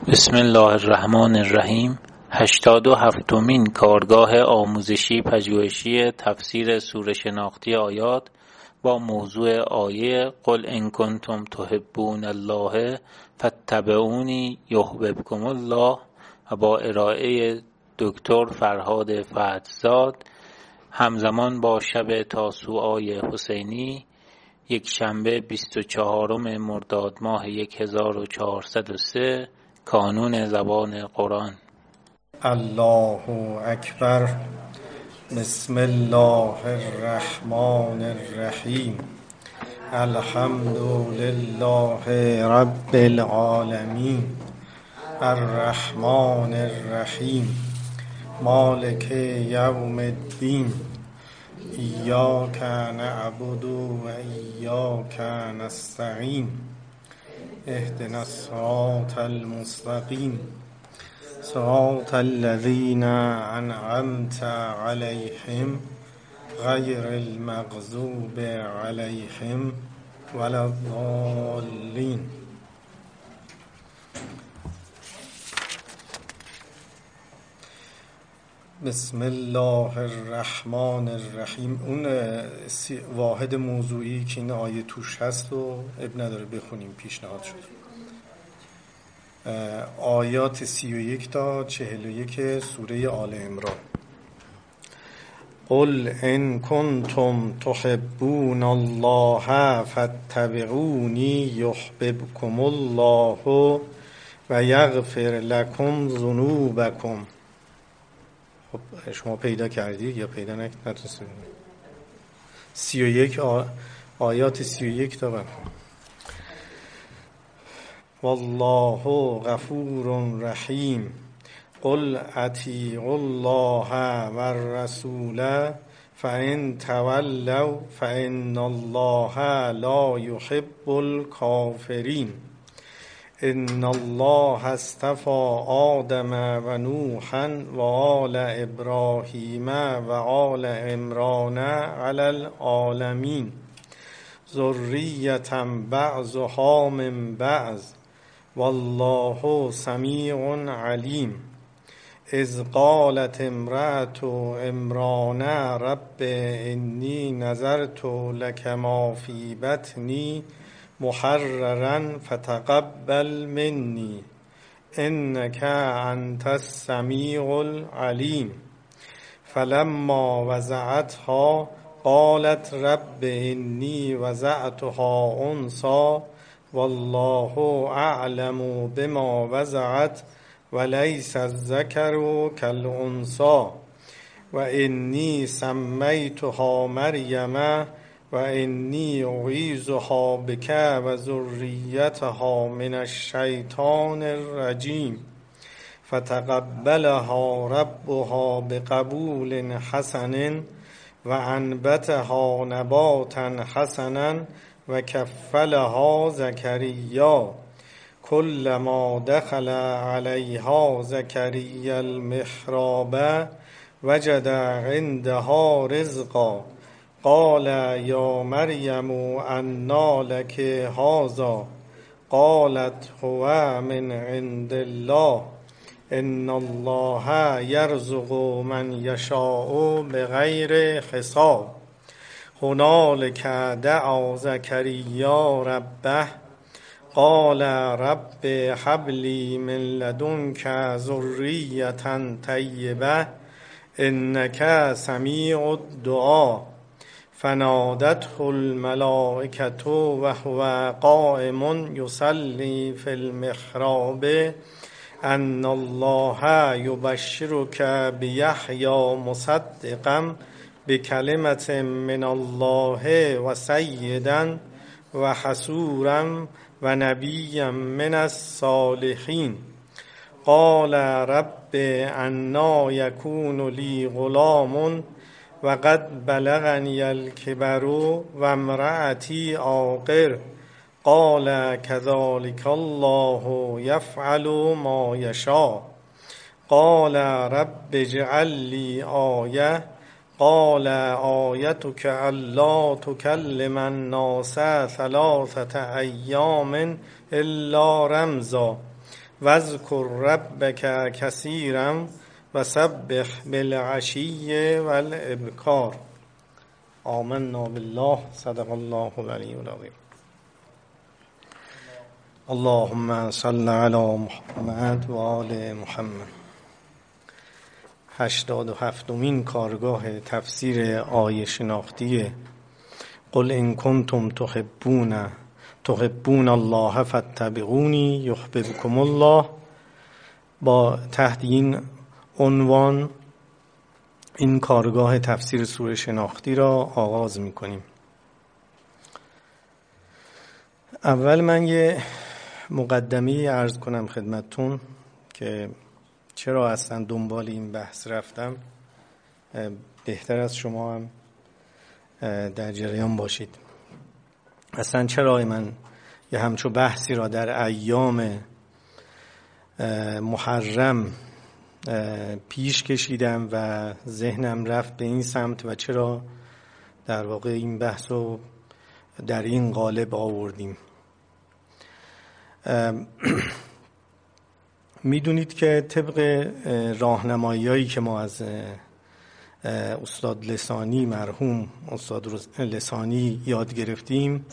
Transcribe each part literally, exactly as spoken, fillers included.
بسم الله الرحمن الرحیم. هشتاد و هفتمین کارگاه آموزشی پژوهشی تفسیر سوره شناختی آیات با موضوع آیه قل ان کنتم تحبون الله فاتبعونی یحببکم الله و با ارائه دکتر فرهاد فتحزاد همزمان با شب تاسوعای حسینی یک شنبه بیست و چهارم مرداد ماه هزار و چهارصد و سه کانون زبان قرآن. الله اکبر. بسم الله الرحمن الرحیم. الحمد لله رب العالمین الرحمن الرحیم مالک یوم الدین ایاک نعبد و ایاک نستعین اهدنا الصراط المستقیم صراط الذین انعمت علیهم غیر المغضوب علیهم ولا الضالین. بسم الله الرحمن الرحیم. اون واحد موضوعی که این آیه توش هست و اب نداره بخونیم، پیشنهاد شد. آیات سی و یک تا چهل و یک سوره آل عمران. قل ان کنتم تحبون الله فاتبعونی یحببکم الله و یغفر لکم ذنوبکم. خب شما پیدا کردید یا پیدا نتونستید؟ سی و یک آ... آیات سی و یک تا بخون. والله غفور رحیم. قل اطیعوا الله والرسول فان تولوا فان الله لا يحب الكافرین. ان الله اصطفى آدم و نوحا و آل ابراهیم و آل عمران علی العالمین ذریة بعضها من بعض والله سمیع علیم. اذ قالت امرأة عمران رب انی نذرت لك ما فی بطنی محررا فتقبل منی انک انت السمیع العلیم. فلما وضعتها قالت رب انی وضعتها انثی والله اعلم بما وضعت ولیس الذکر کالانثی و انی سمیتها مریم و انی اعیذها بک و ذریتها من الشیطان الرجیم. فتقبلها ربها بقبول حسن و انبتها نباتا حسنا و کفلها زکریا. کلما دخل علیها زکریا المحراب وجد عندها رزقا قال یا مریم انا لک هذا قالت هو من عند الله ان الله یرزق من یشاء بغیر حساب. هنالک دعا زکریا ربه قال رب هب لی من لدنک ذریة طیبة انک سمیع الدعا. فنادته الملائکة وهو قائم یصلی فی المحراب ان الله یبشرک بیحیی مصدقا بکلمة من الله و سیدا و حسورا و نبیا من الصالحین. قال رب انا یکون لی غلام و قد بلغنی الکبر و امرأتی عاقر. قال كذلك الله يفعل ما يشاء. قال رب اجعل لي آیه قال آیتک الا تکلم الناس ثلاثة ایام الا رمزا واذکر ربک کثیرا وسبح بالعشی والابکار. آمنا بالله. صدق الله العلی العظیم. اللهم صل علی محمد و آل محمد. هشتاد و هفتمین کارگاه تفسیر آیه شناختی قل ان کنتم تحبون تحبون الله فاتبعونی یحببکم الله، با تحت این عنوان این کارگاه تفسیر سوره شناختی را آغاز می‌کنیم. اول من یه مقدمه عرض کنم خدمتتون که چرا اصلا دنبال این بحث رفتم. بهتر از شما هم در جریان باشید. اصلا چرا من یه همچو بحثی را در ایام محرم پیش کشیدم و ذهنم رفت به این سمت و چرا در واقع این بحث رو در این قالب آوردیم. میدونید که طبق راهنمایی‌هایی که ما از استاد لسانی مرحوم استاد لسانی یاد گرفتیم،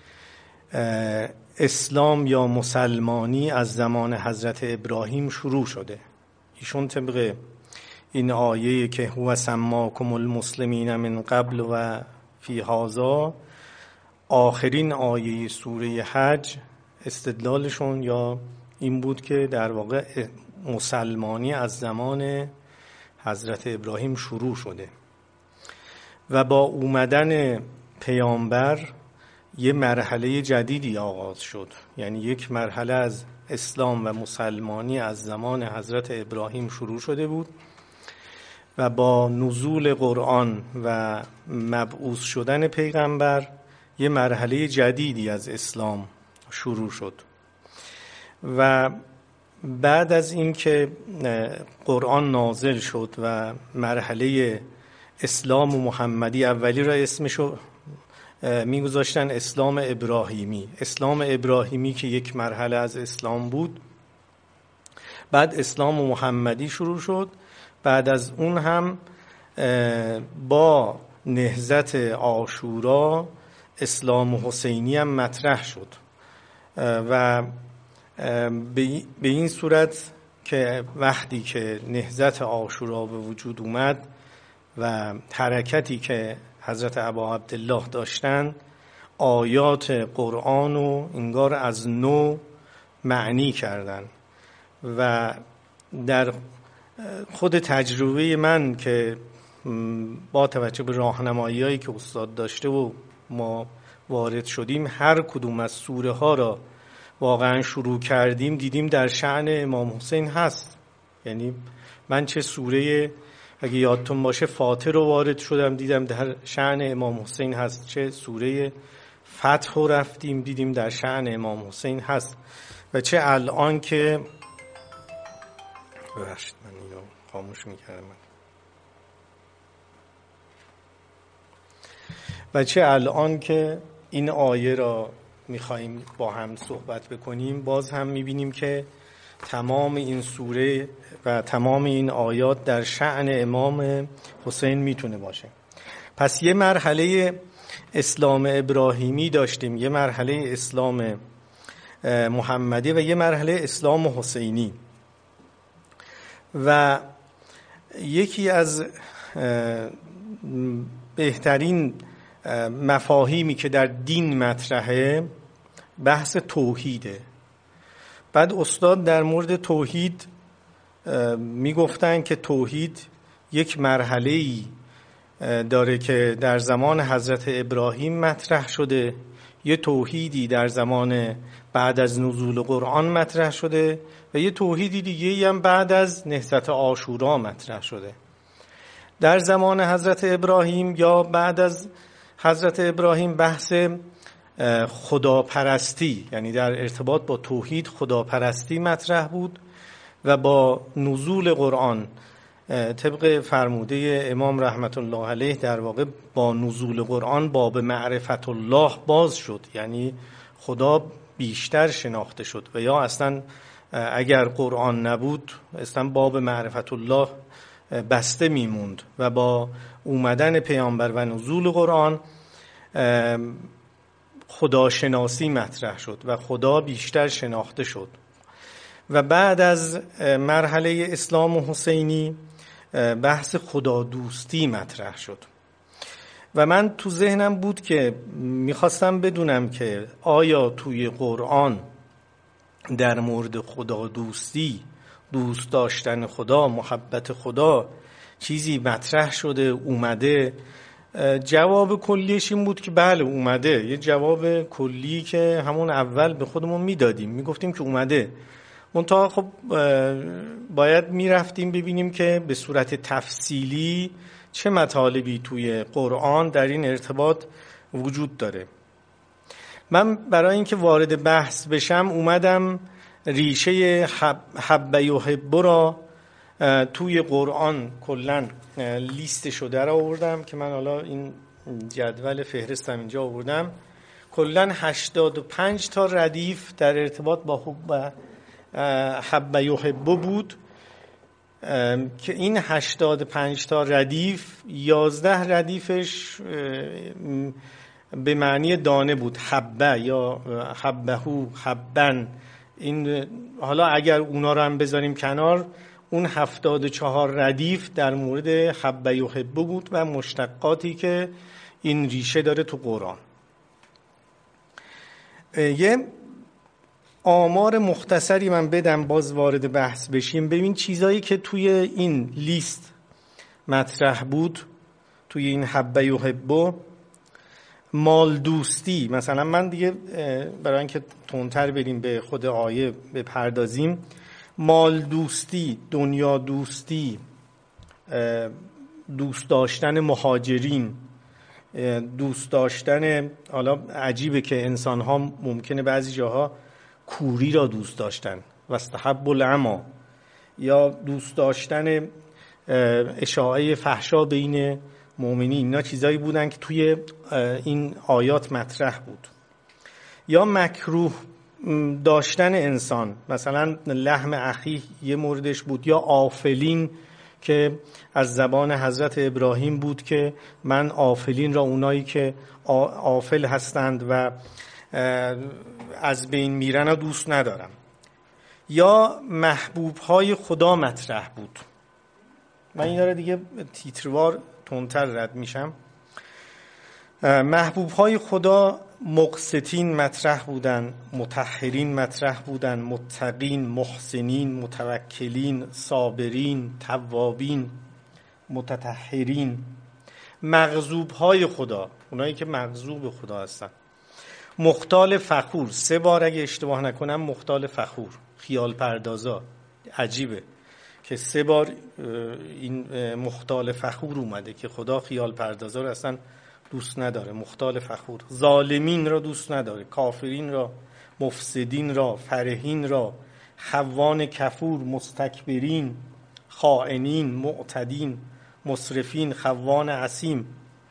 اسلام یا مسلمانی از زمان حضرت ابراهیم شروع شده. ایشون طبق این آیه که هو سماکم المسلمین من قبل و فی هذا، آخرین آیه سوره حج، استدلالشون یا این بود که در واقع مسلمانی از زمان حضرت ابراهیم شروع شده و با اومدن پیامبر یه مرحله جدیدی آغاز شد. یعنی یک مرحله از اسلام و مسلمانی از زمان حضرت ابراهیم شروع شده بود و با نزول قرآن و مبعوث شدن پیغمبر یه مرحله جدیدی از اسلام شروع شد. و بعد از این که قرآن نازل شد و مرحله اسلام و محمدی، اولی را اسمشو میگذاشتن اسلام ابراهیمی. اسلام ابراهیمی که یک مرحله از اسلام بود، بعد اسلام و محمدی شروع شد. بعد از اون هم با نهضت عاشورا اسلام حسینی هم مطرح شد و به این صورت که وقتی که نهضت عاشورا به وجود اومد و حرکتی که حضرت ابا عبدالله داشتن، آیات قرآن رو انگار از نو معنی کردن و در خود تجربه من که با توجه به راهنمایی‌هایی که استاد داشته و ما وارد شدیم، هر کدوم از سوره ها را واقعا شروع کردیم دیدیم در شأن امام حسین هست. یعنی من چه سوره، اگه یادتون باشه، فاتحه رو وارد شدم دیدم در شأن امام حسین هست، چه سوره فتح رو رفتیم دیدیم در شأن امام حسین هست، و چه الان که ببخشید من اینو خاموش میکردم و چه الان که این آیه را میخواییم با هم صحبت بکنیم، باز هم میبینیم که تمام این سوره و تمام این آیات در شأن امام حسین میتونه باشه. پس یه مرحله اسلام ابراهیمی داشتیم، یه مرحله اسلام محمدی و یه مرحله اسلام حسینی. و یکی از بهترین مفاهیمی که در دین مطرحه بحث توحیده. بعد استاد در مورد توحید میگفتن که توحید یک مرحله‌ای داره که در زمان حضرت ابراهیم مطرح شده، یه توحیدی در زمان بعد از نزول قرآن مطرح شده و یه توحیدی دیگه هم بعد از نهضت عاشورا مطرح شده. در زمان حضرت ابراهیم یا بعد از حضرت ابراهیم بحث خداپرستی، یعنی در ارتباط با توحید خداپرستی مطرح بود و با نزول قرآن طبق فرموده امام رحمت الله علیه در واقع با نزول قرآن باب معرفت الله باز شد، یعنی خدا بیشتر شناخته شد و یا اصلا اگر قرآن نبود اصلا باب معرفت الله بسته میموند و با اومدن پیامبر و نزول قرآن خداشناسی مطرح شد و خدا بیشتر شناخته شد. و بعد از مرحله اسلام و حسینی بحث خدا دوستی مطرح شد و من تو ذهنم بود که میخواستم بدونم که آیا توی قرآن در مورد خدا دوستی، دوست داشتن خدا، محبت خدا چیزی مطرح شده، اومده؟ جواب کلیش این بود که بله اومده. یه جواب کلی که همون اول به خودمون میدادیم، میگفتیم که اومده. منتها خب باید میرفتیم ببینیم که به صورت تفصیلی چه مطالبی توی قرآن در این ارتباط وجود داره. من برای اینکه وارد بحث بشم اومدم ریشه حب, حب یحب را توی قرآن کلن لیست شده را آوردم که من حالا این جدول فهرستم اینجا آوردم. کلن هشتاد و پنج تا ردیف در ارتباط با حب حب یحب بود که این هشتاد و پنج تا ردیف یازده ردیفش به معنی دانه بود، حبه یا حبهو، حبن. این حالا اگر اونا رو هم بذاریم کنار، اون هفتاد و چهار ردیف در مورد حب یحب بود و مشتقاتی که این ریشه داره تو قرآن. یه آمار مختصری من بدم باز وارد بحث بشیم. ببین چیزایی که توی این لیست مطرح بود توی این حب یحب، مال دوستی. مثلا من دیگه برای اینکه تندتر بریم به خود آیه بپردازیم، مال دوستی، دنیا دوستی، دوست داشتن مهاجرین، دوست داشتن، حالا عجیبه که انسان ها ممکنه بعضی جاها کوری را دوست داشتن، واستحب العمی، یا دوست داشتن اشاعه فحشا بین مؤمنین. اینا چیزایی بودن که توی این آیات مطرح بود. یا مکروه داشتن انسان، مثلا لحم اخی یه موردش بود. یا آفلین که از زبان حضرت ابراهیم بود که من آفلین را، اونایی که آفل هستند و از بین میرن را دوست ندارم. یا محبوب های خدا مطرح بود. من این داره دیگه تیتروار تندتر رد میشم. محبوب های خدا مقسطین مطرح بودن، مطهرین مطرح بودن، متقین، محسنین، متوکلین، صابرین، توابین، متطهرین. مغضوب های خدا، اونایی که مغضوب خدا هستن. مختال فخور، سه بار اگه اشتباه نکنم مختال فخور، خیال پردازا. عجیبه که سه بار این مختال فخور اومده که خدا خیال پردازا رو اصلا دوست نداره. مختال فخور. ظالمین را دوست نداره، کافرین را، مفسدین را، فرحین را، خوان کفور، مستکبرین، خائنین، معتدین، مسرفین، خوان عصیم.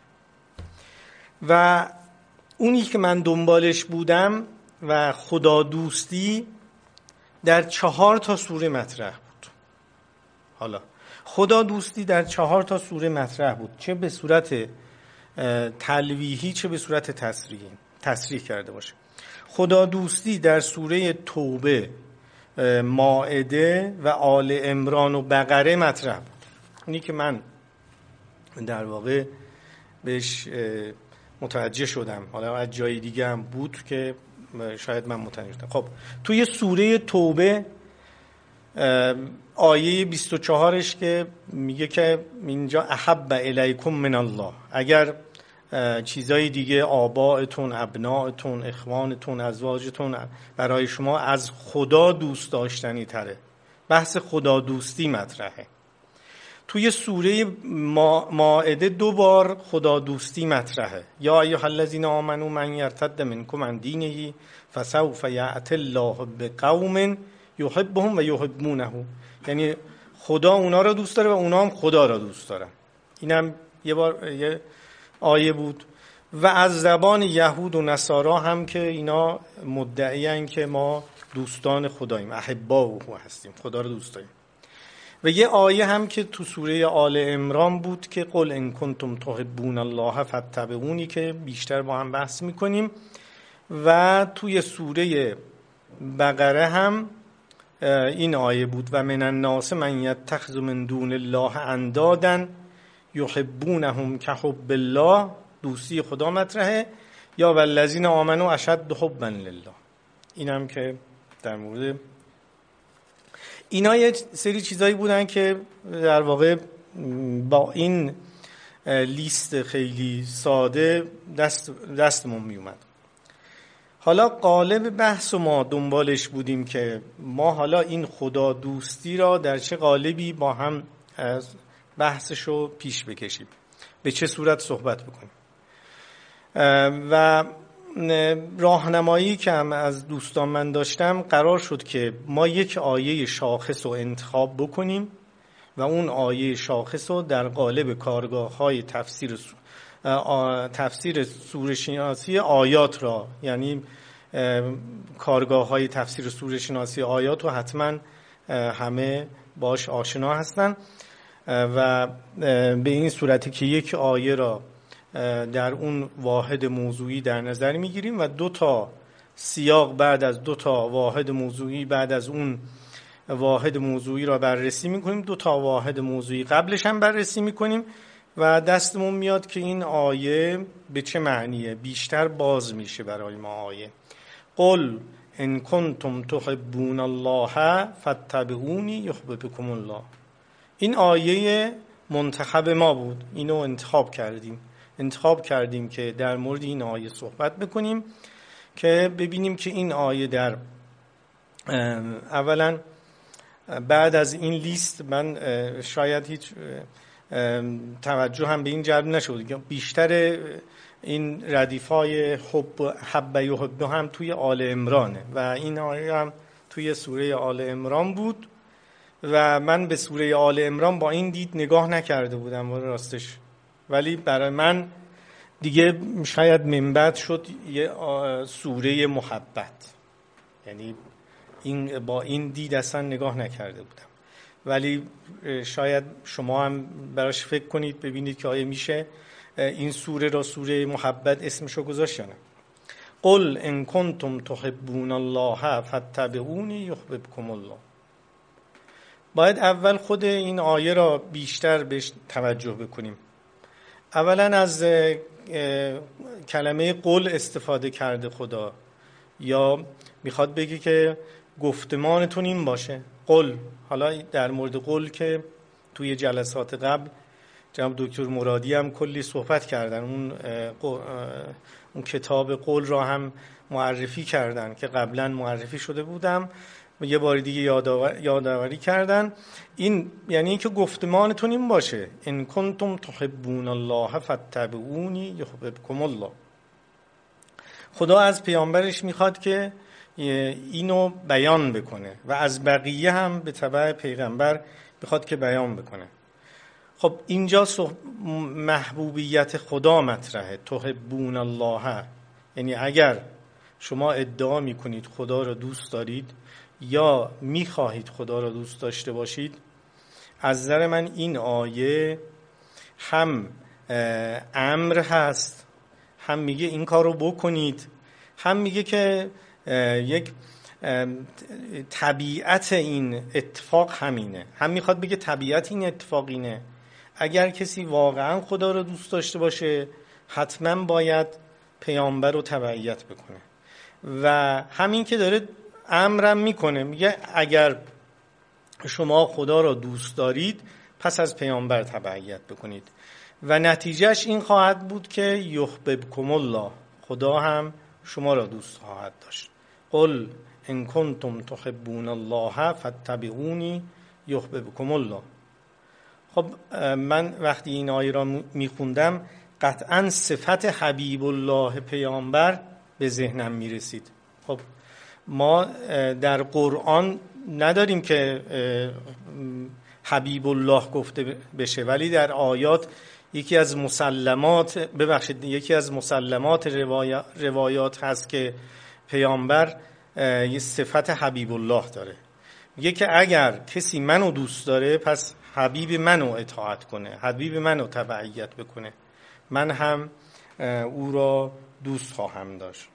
و اونی که من دنبالش بودم و خدا دوستی در چهار تا سوره مطرح بود. حالا خدا دوستی در چهار تا سوره مطرح بود، چه به صورت تلویحی چه به صورت تصریحی تصریح کرده باشه. خدا دوستی در سوره توبه، مائده و آل عمران و بقره مطرح بود. اونی که من در واقع بهش متوجه شدم، حالا از جای دیگه هم بود که شاید من متوجه شدم. خب توی سوره توبه آیه بیست و چهارش که میگه که اینجا احب الیکم من الله، اگر چیزای دیگه آبائتون، ابنائتون، اخوانتون، ازواجتون برای شما از خدا دوست داشتنی تره. بحث خدا دوستی مطرحه. توی سوره مائده دو بار خدا دوستی مطرحه. یا ایها الذین آمنوا من یرتد منکم عن دینه فسوف یأتی الله بقوم یحبهم و یحبونه. یعنی خدا اونا را دوست داره و اونا هم خدا را دوست دارن. اینم یه بار یه آیه بود. و از زبان یهود و نصارا هم که اینا مدعیان که ما دوستان خداییم، احبا و هستیم، خدا رو دوست داریم. و یه آیه هم که تو سوره آل عمران بود که قل ان کنتم تحبون الله فاتبعونی که بیشتر با هم بحث میکنیم. و توی سوره بقره هم این آیه بود و من الناس من یتخذ من دون الله اندادا یحبونهم کحب الله، دوستی خدا مطرحه، یا والذین آمنوا اشد حبا لله. اینم که در مورد اینا یه سری چیزایی بودن که در واقع با این لیست خیلی ساده دست دستمون می اومد. حالا قالب بحث و ما دنبالش بودیم که ما حالا این خدا دوستی را در چه قالبی با هم بحثشو پیش بکشیم، به چه صورت صحبت بکنیم. و راهنمایی که هم از دوستان من داشتم، قرار شد که ما یک آیه شاخص رو انتخاب بکنیم و اون آیه شاخص رو در قالب کارگاه‌های تفسیر تفسیر سوره شناسی آیات را، یعنی کارگاه‌های تفسیر سوره شناسی آیات رو حتما همه باش آشنا هستن و به این صورتی که یک آیه را در اون واحد موضوعی در نظر میگیریم و دو تا سیاق بعد از دو تا واحد موضوعی بعد از اون واحد موضوعی را بررسی میکنیم، دو تا واحد موضوعی قبلش هم بررسی میکنیم و دستمون میاد که این آیه به چه معنیه، بیشتر باز میشه برای ما آیه. قل ان کنتم تحبون الله فاتبعونی یحببکم الله. این آیه منتخب ما بود، اینو انتخاب کردیم انتخاب کردیم که در مورد این آیه صحبت بکنیم که ببینیم که این آیه در اولا بعد از این لیست من شاید هیچ توجه هم به این جلب نشد که بیشتر این ردیفای حب حب یحب هم توی آل عمرانه و این آیه هم توی سوره آل عمران بود و من به سوره آل عمران با این دید نگاه نکرده بودم راستش، ولی برای من دیگه شاید من بعد شد یه سوره محبت، یعنی این با این دید اصلا نگاه نکرده بودم، ولی شاید شما هم براش فکر کنید ببینید که آیا میشه این سوره را سوره محبت اسمشو گذاشت یا نه. قل ان کنتم تحبون الله فاتبعونی یحببکم الله. باید اول خود این آیه را بیشتر بهش توجه بکنیم. اولا از کلمه قل استفاده کرده خدا، یا میخواد بگه که گفتمانتون این باشه. قل، حالا در مورد قل که توی جلسات قبل جناب دکتر مرادی هم کلی صحبت کردن، اون اون کتاب قل را هم معرفی کردن که قبلا معرفی شده بودم و یه بار دیگه یادآور... یادآوری کردن. این یعنی اینکه گفتمانتون این باشه ان کنتم تحبون الله فاتبعونی یحببکم الله. خدا از پیامبرش میخواد که اینو بیان بکنه و از بقیه هم به تبع پیغمبر میخواد که بیان بکنه. خب اینجا محبوبیت خدا مطرحه، تحبون الله، یعنی اگر شما ادعا میکنید خدا را دوست دارید یا میخواهید خدا را دوست داشته باشید، از نظر من این آیه هم امر هست، هم میگه این کار رو بکنید، هم میگه که یک طبیعت این اتفاق همینه، هم میخواد بگه طبیعت این اتفاق اینه. اگر کسی واقعا خدا رو دوست داشته باشه حتما باید پیامبر رو تبعیت بکنه و همین که داره امرم میکنه، میگه اگر شما خدا را دوست دارید پس از پیامبر تبعیت بکنید و نتیجهش این خواهد بود که یحببکم الله، خدا هم شما را دوست خواهد داشت. قل ان کنتم تحبون الله فاتبعونی یحببکم الله. خب من وقتی این آیه را میخوندم قطعا صفت حبیب الله پیامبر به ذهنم میرسید. خب ما در قرآن نداریم که حبیب الله گفته بشه، ولی در آیات یکی از مسلمات ببخشید یکی از مسلمات روایات هست که پیامبر یه صفت حبیب الله داره. میگه که اگر کسی منو دوست داره پس حبیب منو اطاعت کنه، حبیب منو تبعیت بکنه، من هم او را دوست خواهم داشت.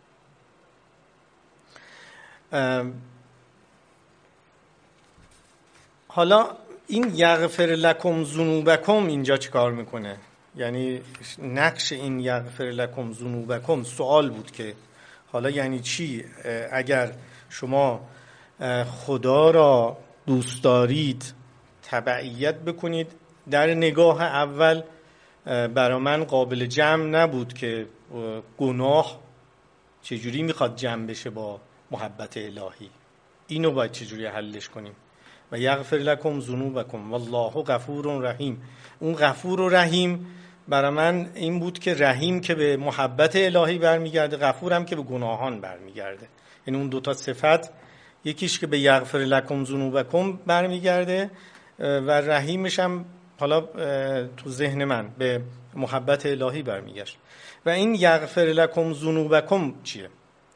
حالا این یغفر لکم ذنوبکم اینجا چی کار میکنه؟ یعنی نقش این یغفر لکم ذنوبکم سوال بود که حالا یعنی چی؟ اگر شما خدا را دوست دارید تبعیت بکنید. در نگاه اول برای من قابل جمع نبود که گناه چجوری میخواد جمع بشه با محبت الهی، اینو باید چجوری حلش کنیم. و یغفر لکم ذنوبکم والله غفور رحیم. اون غفور و رحیم برای من این بود که رحیم که به محبت الهی برمیگرده، غفور هم که به گناهان برمیگرده. یعنی اون دوتا صفت، یکیش که به یغفر لکم ذنوبکم برمیگرده و رحیمش هم حالا تو ذهن من به محبت الهی برمیگشت. و این یغفر لکم ذنوبکم چیه؟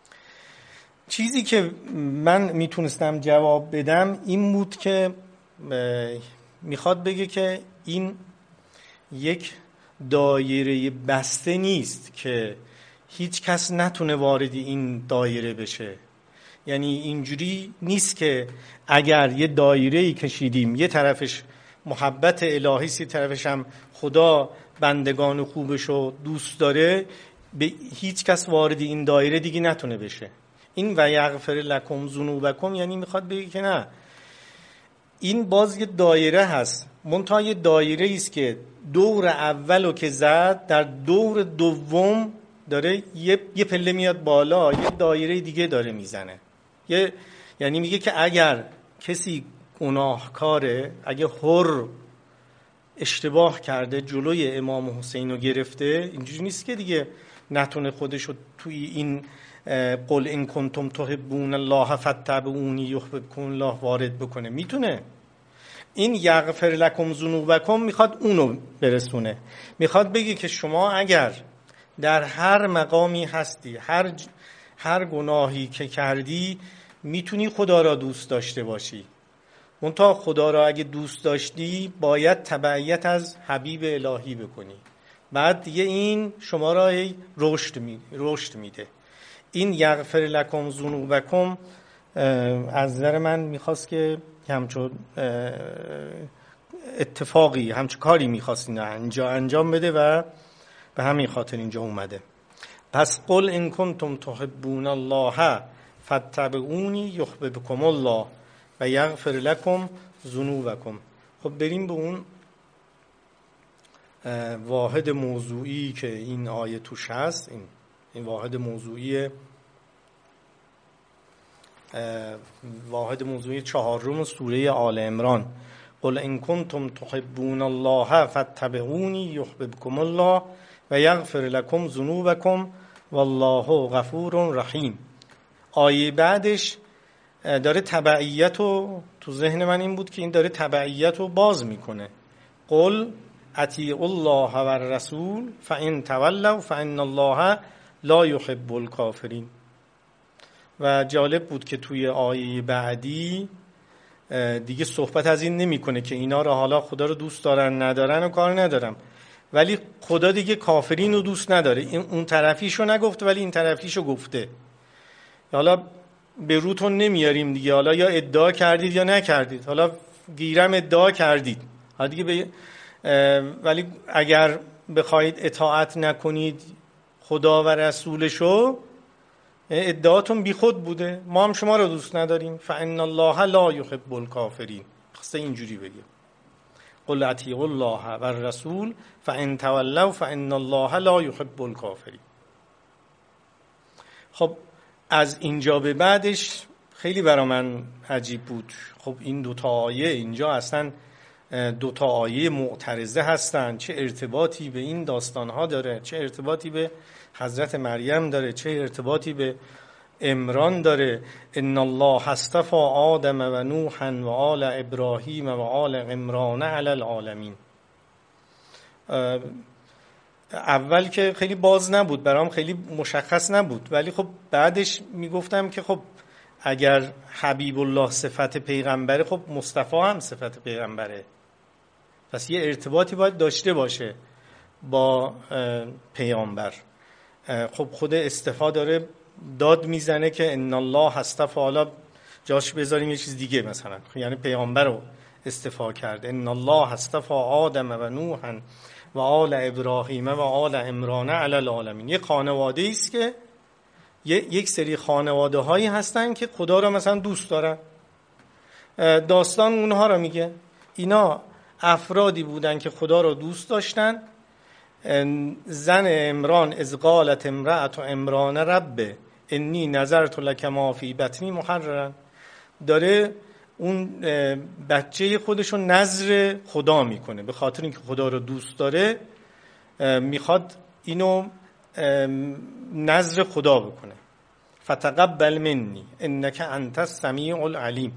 چیزی که من میتونستم جواب بدم این بود که میخواد بگه که این یک دایره بسته نیست که هیچ کس نتونه وارد این دایره بشه. یعنی اینجوری نیست که اگر یه دایره‌ای کشیدیم یه طرفش محبت الهی است، یه طرفش هم خدا بندگان خوبشو دوست داره، به هیچ کس وارد این دایره دیگه نتونه بشه. این و یغفر لکم ذنوبکم یعنی میخواد بگه که نه، این باز یه دایره هست، منتها یه دایره است که دور اولو که زد در دور دوم داره یه, یه پله میاد بالا، یه دایره دیگه داره میزنه. یه یعنی میگه که اگر کسی گناهکاره، اگه حر اشتباه کرده جلوی امام حسین رو گرفته، اینجوری نیست که دیگه نتونه خودشو توی این قل ان کنتم تحبون الله فاتبعونی یحببکم الله وارد بکنه. میتونه. این یغفر لکم ذنوبکم میخواد اونو برسونه. میخواد بگه که شما اگر در هر مقامی هستی، هر ج... هر گناهی که کردی، میتونی خدا را دوست داشته باشی. منتها خدا را اگه دوست داشتی باید تبعیت از حبیب الهی بکنی. بعد دیگه این شما را رشد می... رشد میده. این یغفر لکم ذنوبکم از نظر من میخواست که همچون اتفاقی، همچون کاری میخواست اینجا انجام بده و به همین خاطر اینجا اومده. پس قل ان کنتم تحبون الله فاتبعونی یحببکم الله و یغفر لکم ذنوبکم. خب بریم به اون واحد موضوعی که این آیه توش هست. این این واحد موضوعی واحد موضوعی چهارم سوره آل عمران. قل ان کنتم تحبون الله فاتبعونی یحببکم الله و یغفر لکم ذنوبکم والله غفور رحیم. آیه بعدش داره تبعیت رو، تو ذهن من این بود که این داره تبعیت رو باز میکنه. قل اطیعوا الله و الرسول فان تولوا فان الله لا يحب الكافرین. و جالب بود که توی آیه بعدی دیگه صحبت از این نمیکنه که اینا رو حالا خدا رو دوست دارن ندارن و کار ندارم، ولی خدا دیگه کافرین رو دوست نداره. این اون طرفیشو نگفته ولی این طرفیشو گفته. حالا به روتون نمیاریم دیگه، حالا یا ادعا کردید یا نکردید، حالا گیرم ادعا کردید، حالا دیگه به ولی اگر بخواید اطاعت نکنید خدا و رسولشو، ادعاتون بی خود بوده، ما هم شما رو دوست نداریم. فان الله لا يحب الكافرین. خاصه اینجوری بگیم قل اطیعوا الله و الرسول فان تولوا فان الله لا يحب الكافرین. خب از اینجا به بعدش خیلی برای من عجیب بود. خب این دوتا آیه اینجا اصلا دوتا آیه معترضه هستن. چه ارتباطی به این داستانها داره، چه ارتباطی به حضرت مریم داره، چه ارتباطی به عمران داره. ان الله اصطفى آدم و نوحا و آل ابراهیم و آل عمران علی العالمین. اول که خیلی باز نبود برام، خیلی مشخص نبود، ولی خب بعدش میگفتم که خب اگر حبیب الله صفت پیغمبره، خب مصطفی هم صفت پیغمبره، پس یه ارتباطی باید داشته باشه با پیامبر. خب خود اصطفا داره داد میزنه که ان الله اصطفی، حالا جاش بذاریم یه چیز دیگه، مثلا یعنی پیامبر رو اصطفا کرده. ان الله اصطفی آدم و نوحا و آل ابراهیم و آل عمران علی العالمین. یه خانواده است که یک سری خانواده هایی هستن که خدا رو مثلا دوست دارن. داستان اونها رو میگه، اینا افرادی بودن که خدا رو دوست داشتن. زن عمران از قالت امرأة عمران رب انی نظرت لک ما فی بطنی محررا، داره اون بچه خودشو نذر خدا میکنه، به خاطر اینکه خدا رو دوست داره میخواد اینو نذر خدا بکنه. فتقبل منی انک انت السمیع العلیم.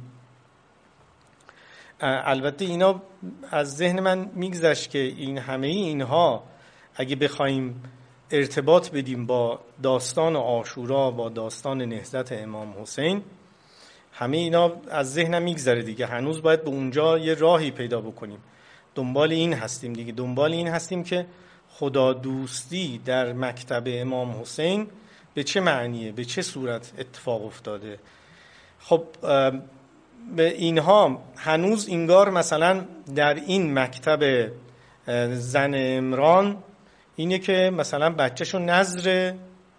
البته اینا از ذهن من میگذشت که این همه اینها اگه بخوایم ارتباط بدیم با داستان عاشورا، با داستان نهضت امام حسین، همه اینا از ذهنم میگذره دیگه. هنوز باید به اونجا یه راهی پیدا بکنیم. دنبال این هستیم دیگه، دنبال این هستیم که خدا دوستی در مکتب امام حسین به چه معنیه، به چه صورت اتفاق افتاده. خب به اینها هنوز انگار مثلا در این مکتب زن عمران اینه که مثلا بچه‌شو نذر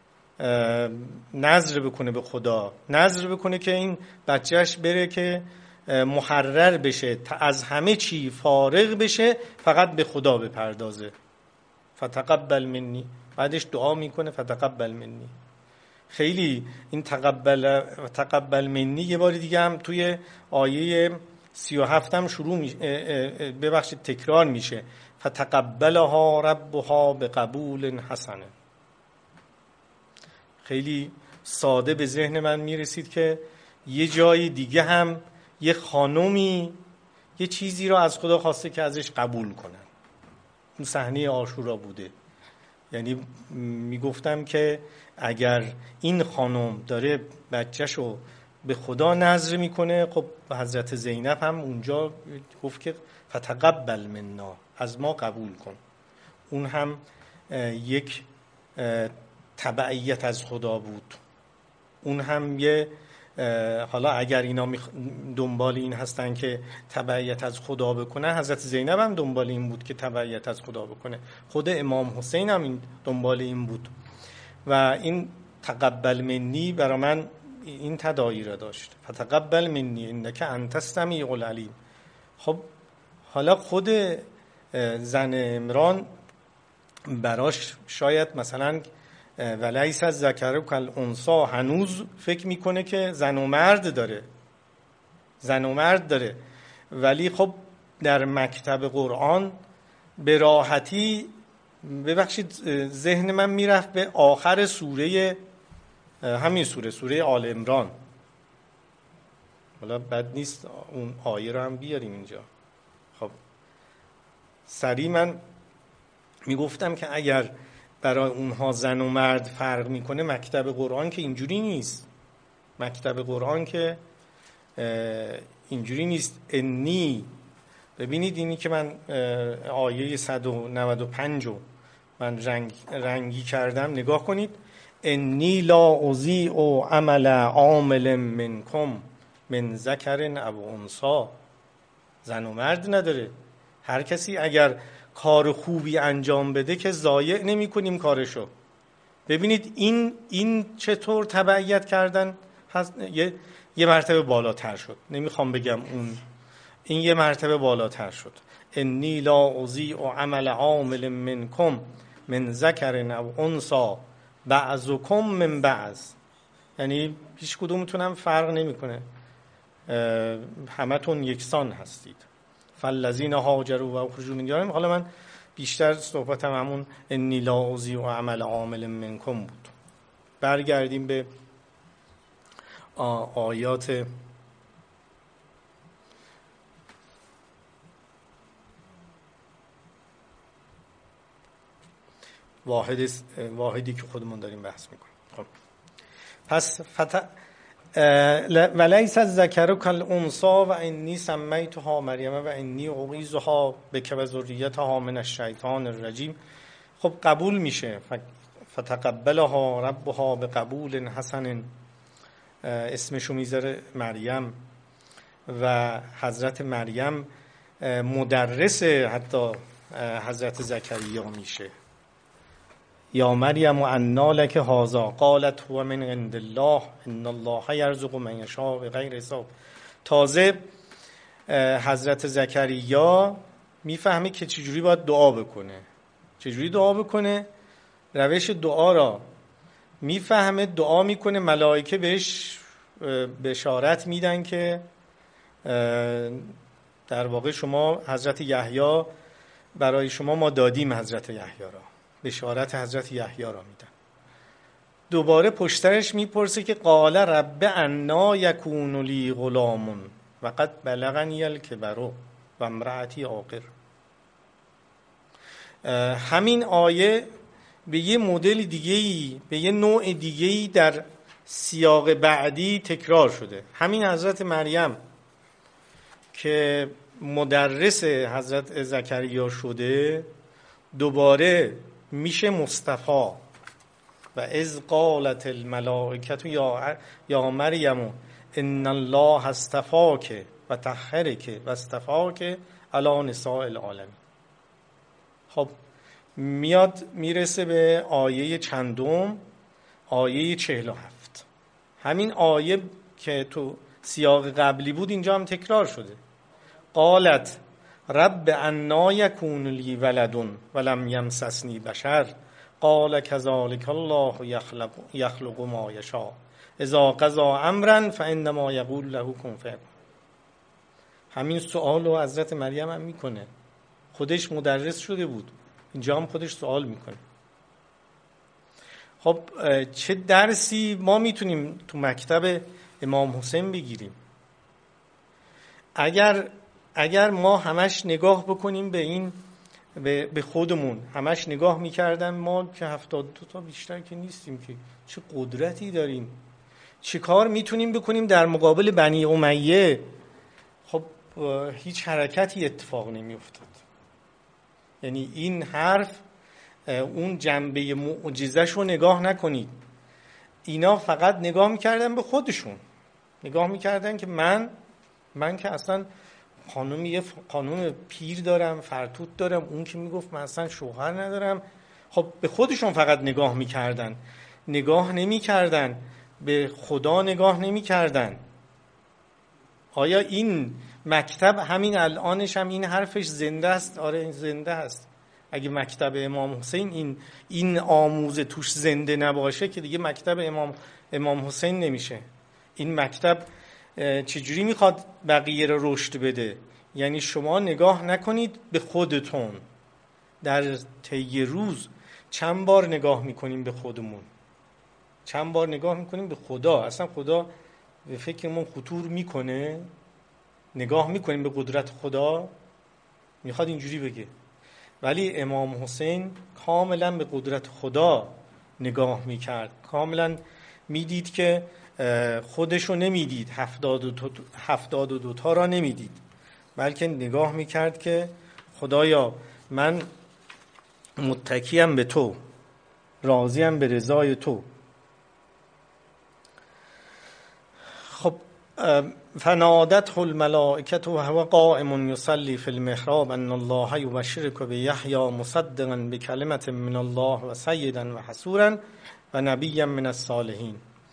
نذر بکنه به خدا، نذر بکنه که این بچهش بره که محرر بشه، از همه چی فارغ بشه، فقط به خدا بپردازه. فتقبل منی، بعدش دعا میکنه فتقبل منی. خیلی این تقبل تقبل منی یه بار دیگه هم توی آیه سی و هفت هم شروع میشه، ببخشید تکرار میشه. فتقبلها ربها بقبول حسن. خیلی ساده به ذهن من میرسید که یه جای دیگه هم یه خانومی یه چیزی رو از خدا خواسته که ازش قبول کنن. اون صحنه عاشورا بوده. یعنی میگفتم که اگر این خانم داره بچه‌شو به خدا نذر میکنه، خب حضرت زینب هم اونجا گفت که فتقبل منا، از ما قبول کن. اون هم یک تبعیت از خدا بود. اون هم یه حالا اگر اینا دنبال این هستن که تبعیت از خدا بکنه، حضرت زینب هم دنبال این بود که تبعیت از خدا بکنه. خود امام حسین هم این دنبال این بود و این تقبل منی برای من این تداعی را داشت. فتقبل منی انک انت السمیع العلیم. خب حالا خود زن عمران براش شاید مثلا ولیس الذکر کالانثی هنوز فکر میکنه که زن و مرد داره، زن و مرد داره، ولی خب در مکتب قرآن به راحتی، ببخشید ذهن من میرفت به آخر سوره، همین سوره سوره آل عمران. حالا بد نیست اون آیه رو هم بیاریم اینجا. خب سریع من میگفتم که اگر برای اونها زن و مرد فرق میکنه، مکتب قرآن که اینجوری نیست. مکتب قرآن که اینجوری نیست. انی، ببینید اینی که من آیه صد و نود و پنج رو من رنگ رنگی کردم، نگاه کنید. انی لا اضیع عمل عامل منکم من ذکر او انثی. زن و مرد نداره. هر کسی اگر کار خوبی انجام بده که ضایع نمی کنیم کارشو. ببینید این این چطور تبعیت کردن یه یه مرتبه بالاتر شد. نمیخوام بگم اون، این یه مرتبه بالاتر شد. انی لا اضیع عمل عامل منکم من ذکر او انثی بعضکم من بعض. یعنی هیچ کدومتون هم فرق نمیکنه، همتون یکسان هستید. فالذین هاجروا و اخرجوا من دیارهم. حالا من بیشتر صحبتم همون انی لا اضیع عمل عامل منکم بود. برگردیم به آیات واحد واحدی که خودمون داریم بحث میکنیم. خب پس فت... ولیس الذکر کالانثی و انی سمیتها مریم و انی اعیذها بک و ذریتها من الشیطان الرجیم. خب قبول میشه، فتقبلها ربها بقبول حسن، اسمشو میذاره مریم و حضرت مریم مدرس حتی حضرت زکریا میشه. یا مریم انا لک هذا قالت هو من عند الله ان الله یرزق من یشاء بغیر حساب. تازه حضرت زکریا میفهمه که چجوری باید دعا بکنه، چجوری دعا بکنه، روش دعا را میفهمه. دعا میکنه، ملائکه بهش بشارت میدن که در واقع شما حضرت یحیی برای شما ما دادیم، حضرت یحیی را بشارت حضرت یحیی را میدن. دوباره پشترش میپرسه که قال رب انا یکون لی غلام و قد بلغنی الکبر و امرأتی عاقر. همین آیه به یه مدل دیگه‌ای، به یه نوع دیگه‌ای در سیاق بعدی تکرار شده. همین حضرت مریم که مدرس حضرت زکریا شده دوباره میشه مصطفی. و اذ قالت الملائکه یا یا مریم ان الله اصطفاک و طهرک و اصطفاک علی نساء العالمین. خب میاد میرسه به آیه چندم، آیه چهل و هفت. همین آیه که تو سیاق قبلی بود اینجا هم تکرار شده. قالت رب انا یکون لی ولد ولم یمسسنی بشر قال کذلک الله یخلق یخلق ما یشاء اذا قضى امرا فانما یقول له کن فیکون. همین سوال رو حضرت مریم هم میکنه، خودش مدرس شده بود، اینجا هم خودش سوال میکنه. خب چه درسی ما میتونیم تو مکتب امام حسین بگیریم؟ اگر اگر ما همش نگاه بکنیم به این به خودمون، همش نگاه میکردن ما که هفتاد دو تا بیشتر که نیستیم، که چه قدرتی داریم، چه کار میتونیم بکنیم در مقابل بنی امیه. خب هیچ حرکتی اتفاق نمیافتاد. یعنی این حرف اون جنبه معجزه‌ش رو نگاه نکنید، اینا فقط نگاه میکردن به خودشون، نگاه میکردن که من من که اصلا خانم یه خانم پیر دارم، فرتوت دارم، اون که میگفت من اصلا شوهر ندارم. خب به خودشون فقط نگاه میکردن، نگاه نمیکردن به خدا، نگاه نمیکردن. آیا این مکتب همین الانش هم این حرفش زنده است؟ آره زنده است. اگه مکتب امام حسین این این آموزه توش زنده نباشه که دیگه مکتب امام امام حسین نمیشه. این مکتب چجوری میخواد بقیه رو رشد بده؟ یعنی شما نگاه نکنید به خودتون. در طی روز چند بار نگاه میکنیم به خودمون؟ چند بار نگاه میکنیم به خدا؟ اصلا خدا به فکرمون خطور میکنه؟ نگاه میکنیم به قدرت خدا؟ میخواد اینجوری بگه. ولی امام حسین کاملا به قدرت خدا نگاه میکرد، کاملا میدید که خودشو نمیدید، هفتاد و دو تا را نمیدید، بلکه نگاه میکرد که خدایا من متکیم به تو، راضیم به رضای تو. خب فنادته الملائکة وهو قائم یصلی فی المحراب ان الله یبشرک بیحیی مصدقا بکلمة من الله و سیدا و حصورا و نبیا من الصالحین.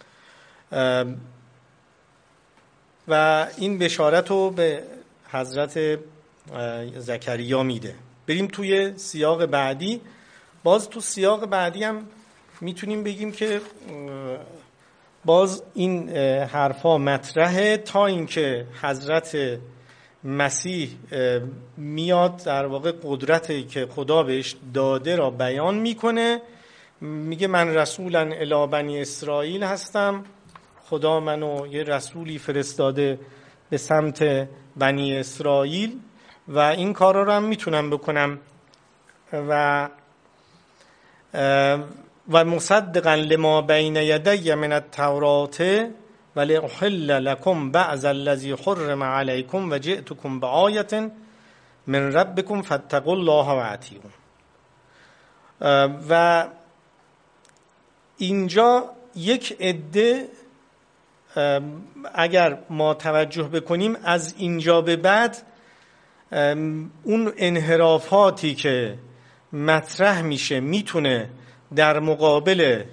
و این بشارت رو به حضرت زکریا میده. بریم توی سیاق بعدی. باز تو سیاق بعدی هم میتونیم بگیم که باز این حرفا مطرحه تا اینکه حضرت مسیح میاد در واقع قدرتی که خدا بهش داده را بیان میکنه. میگه من رسولا الی بنی اسرائیل هستم، خدا منو یه رسولی فرستاده به سمت بنی اسرائیل و این کارا رو هم میتونم بکنم و و مصدقا لما بین یدی من التوراة ولی احل لکم بعض الذی حرم علیکم و جئتکم بآیة من ربکم فاتقوا الله و اطیعون. و اینجا یک عده اگر ما توجه بکنیم از اینجا به بعد اون انحرافاتی که مطرح میشه میتونه در مقابل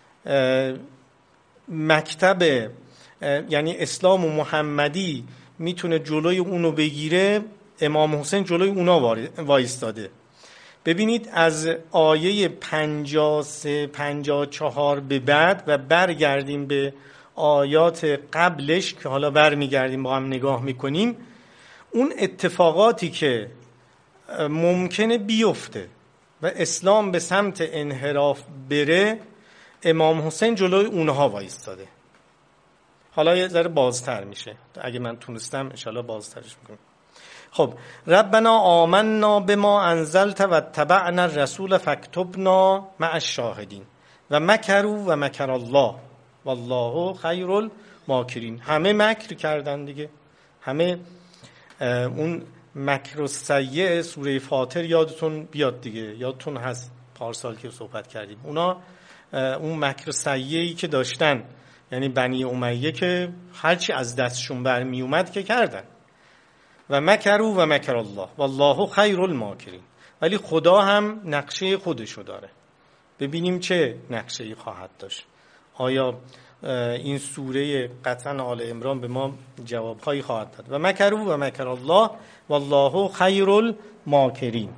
مکتب یعنی اسلام و محمدی میتونه جلوی اونو بگیره. امام حسین جلوی اونا وایستاده. ببینید از آیه پنجاه و سه پنجاه و چهار به بعد و برگردیم به آیات قبلش که حالا برمیگردیم با هم نگاه میکنیم، اون اتفاقاتی که ممکنه بیفته و اسلام به سمت انحراف بره، امام حسین جلوی اونها وایستاده. حالا یه ذره بازتر میشه، اگه من تونستم انشالله بازترش میکنم. خب ربنا آمنا بما انزلت و اتبعنا الرسول فاکتبنا مع الشاهدین و مکروا و مکر الله والله خیر الماکرین. همه مکر کردن دیگه، همه اون مکر السیء سوره فاطر یادتون بیاد دیگه، یادتون هست پارسال که صحبت کردیم. اونا اون مکر سیئی که داشتن، یعنی بنی امیه، که هرچی از دستشون برمی اومد که کردن. و مکروا و مکر الله والله خیر الماکرین. ولی خدا هم نقشه خودشو داره. ببینیم چه نقشه‌ای خواهد داشت. آیا این سوره قطعا آل عمران به ما جوابهایی خواهد داد. و مکروا و مکر الله والله خیر الماکرین.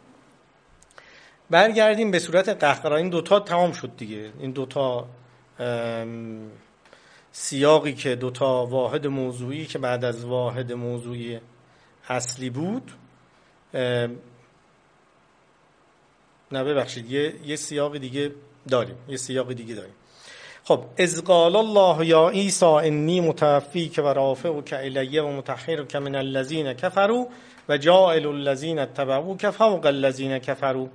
برگردیم به صورت قهقرا. این دوتا تمام شد دیگه. این دوتا سیاقی که دوتا واحد موضوعی که بعد از واحد موضوعی اصلی بود، نه ببخشید یه, یه سیاق دیگه داریم یه سیاق دیگه داریم خب اذ قال الله یا عیسی انی متوفیک و رافعک الی و مطهرک من الذین کفروا و جاعل الذین اتبعوک فوق الذین کفروا.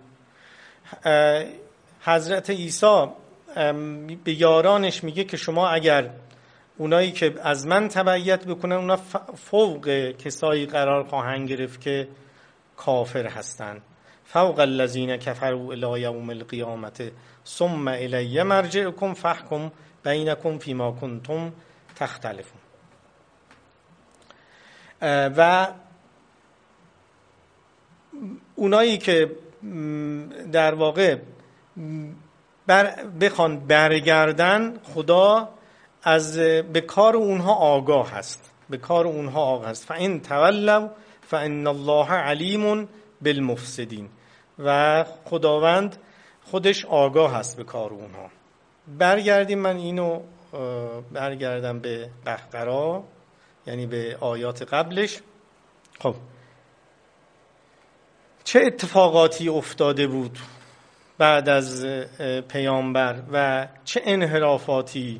حضرت عیسی به یارانش میگه که شما اگر اونایی که از من تبعیت بکنن اونا فوق کسایی قرار خواهند گرفت که کافر هستند. فوق الذین کفروا الی یوم القیامت ثم الی مرجعکم فاحکم بینکم فیما کنتم تختلفون. و اونایی که در واقع بر بخوان برگردن، خدا از به کار اونها آگاه هست به کار اونها آگاه هست فان تولوا فان الله علیم بالمفسدین. و خداوند خودش آگاه هست به کار اونها. برگردیم، من اینو برگردم به قهقرا، یعنی به آیات قبلش. خب چه اتفاقاتی افتاده بود بعد از پیامبر و چه انحرافاتی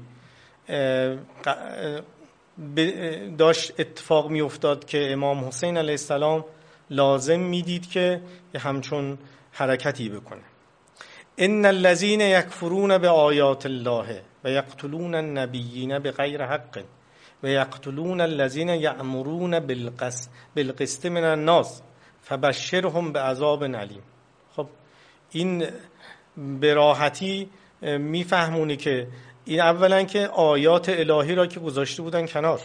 داشت اتفاق می افتاد که امام حسین علیه السلام لازم میدید که همچون حرکتی بکنه. ان الذين يكفرون بآیات الله و یقتلون النبیین بغیر حق و یقتلون الذين یأمرون بالقسط بالقسط من الناس فبشرهم بعذاب علیم. خب این به راحتی میفهمونی که این اولا که آیات الهی را که گذاشته بودن کنار،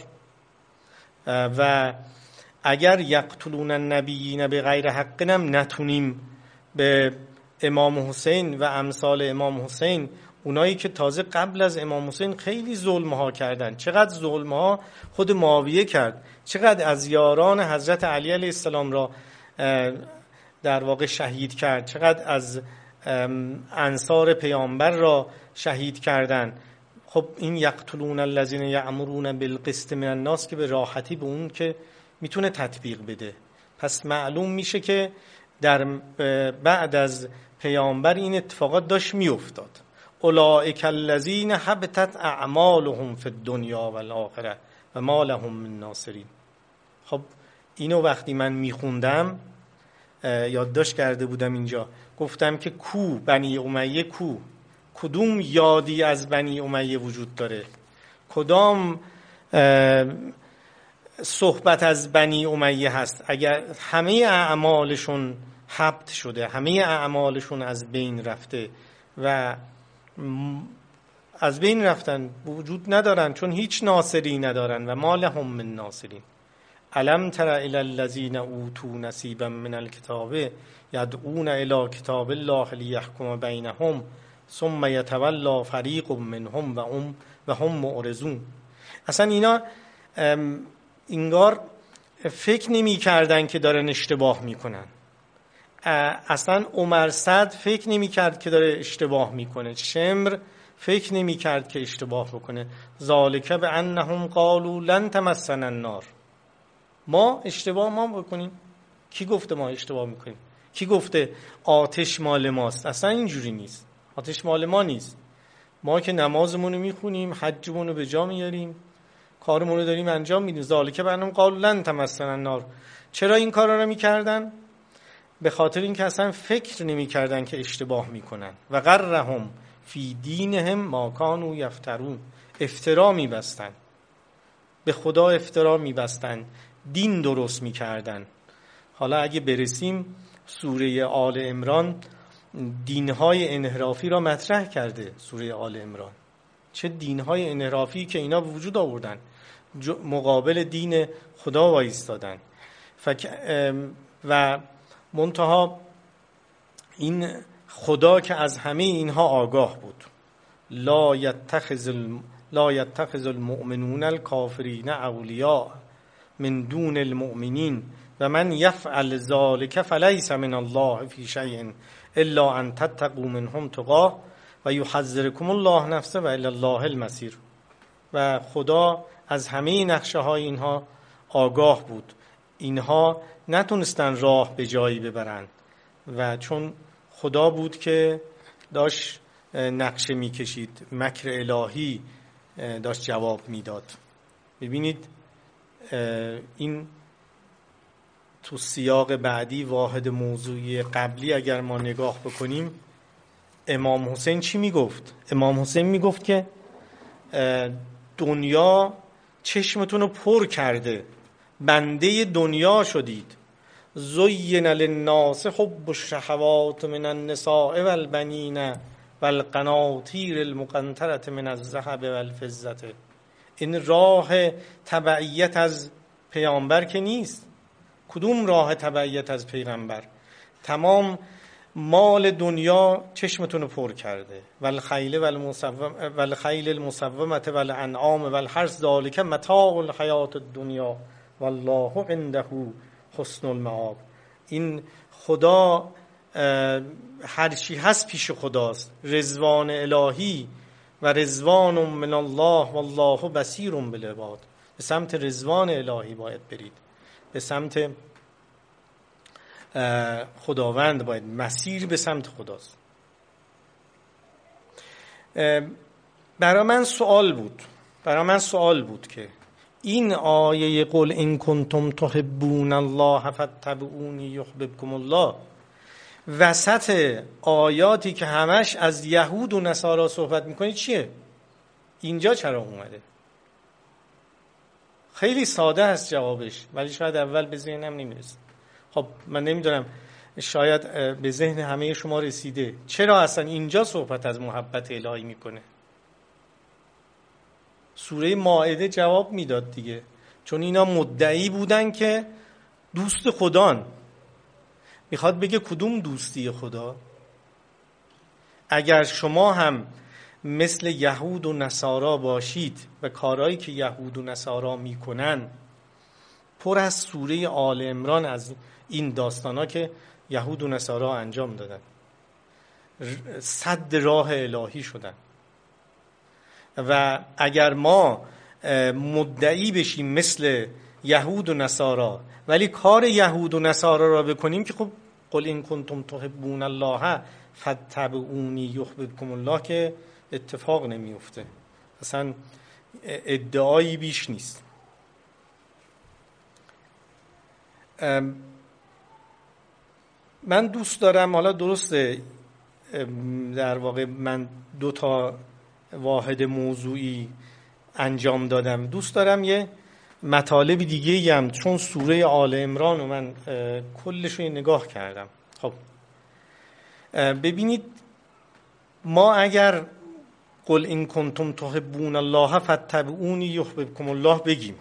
و اگر یقتلون النبیین بغیر حق هم نتونیم به امام حسین و امثال امام حسین، اونایی که تازه قبل از امام حسین خیلی ظلم ها کردن، چقدر ظلم ها خود معاویه کرد، چقدر از یاران حضرت علی علیه السلام را در واقع شهید کرد، چقدر از انصار پیامبر را شهید کردن. خب این یقتلون الذین یأمرون بالقسط من الناس که به راحتی به اون که میتونه تطبیق بده. پس معلوم میشه که در بعد از پیامبر این اتفاقات داشت میافتاد. اولئک الذین حبطت اعمالهم فی الدنیا والآخره و ما لهم من ناصرین. خب اینو وقتی من میخوندم یادداشت کرده بودم اینجا، گفتم که کو بنی امیه کو، کدوم یادی از بنی امیه وجود داره؟ کدام صحبت از بنی امیه هست؟ اگر همه اعمالشون حبط شده، همه اعمالشون از بین رفته و از بین رفتن، وجود ندارن، چون هیچ ناصری ندارن و ما لهم من ناصرین. الم تر الی الذین اوتوا نصیبا من الکتاب یدعون الی کتاب الله لیحکم بینهم ثم یتولی فریق منهم و هم و هم معرضون. اصلا اینا انگار فکر نمی کردن که دارن اشتباه میکنن. اصلا عمر سعد فکر نمی کرد که داره اشتباه میکنه. شمر فکر نمی کرد که اشتباه بکنه. ذالک بانهم قالوا لن تمسنا النار. ما اشتباه ما بکنیم؟ کی گفته ما اشتباه میکنیم؟ کی گفته آتش مال ماست؟ اصلا اینجوری نیست. آتش مال ما نیست. ما که نمازمون رو میخونیم، حجمون رو به جا میاریم، کارمون رو داریم انجام میدیم. ذالک بانهم قالوا لن تمسنا النار. چرا این کارا رو میکردن؟ به خاطر اینکه اصلا فکر نمیکردن که اشتباه میکنن. و غرهم فی دینهم ما کانوا یفترون. افترا میبستن، به خدا افترا میبستن، دین درست میکردن. حالا اگه برسیم سوره آل عمران دینهای انحرافی را مطرح کرده. سوره آل عمران چه دینهای انحرافی که اینا به وجود آوردن، مقابل دین خدا وایستادن. فک... و منتها این خدا که از همه اینها آگاه بود. لا یتخذ الم... لا یتخذ المؤمنون الکافرین اولیاء من دون المؤمنین و من یفعل ذلک فلیس من الله فی شیء الا ان تتقوا منهم تقاه و یحذرکم الله نفسه و الی الله المصیر. و خدا از همه نقشه های اینها آگاه بود. اینها نتونستن راه به جایی ببرن و چون خدا بود که داشت نقشه میکشید، مکر الهی داشت جواب میداد. ببینید این تو سیاق بعدی واحد موضوعی قبلی اگر ما نگاه بکنیم، امام حسین چی میگفت؟ امام حسین میگفت که دنیا چشمتون رو پر کرده، بنده دنیا شدید. زین للناس حب الشهوات من النساء والبنین والقناطیر المقنطرة من الذهب والفضة. این راه تبعیت از پیامبر که نیست. کدوم راه تبعیت از پیغمبر؟ تمام مال دنیا چشمتون رو پر کرده. والخیل والمسوم والخیل المسومة والانعام والحرث ذلک متاع الحیات الدنیا والله عنده حسن المآب. این خدا هر چی هست پیش خداست. رضوان الهی و رضوان من الله والله بصیر بالعباد. به سمت رضوان الهی باید برید، به سمت خداوند باید، مسیر به سمت خداست. برای من سوال بود برای من سوال بود که این آیه قل ان کنتم تحبون الله فاتبعونی یحببکم الله وسط آیاتی که همش از یهود و نصارا صحبت میکنه چیه؟ اینجا چرا اومده؟ خیلی ساده است جوابش، ولی شاید اول به ذهنم نمیرسه. خب من نمیدونم، شاید به ذهن همه شما رسیده. چرا اصلا اینجا صحبت از محبت الهی میکنه؟ سوره مائده جواب میداد دیگه، چون اینا مدعی بودن که دوست خدان. میخواد بگه کدوم دوستی خدا؟ اگر شما هم مثل یهود و نصارا باشید و کارهایی که یهود و نصارا میکنن پر از سوره آل عمران از این داستانا که یهود و نصارا انجام دادن، سد راه الهی شدن. و اگر ما مدعی بشیم مثل یهود و نصارا ولی کار یهود و نصارا را بکنیم که خب قل این کنتم تحبون الله فاتبعونی یحببکم الله که اتفاق نمیفته. اصلا ادعایی بیش نیست. من دوست دارم، حالا درسته در واقع من دو تا واحد موضوعی انجام دادم. دوست دارم یه مطالب دیگه هم، چون سوره آل عمران رو من کلش رو نگاه کردم. خب ببینید، ما اگر قل این کنتم تحبون الله فاتبعونی یحببکم الله بگیم،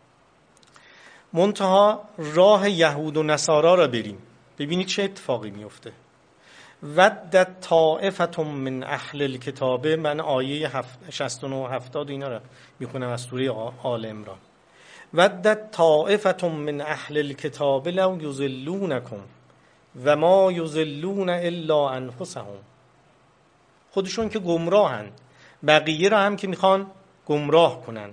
منتها راه یهود و نصارا را بریم، ببینید چه اتفاقی میفته. ودت طائفة من اهل الکتاب، من آیه شصت و نه و هفتاد اینا را میخونم از سوره آل عمران. ودت طائفة من اهل الکتاب لو یضلونکم و ما یضلون الا انفسهم. خودشون که گمراهن، بقیه را هم که میخوان گمراه کنن.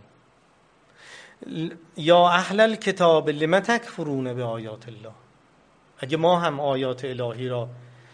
یا اهل الکتاب لم تکفرون به آیات الله. اگه ما هم آیات الهی را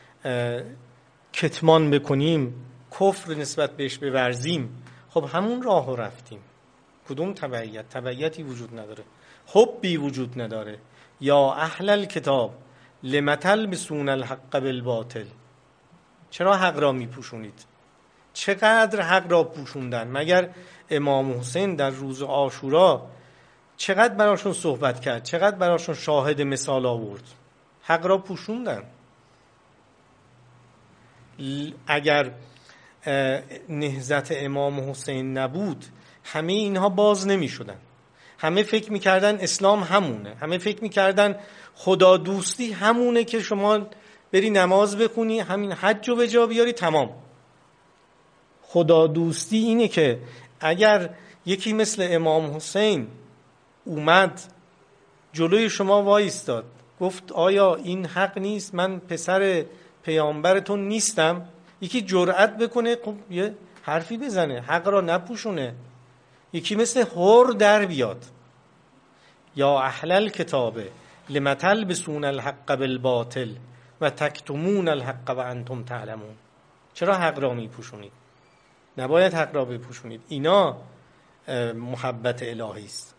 کتمان بکنیم، کفر نسبت بهش بورزیم، خب همون راه رو رفتیم. کدوم تبعیت؟ تبعیتی وجود نداره، حبی وجود نداره. یا اهل الکتاب لم تلبسون الحق بالباطل. چرا حق را میپوشونید؟ چقدر حق را پوشوندن؟ مگر امام حسین در روز عاشورا چقدر براشون صحبت کرد؟ چقدر براشون شاهد مثال آورد؟ حق را پوشوندن. اگر نهضت امام حسین نبود، همه اینها باز نمی شدن. همه فکر می کردن اسلام همونه، همه فکر می کردن خدا دوستی همونه که شما بری نماز بخونی، همین حج رو به جا بیاری، تمام. خدا دوستی اینه که اگر یکی مثل امام حسین اومد جلوی شما وایستاد، گفت آیا این حق نیست؟ من پسر پیامبرتون نیستم؟ یکی جرأت بکنه خب یه حرفی بزنه، حق را نپوشونه. یکی مثل هور در بیاد. یا اهل الکتاب لم تلبسون الحق بالباطل و تکتمون الحق و انتم تعلمون. چرا حق را میپوشونید؟ نباید حق را بپوشونید. اینا محبت الهی است.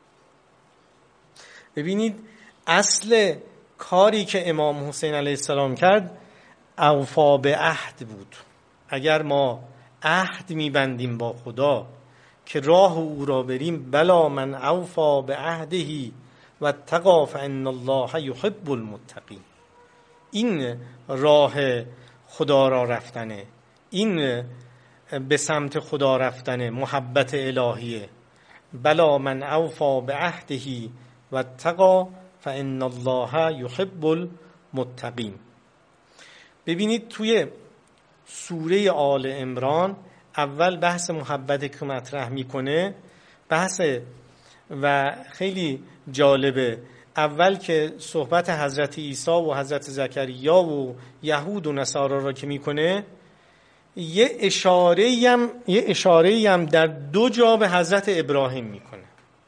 ببینید، اصل کاری که امام حسین علیه السلام کرد اوفا به عهد بود. اگر ما عهد میبندیم با خدا که راه او را بریم، بلا من اوفا به عهدهی و اتقی فان الله یحب المتقین. این راه خدا را رفتنه، این به سمت خدا رفتنه، محبت الهیه. بلا من اوفا به عهدهی و اتقی فان الله یحب المتقین. ببینید توی سوره آل عمران اول بحث محبت که مطرح میکنه، بحث و خیلی جالبه. اول که صحبت حضرت عیسی و حضرت زکریا و یهود و نصارا را که میکنه، یه اشاره‌ای هم یه اشاره‌ای هم در دو جا به حضرت ابراهیم میکنه.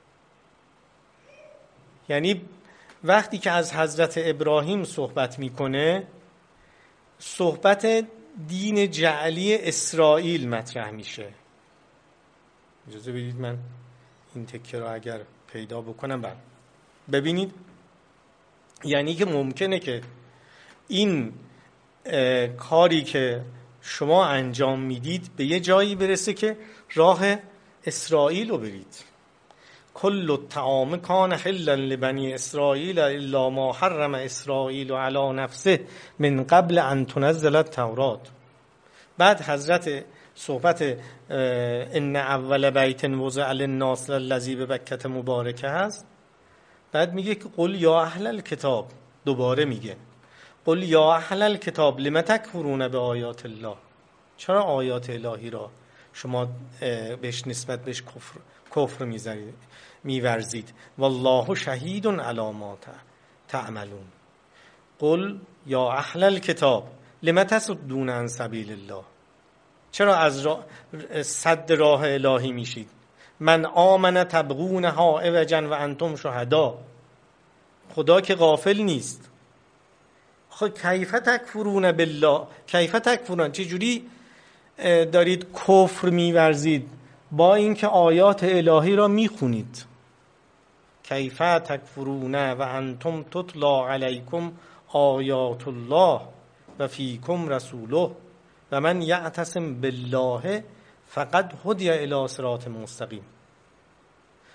یعنی وقتی که از حضرت ابراهیم صحبت میکنه، صحبت دین جعلی اسرائیل مطرح میشه. اجازه بدید من این تکه رو اگر پیدا بکنم. بعد ببینید، یعنی که ممکنه که این کاری که شما انجام میدید به یه جایی برسه که راه اسرائیل رو برید. کل الطعام کان حلا لبنی اسرائیل الا ما حرم اسرائیل علی نفسه من قبل ان تنزل التورات. بعد حضرت صحبت ان اول بیت وضع للناس الذی ببکة مبارکه هست. بعد میگه که قل یا اهل الکتاب، دوباره میگه قل یا اهل الکتاب لم تکفرون به آیات الله. چرا آیات الهی را شما بهش نسبت بهش کفر کفر می‌زنید می‌ورزید؟ والله شهید علی ما تعملون. قل یا اهل الکتاب لم تصدون عن سبیل الله. چرا از صد راه الهی میشید؟ من آمن تبغونها عوجا و انتم شهدا. خدا که غافل نیست. خب کیف تکفرون بالله، کیف تکفرون، چه جوری دارید کفر می‌ورزید با اینکه آیات الهی را میخونید؟ کیف تکفرون و انتم تتلا علیکم آیات الله و فیکم رسوله و من یعتصم بالله فقد هدی الی صراط مستقیم.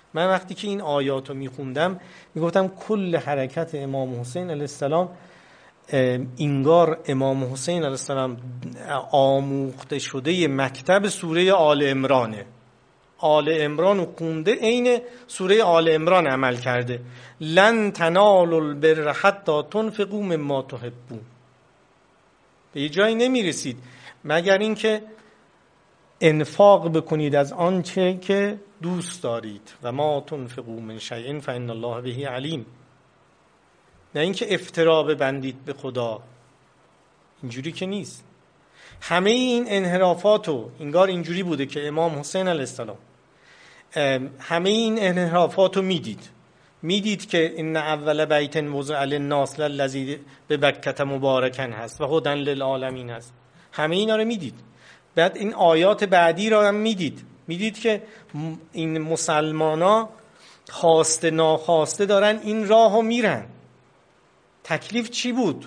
من وقتی که این آیات رو میخوندم میگفتم کل حرکت امام حسین علیه السلام انگار امام حسین علیه السلام آموخته شده مکتب سوره آل عمرانه. آل عمران رو خونده، عین سوره آل عمران عمل کرده. لن تنالوا البر حتی تنفقوا مما تحبون. به یه جایی نمیرسید مگر اینکه انفاق بکنید از آنچه که دوست دارید. و ما تنفقوا من شیء فإن الله به علیم. نه اینکه افترا ببندید به خدا، اینجوری که نیست. همه این انحرافاتو انگار اینجوری بوده که امام حسین علیه السلام همه این انحرافاتو میدید میدید که ان اول بیت وضع للناس للذی ببکة مبارکا هست و هدی للعالمین هست. همه اینا رو میدید. بعد این آیات بعدی رو هم میدید میدید که این مسلمانا خواسته ناخواسته دارن این راهو میرن. تکلیف چی بود؟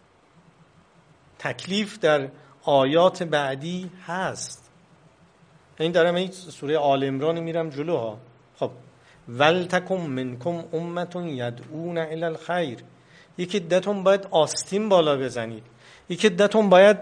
تکلیف در آیات بعدی هست. این دارم این سوره آل عمران میرم جلوها. خب ولتکم منکم امة یدعون الی الخیر. یکی عدتون باید آستین بالا بزنید، یکی عدتون باید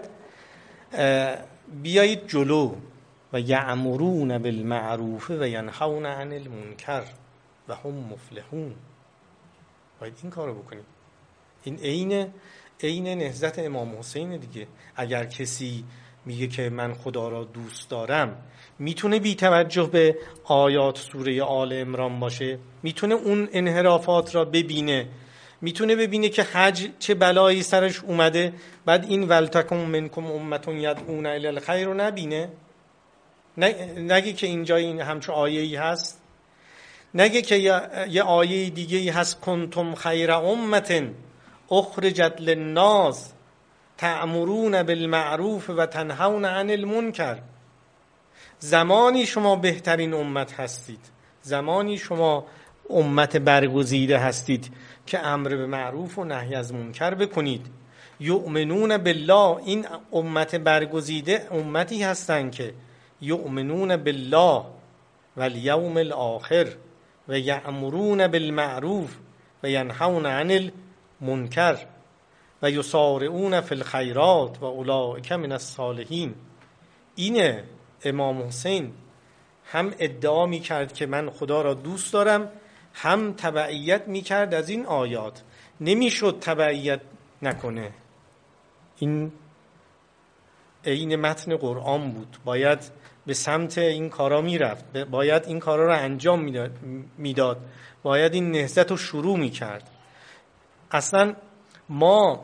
بیایید جلو. و یأمرون بالمعروف و ینهون عن المنکر و هم مفلحون. باید این کارو بکنید. این عین عین نهضت امام حسین دیگه. اگر کسی میگه که من خدا را دوست دارم، میتونه بی توجه به آیات سوره آل عمران باشه، میتونه اون انحرافات را ببینه، میتونه ببینه که حج چه بلایی سرش اومده، بعد این ولتکم منکم امة یدعون الی الخیر رو نبینه. نگه که اینجا این همچون آیه‌ای هست، نگه که یه آیه دیگه ای هست کنتم خیر امة اخرجت للناس تأمرون بالمعروف و تنهون عن المنکر. زمانی شما بهترین امت هستید، زمانی شما امت برگزیده هستید که امر به معروف و نهی از منکر بکنید. یؤمنون بالله. این امت برگزیده امتی هستند که یؤمنون بالله و الیوم الاخر و یأمرون بالمعروف و ینهون عن المنکر و یسارعون فی الخیرات و اولئک من الصالحین. اینه امام حسین هم ادعا می کرد که من خدا را دوست دارم، هم تبعیت می کرد از این آیات. نمی شد تبعیت نکنه. این عین متن قرآن بود. باید به سمت این کارا می رفت، باید این کارا را انجام می داد، باید این نهضت رو شروع می کرد. اصلا ما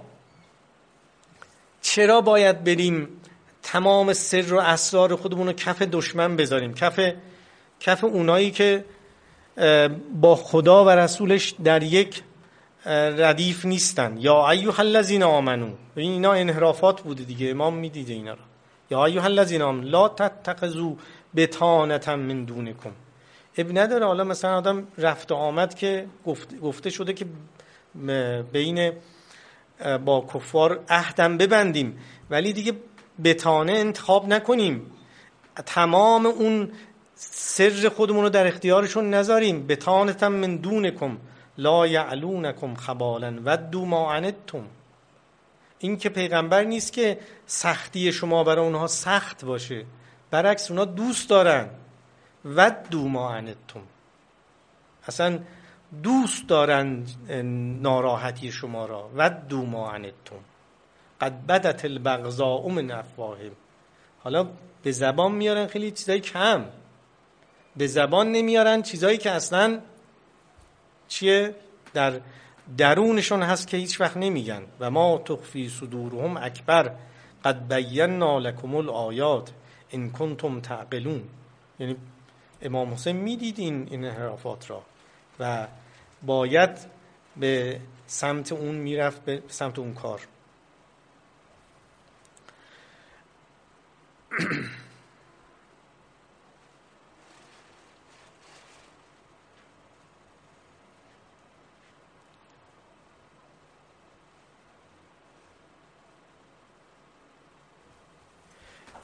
چرا باید بریم تمام سر و اسرار خودمون رو کف دشمن بذاریم، کف کف اونایی که با خدا و رسولش در یک ردیف نیستن؟ یا ایها الذین آمنو. این اینا انحرافات بوده دیگه، امام میدیده اینا رو. یا ایها الذین آمنو لا تتخذوا بطانة من دونکم. اب نداره حالا مثلا آدم رفت و آمد که گفت گفته شده که بین با کفار عهدم ببندیم، ولی دیگه بطانه انتخاب نکنیم، تمام اون سر خودمون رو در اختیارشون نذاریم. بطانة من دونکم لا یعلونکم خبالا ودوا ما عنتم. این که پیغمبر نیست که سختی شما برای اونها سخت باشه، برعکس اونها دوست دارن. ودوا ما عنتم، اصلا دوست دارن ناراحتی شما را. ودوا ما عنتم قد بدت البغضاء من افواههم. حالا به زبان میارن خیلی چیزای کم، به زبان نمیارن چیزایی که اصلا چیه در درونشون هست که هیچ وقت نمیگن. و ما تخفی صدورهم اکبر قد بینا لکم الآیات ان کنتم تعقلون. یعنی امام حسین میدید این انحرافات را و باید به سمت اون میرفت، به سمت اون کار.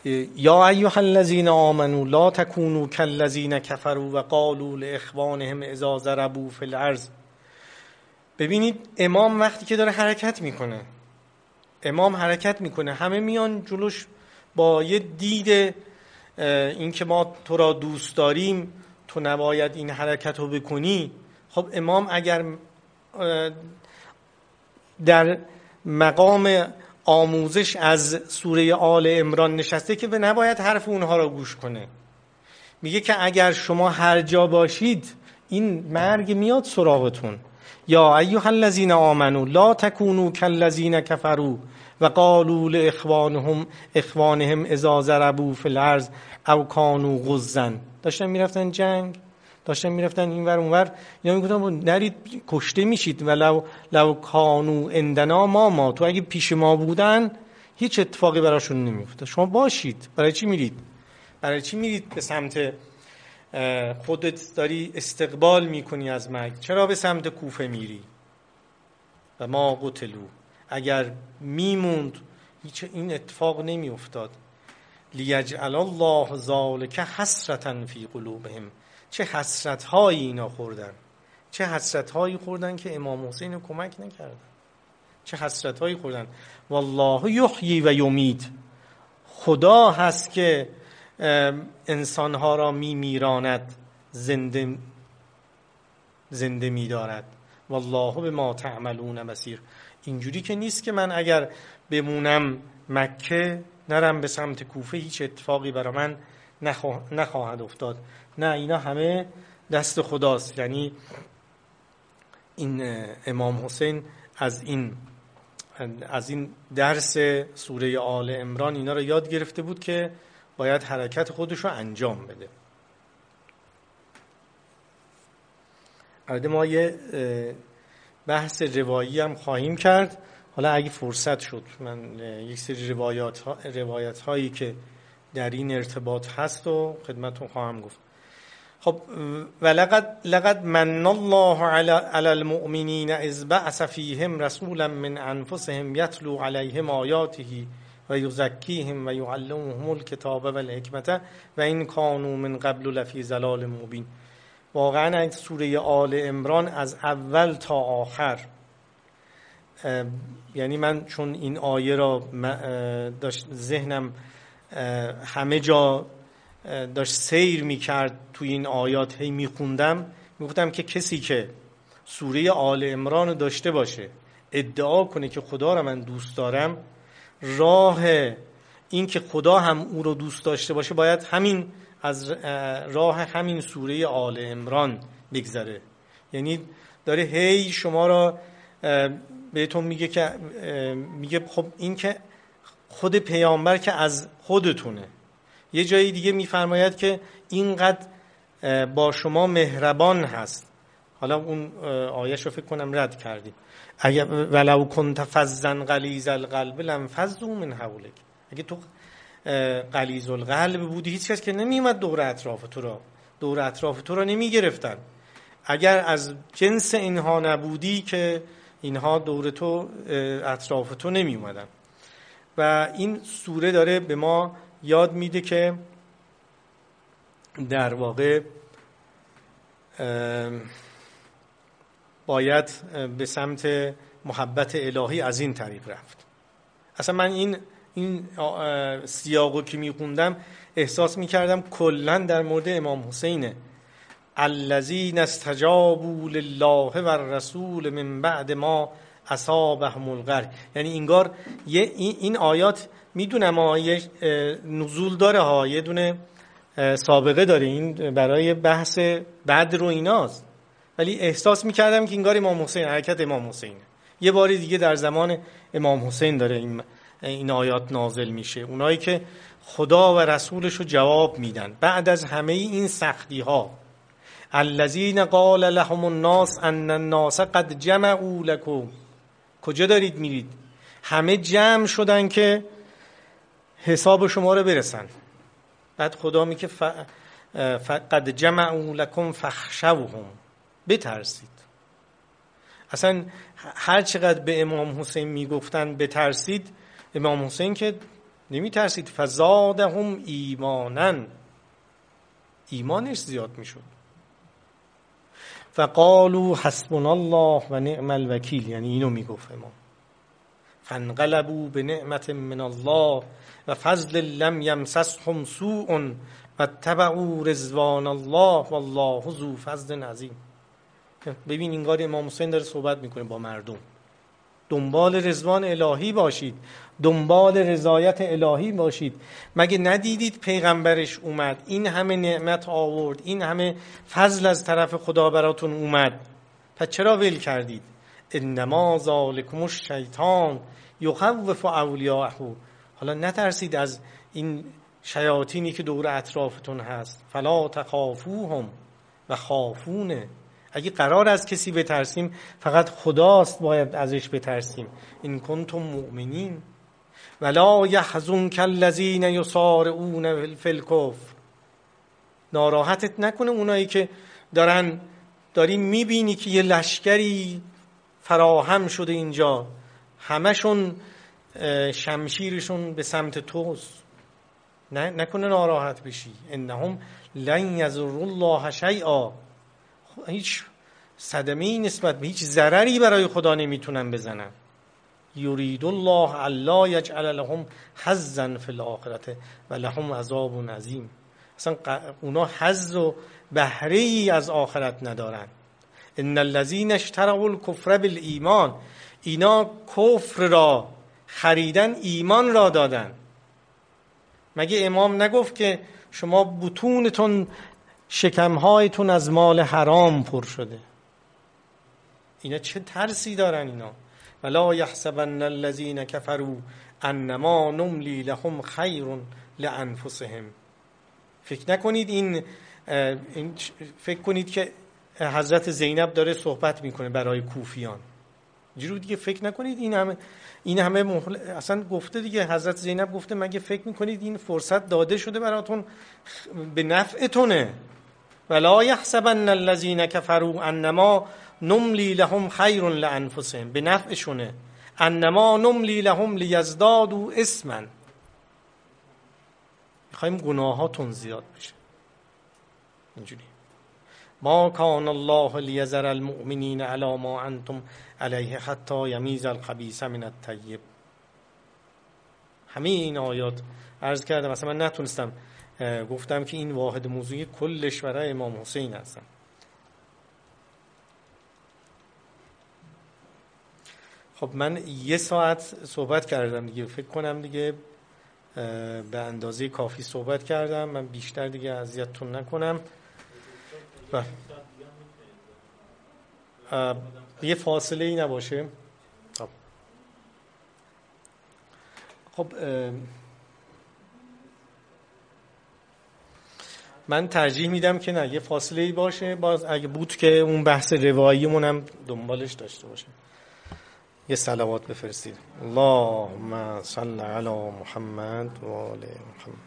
یا ایها الذین آمنوا لا تکونوا کالذین کفروا و قالوا لاخوانهم اذا ضربوا فی الارض. ببینید امام وقتی که داره حرکت میکنه، امام حرکت میکنه، همه میان جلوش با یه دید این که ما تو را دوست داریم، تو نباید این حرکت رو بکنی. خب امام اگر در مقام آموزش از سوره آل عمران نشسته که به نباید حرف اونها را گوش کنه، میگه که اگر شما هر جا باشید این مرگ میاد سراغتون. یا ایها الذین آمنوا لا تکونوا کالذین کفروا و قالوا لاخوانهم اخوانهم اذا ضربوا فی الارض او کانوا غزا. داشتن میرفتن جنگ، داشتن میرفتن اینور اونور، اینا میگفتن نرید کشته میشید، ولو لو کانوا عندنا ما ما تو اگه پیش ما بودن هیچ اتفاقی براشون نمیفته، شما باشید. برای چی میرید؟ برای چی میرید به سمت خودت داری استقبال میکنی از مرگ؟ چرا به سمت کوفه میری؟ و ما قتلوا، اگر میموند هیچ این اتفاق نمیافتاد. لیجعل الله ذلک حسرة فی قلوبهم. چه حسرت هایی اینا خوردن، چه حسرت هایی خوردن که امام حسین رو کمک نکردن، چه حسرت هایی خوردن. والله یحیی و یمیت. خدا هست که انسان ها را می میراند، زنده زنده می دارد. والله بما تعملون بصیر. اینجوری که نیست که من اگر بمونم مکه نرم به سمت کوفه هیچ اتفاقی برای من نخوا... نخواهد افتاد. نه، اینا همه دست خداست. یعنی این امام حسین از این از این درس سوره آل عمران اینا رو یاد گرفته بود که باید حرکت خودش رو انجام بده. البته ما یه بحث روایی هم خواهیم کرد، حالا اگه فرصت شد من یک سری روایات ها، روایت هایی که در این ارتباط هست و خدمتتون خواهم گفت. خب ولقد لقد من الله علی علی المؤمنین اذ بعث فیهم رسولا من انفسهم یتلو علیهم آیاته و یزکیهم و یعلمهم الکتاب والحکمة و این کانوا من قبل لفی ضلال مبین. واقعا این سوره آل عمران از اول تا آخر، یعنی من چون این آیه را داشت ذهنم همه جا داشت سیر میکرد توی این آیات، هی میخوندم میگفتم که کسی که سوره آل عمران رو داشته باشه ادعا کنه که خدا را من دوست دارم، راه این که خدا هم او رو دوست داشته باشه باید همین از راه همین سوره آل عمران بگذره. یعنی داره هی شما را بهتون میگه که میگه خب این که خود پیامبر که از خودتونه. یه جایی دیگه میفرماید که اینقدر با شما مهربان هست. حالا اون آیه‌شو فکر کنم رد کردیم. اگه ولو کنت فظا غلیظ القلب لانفضوا من حولک. اگه تو غلیظ القلب بودی هیچ کس که نمیومد دور اطراف تو را دور اطراف تو را نمیگرفتن. اگر از جنس اینها نبودی که اینها دور تو اطراف تو نمی اومدن. و این سوره داره به ما یاد میده که در واقع باید به سمت محبت الهی از این طریق رفت. اصلا من این این سیاقو که میخوندم احساس میکردم کلا در مورد امام حسینه. الذین استجابوا لله و الرسول من بعد ما اصابهم القرح. یعنی انگار یه این آیات میدونم آیه نزول داره ها، یه دونه سابقه داره، این برای بحث بدر و ایناست، ولی احساس میکردم که انگار امام حسین، حرکت امام حسینه. یه باری دیگه در زمان امام حسین داره این این آیات نازل میشه. اونایی که خدا و رسولش رو جواب میدن بعد از همه این سختی ها. الذین قال لهم الناس ان الناس قد جمعوا لكم. کجا دارید میرید؟ همه جمع شدن که حساب شما رو برسن. بعد خدا میگه ف... قد جمعوا لكم فاخشوهم. بترسید. اصلا هر چقدر به امام حسین میگفتن بترسید، امام حسین که نمی ترسید. فزادهم ایمانا، ایمانش زیاد می شد. فقالوا حسبنا الله و نعم الوکیل، یعنی اینو می گفت امام. فانقلبوا بنعمت من الله و فضل لم یمسسهم سوء و اتبعوا رضوان الله والله ذو فضل عظیم. ببین انگار امام حسین داره صحبت میکنه با مردم. دنبال رضوان الهی باشید، دنبال رضایت الهی باشید. مگه ندیدید پیغمبرش اومد، این همه نعمت آورد، این همه فضل از طرف خدا براتون اومد، پس چرا ول کردید؟ انما ذالکم الشیطان یخوف اولیاءه. حالا نترسید از این شیاطینی که دور اطرافتون هست. فلا تخافوهم و خافونه. اگه قرار از کسی بترسیم فقط خداست باید ازش بترسیم. این کنتم مؤمنین ولا یحزنک الذین یسارعون فی الکفر. ناراحتت نکنه اونایی که دارن داری میبینی که یه لشکری فراهم شده اینجا، همشون شمشیرشون به سمت توست، نه نکنه ناراحت بشی. انهم لن یضروا الله شیئا. هیچ صدمه‌ای نسبت به هیچ ضرری برای خدا نمیتونن بزنن. یرید الله الا یجعل لهم حظا فی الاخرة و لهم عذاب عظیم. اصلا اونا حظ و بهره ای از آخرت ندارن. ان الذین اشتروا الکفر بالایمان، اینا کفر را خریدن ایمان را دادن. مگه امام نگفت که شما بطونتون شکمهایتون از مال حرام پر شده؟ اینا چه ترسی دارن اینا؟ ولا یحسبن الذین کفروا انما نملی لهم خیر لانفسهم. فکر نکنید این, این فکر کنید که حضرت زینب داره صحبت میکنه برای کوفیان. اینجوری دیگه فکر نکنید این همه این همه محل... اصلا گفته دیگه، حضرت زینب گفته مگه فکر میکنید این فرصت داده شده براتون به نفعتونه؟ ولا یحسبن الذین کفروا انما نملی لهم خیر لانفسهم، به نفعشونه. انما نملی لهم لیزدادوا اثما، میخوایم گناهاتون زیاد بشه. اینجوری ما کان الله لیذر المؤمنین علی ما انتم علیه حتی یمیز الخبیث من الطیب. همه این آیات عرض کردم، مثلا من نتونستم گفتم که این واحد موضوعی کلش برای امام حسین هستن. خب من یه ساعت صحبت کردم دیگه، فکر کنم دیگه به اندازه کافی صحبت کردم. من بیشتر دیگه اذیتتون نکنم. و یه فاصله ای نباشه. خب خب من ترجیح میدم که نه، یه فاصله ای باشه، باز اگه بود که اون بحث رواییمون هم دنبالش داشته باشه. یه صلوات بفرستید. اللهم صل علی محمد و آل محمد.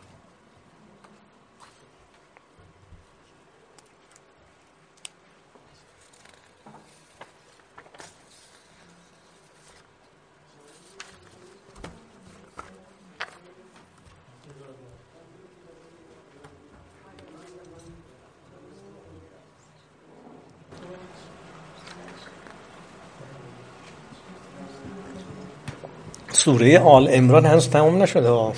سوره آل عمران هنوز تمام نشده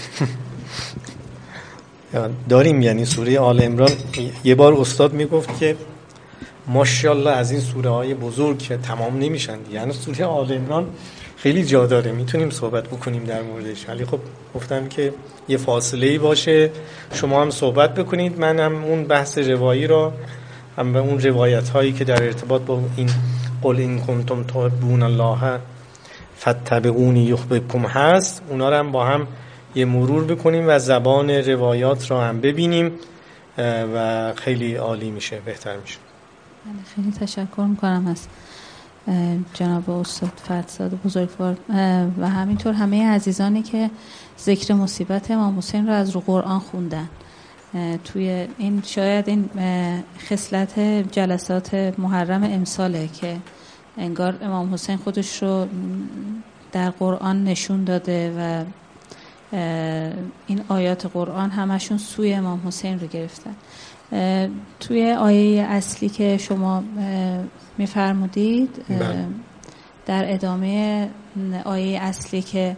داریم، یعنی سوره آل عمران یه بار استاد میگفت که ماشاءالله از این سوره های بزرگ که تمام نمیشن، یعنی سوره آل عمران خیلی جا داره، میتونیم صحبت بکنیم در موردش. ولی خب گفتم که یه فاصله ای باشه، شما هم صحبت بکنید، من هم اون بحث روایی را هم به اون روایت هایی که در ارتباط با این قل این کنتم تحبون الله فاتبعونی یحببکم هست، اونا رو هم با هم یه مرور بکنیم و زبان روایات را هم ببینیم و خیلی عالی میشه، بهتر میشه. خیلی تشکر میکنم از جناب استاد فرزاد بزرگوار و همینطور همه عزیزانی که ذکر مصیبت امام حسین رو از رو قرآن خوندن. توی این شاید این خصلت جلسات محرم امساله که انگار امام حسین خودش رو در قرآن نشون داده و این آیات قرآن همشون سوی امام حسین رو گرفتن. توی آیه اصلی که شما میفرمودید در ادامه آیه اصلی که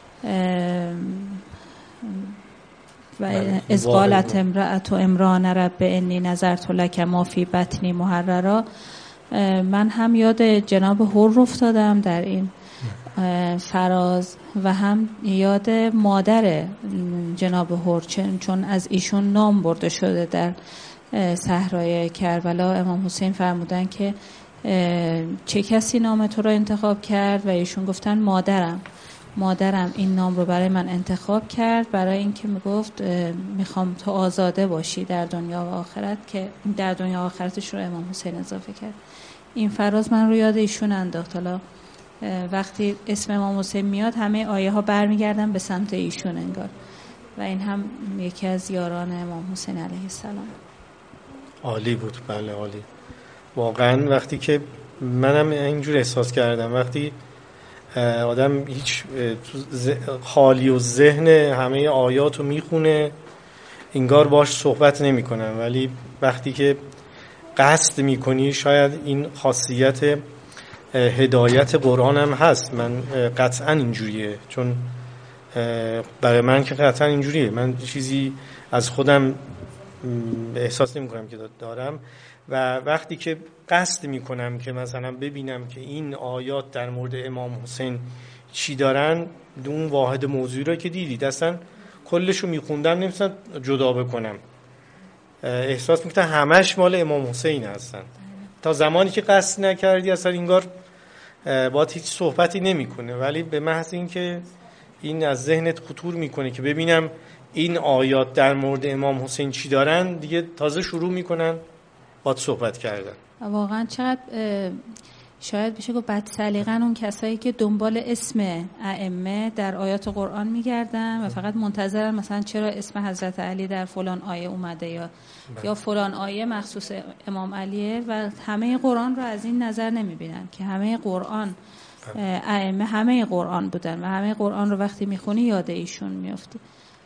و از قالت امرأة عمران رب انی نظرت لک ما فی بطنی محررا، من هم یاد جناب هور افتادم در این فراز و هم یاد مادر جناب هور، چون از ایشون نام برده شده در صحرای کربلا. امام حسین فرمودن که چه کسی نام تو رو انتخاب کرد و ایشون گفتن مادرم. مادرم این نام رو برای من انتخاب کرد برای اینکه میگفت میخوام تو آزاده باشی در دنیا و آخرت، که در دنیا و آخرتش رو امام حسین اضافه کرد. این فراز من رو یاد ایشون انداخت. حالا وقتی اسم امام حسین میاد همه آیه ها برمیگردن به سمت ایشون انگار، و این هم یکی از یاران امام حسین علیه السلام. عالی بود. بله عالی. واقعا وقتی که منم اینجور احساس کردم، وقتی آدم هیچ خالی و ذهن همه آیات رو میخونه انگار باش صحبت نمی کنم، ولی وقتی که قصد میکنی شاید این خاصیت هدایت قرآن هم هست. من قطعا اینجوریه، چون برای من که قطعا اینجوریه. من چیزی از خودم احساس نمی کنم که دارم، و وقتی که قصد می کنم که مثلا ببینم که این آیات در مورد امام حسین چی دارن، اون واحد موضوعی رو که دیدید اصلا کلشو می خوندم نمیتونم جدا بکنم. احساس میکنم همش مال امام حسین هستن. تا زمانی که قصد نکردی اصلا انگار باید هیچ صحبتی نمی کنه، ولی به محض این که این از ذهنت خطور میکنه که ببینم این آیات در مورد امام حسین چی دارن، دیگه تازه شروع میکنن باید صحبت کردن. واقعا چقدر شاید بشه گفت بد سلیقه‌ن اون کسایی که دنبال اسم ائمه در آیات قرآن میگردن و فقط منتظرن مثلا چرا اسم حضرت علی در فلان آیه اومده یا بله. یا فلان آیه مخصوص امام علیه، و همه قرآن رو از این نظر نمیبینن که همه قرآن ائمه همه قرآن بودن و همه قرآن رو وقتی میخونی یاد ایشون میفتی.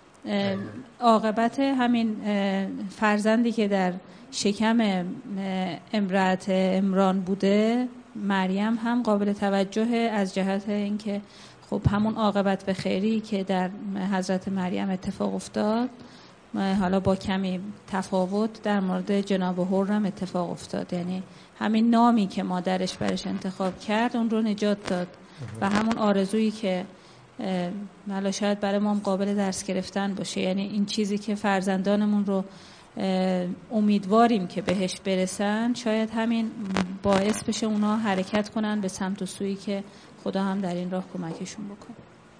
عاقبت همین فرزندی که در شکم امرأت عمران بوده، مریم، هم قابل توجه از جهت اینکه خب همون عاقبت به خیری که در حضرت مریم اتفاق افتاد، حالا با کمی تفاوت در مورد جناب حرم اتفاق افتاد. یعنی همین نامی که مادرش برش انتخاب کرد اون رو نجات داد و همون آرزویی که حالا شاید برای ما قابل درس گرفتن باشه، یعنی این چیزی که فرزندانمون رو امیدواریم که بهش برسن، شاید همین باعث بشه اونا حرکت کنن به سمت و سویی که خدا هم در این راه کمکشون بکنه.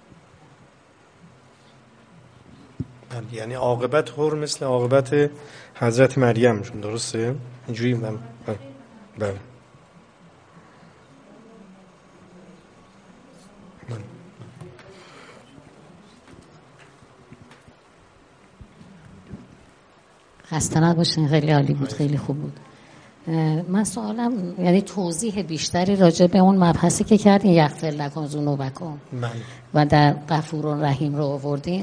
یعنی عاقبت هر مثل عاقبت حضرت مریم شون، درسته؟ اینجوری من بله. خسته نباشین، خیلی عالی بود، خیلی خوب بود. من سوالم یعنی توضیح بیشتری راجع به اون مبحثی که کردین یغفر لکم ذنوبکم و در غفور و رحیم رو آوردین.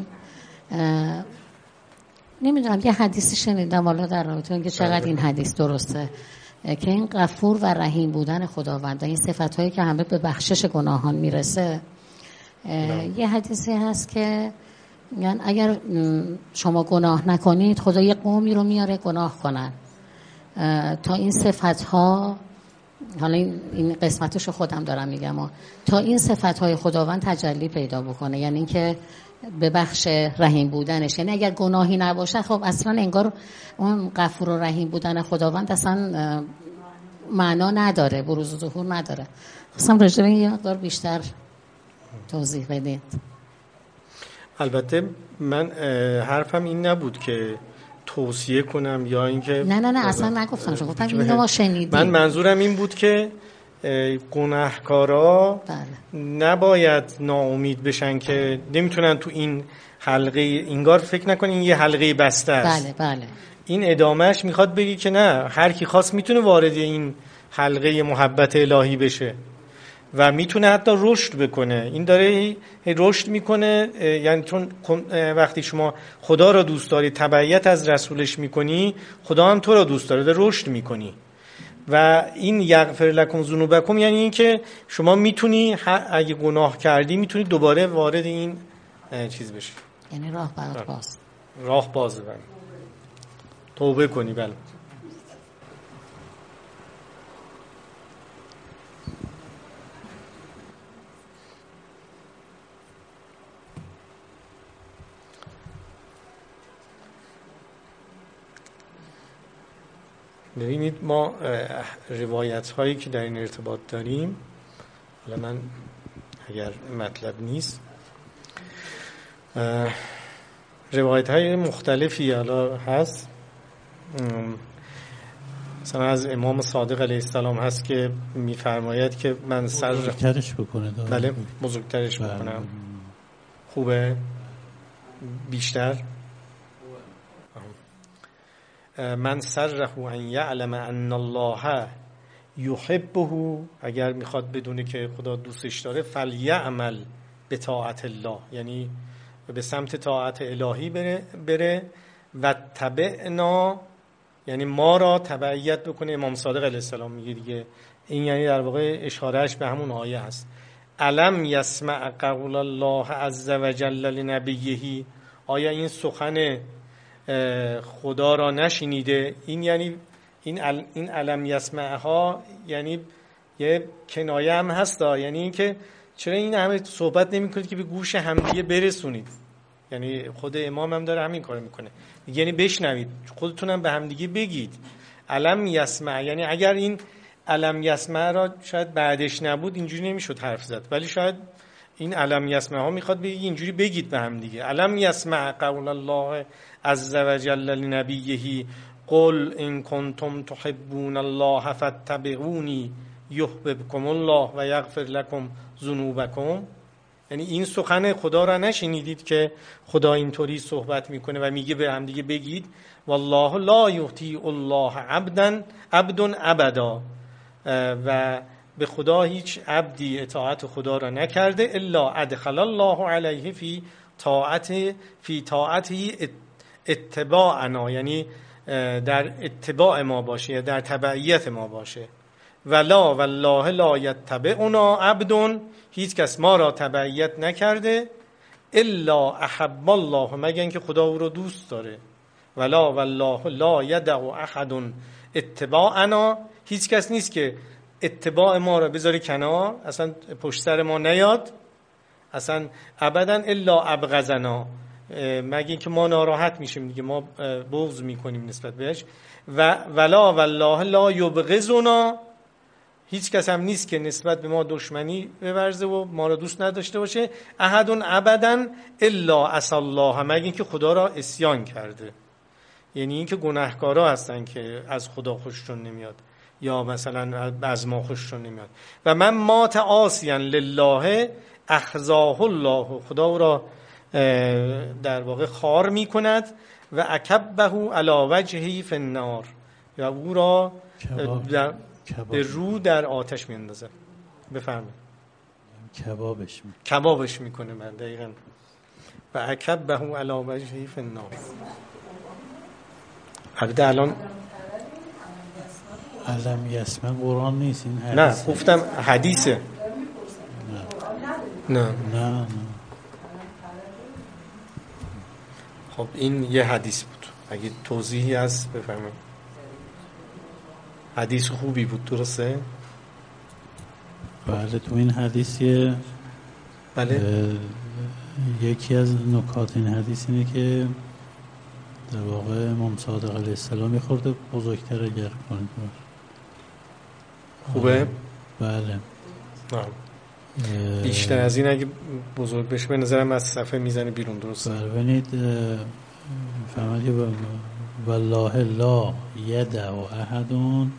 نمیدونم یه حدیثی شنیدم والا در رابطه که چقدر این حدیث درسته که این غفور و رحیم بودن خداوند، این صفتایی که همه به بخشش گناهان میرسه. یه حدیثی هست که یعنی اگر شما گناه نکنید خدا یه قومی رو میاره گناه کنن تا این صفت‌ها، حالا این, این قسمتشو خودم دارم میگم، تا این صفت‌های خداوند تجلی پیدا بکنه، یعنی اینکه به بخش رحیم بودنش. یعنی اگر گناهی نباشه خب اصلا انگار اون غفور و رحیم بودن خداوند اصلا معنا نداره، بروز و ظهور نداره. خواستم راجع به این یه مقدار بیشتر توضیح بدید. البته من حرفم این نبود که توصیه کنم یا اینکه نه نه نه اصلا نگفتم، شما گفتم اینو ما شنیدیم. من منظورم این بود که گناهکارا بله. نباید ناامید بشن که نمیتونن تو این حلقه، انگار فکر نکنین یه حلقه بسته است. بله بله. این ادامهش میخواد بگی که نه، هر کی خواست میتونه وارد این حلقه محبت الهی بشه و میتونه حتی رشد بکنه. این داره رشد میکنه، یعنی چون وقتی شما خدا را دوست داری، تبعیت از رسولش میکنی، خدا هم تو را دوست داره، داره رشد میکنی. و این یغفر لکم ذنوبکم یعنی این که شما میتونی اگه گناه کردی میتونی دوباره وارد این چیز بشی، یعنی راه برات باز، راه بازه، بله، توبه کنی. بله ببینید ما روایت هایی که در این ارتباط داریم، حالا من اگر مطلب نیست روایت های مختلفی حالا هست، مثلا از امام صادق علیه السلام هست که میفرماید که من سر بزرگترش بکنه. بله بزرگترش بکنم. خوبه بیشتر من سره ان یعلم ان الله یحبه، اگر میخواد بدونه که خدا دوستش داره، فلیعمل به طاعت الله، یعنی به سمت طاعت الهی بره, بره و تبعنا، یعنی ما را تبعیت بکنه. امام صادق علیه السلام میگه دیگه، این یعنی در واقع اشارهش به همون آیه هست. الم یسمع قول الله عز وجل لنبیه، آیا این سخن خدا را نشنیده؟ این یعنی این ال این علم یسمعها یعنی یه کنایه هم هست، یعنی این که چرا این همه صحبت نمی کنید که به گوش همدیگه برسونید. یعنی خود امام هم داره همین کار میکنه، یعنی بشنوید، خودتونم به همدیگه بگید. علم یسمع یعنی اگر این علم یسمع را شاید بعدش نبود اینجوری نمیشد حرف زد، ولی شاید این علم یسمع ها میخواد بگی اینجوری بگید به هم دیگه. علم یسمع قول الله عز وجل لنبیه قل ان کنتم تحبون الله فاتبعونی یحببکم الله و یغفر لکم ذنوبکم. یعنی این سخن خدا را نشنیدید که خدا اینطوری صحبت میکنه و میگه به هم دیگه بگید والله لا یطیع الله عبدا عبد ابدا، و به خدا هیچ عبدی اطاعت خدا را نکرده الا ادخل الله علیه فی طاعت فی طاعته اتباعنا، یعنی در اتباع ما باشه یا در تبعیت ما باشه. ولا والله لا یتبعنا عبد، هیچ کس ما را تبعیت نکرده الا احب الله، مگر اینکه خدا او را دوست داره. ولا والله لا یدع احد اتباعنا، هیچ کس نیست که اتباع ما را بذاره کنار، اصلا پشت سر ما نیاد، اصلا ابدا الا ابغضنا، مگه اینکه ما ناراحت میشیم دیگه، ما بغض میکنیم نسبت بهش. و ولا والله لا یبغضنا، هیچ کس هم نیست که نسبت به ما دشمنی بورزه و ما را دوست نداشته باشه. احد ابدا الا عصى الله، مگه اینکه خدا را عصیان کرده، یعنی اینکه گناهکارا هستن که از خدا خوششون نمیاد یا مثلا از ما خوششون نمیاد. و من مات عاصیا لله اخزاه الله، خدا او را در واقع خار میکند و اکبه علی وجهی فی النار، و او را در به رو در آتش میاندازه. بفرمایید. کبابش می کبابش میکنه. من دقیقاً و اکبه علی وجهی فی النار. البته الان علم یسمع قرآن نیست، این حدیث. نه گفتم حدیثه. نه نه نه نه. خب این یه حدیث بود، اگه توضیحی هست بفرمایید. حدیث خوبی بود، درسته؟ بله، تو این حدیثیه. بله. یکی از نکات این حدیث اینه که در واقع امام صادق علیه السلام یه خورده بزرگتر اگر کنید. خوبه؟ بله. بیشتر از این اگه بزرگ بشه به نظرم از صفحه میزنه بیرون، درسته؟ بله. ببینید فهمید والله لا یدع احد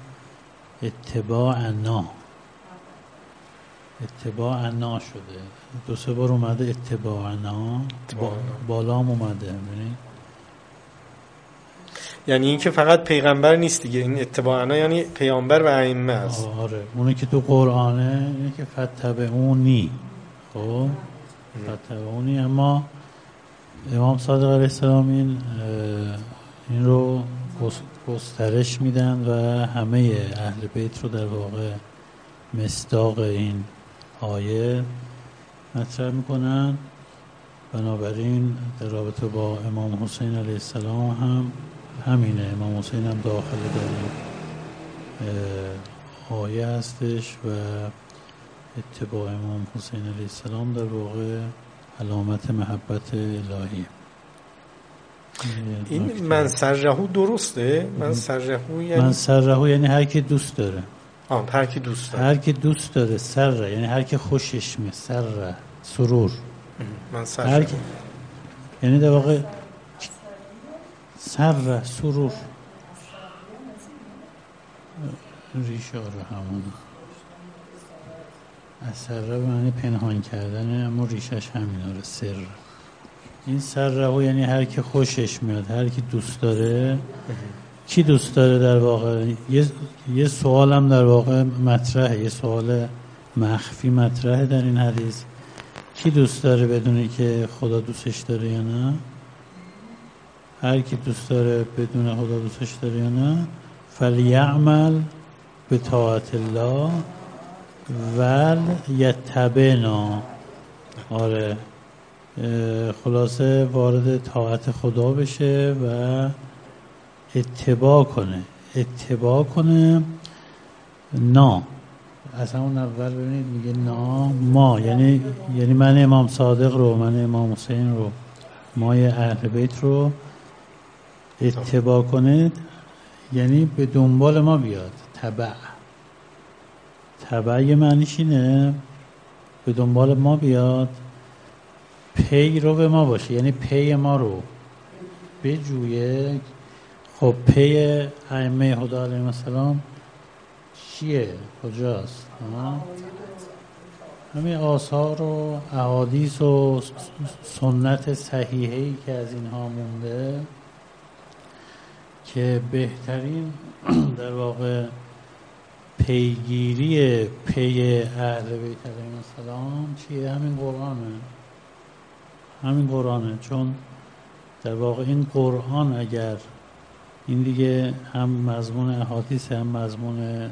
اتباعنا، اتباعنا شده دو سه بار اومده اتباعنا، با بالا هم اومده. ببینید یعنی این که فقط پیغمبر نیست دیگه، این اتباعنا یعنی پیامبر و ائمه است. آره اونی که تو قرآنه اینه که فتبعونی، خب فتبعونی. اما امام صادق علیه السلام این این رو گسترش میدن و همه اهل بیت رو در واقع مصداق این آیه مطرح میکنن. بنابراین در رابطه با امام حسین علیه السلام هم همینه، امام حسین هم داخل در این آیه هستش و اتباع امام حسین علیه السلام در واقع علامت محبت الهی. این من سرهو درسته؟ من سرهو یعنی من سرهو یعنی هر کی دوست داره. آه هر کی دوست داره. هر کی دوست داره. سر یعنی هر کی خوشش میاد. سر سرور. من سرهو کی... یعنی در واقع سر سرور ریشه رو همون از سر به معنی پنهان کردنه، اما ریشش همین آره سر. این سر یعنی هر کی خوشش میاد، هر کی دوست داره. کی دوست داره در واقع؟ یه, یه سوال هم در واقع مطرحه، یه سوال مخفی مطرحه در این حدیث. کی دوست داره بدونی که خدا دوستش داره یا نه؟ هر کی دوست داره بدون خدا دوستش داره یا نه فلیعمل به طاعت الله ول یتبعنا. آره خلاصه وارد طاعت خدا بشه و اتباع کنه. اتباع کنه نا از همون اول ببینید میگه نا ما، یعنی یعنی من امام صادق رو، من امام حسین رو، مای اهل بیت رو اتباع کنه، یعنی به دنبال ما بیاد. تبع تبع یه معنیش اینه به دنبال ما بیاد، پی رو به ما باشه، یعنی پی ما رو بجویه. خب پی ائمه هدی علیهم السلام چیه؟ کجاست؟ همین آثار و احادیث و سنت صحیحه‌ای که از اینها مونده که بهترین در واقع پیگیری پی اهل بیت علیهم السلام چیه؟ همین قرآنه. همین قرآنه. چون در واقع این قرآن اگر این دیگه هم مضمون احادیث هم مضمون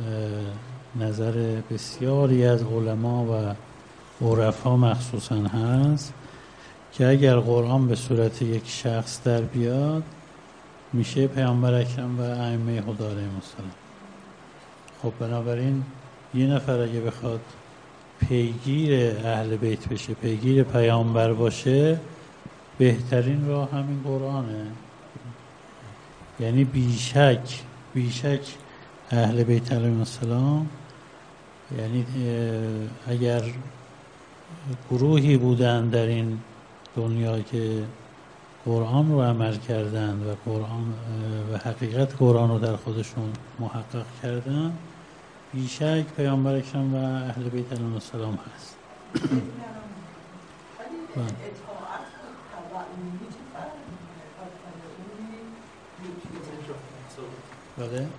نظر بسیاری از علما و عرفا مخصوصا هست که اگر قرآن به صورت یک شخص در بیاد میشه پیامبر اکرم و ائمه هدی علیهم السلام. خب بنابراین یه نفر اگه بخواد پیگیر اهل بیت بشه، پیگیر پیامبر باشه، بهترین راه همین قرآنه. یعنی بیشک بیشک اهل بیت علیهم السلام، یعنی اگر گروهی بودن در این دنیا که قرآن رو عمل کردن و قرآن و حقیقت قرآن رو در خودشون محقق کردن، بیشک پیامبر اکرم و اهل بیت علیهم السلام هست. بله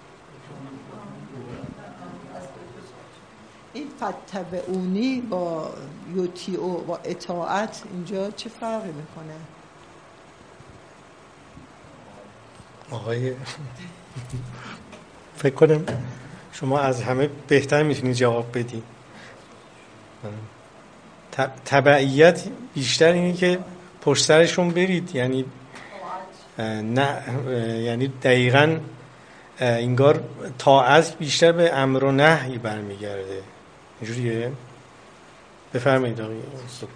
این فتبعونی با یوتیو با اطاعت اینجا چه فرقی میکنه؟ آقای فکر کنم شما از همه بهتر میتونید جواب بدید. تبعیت بیشتر اینه که پشت سرشون برید، یعنی نه، یعنی دقیقاً انگار طاعت بیشتر به امر و نهی برمیگرده. اینجوریه؟ بفرمایید آقای استاد.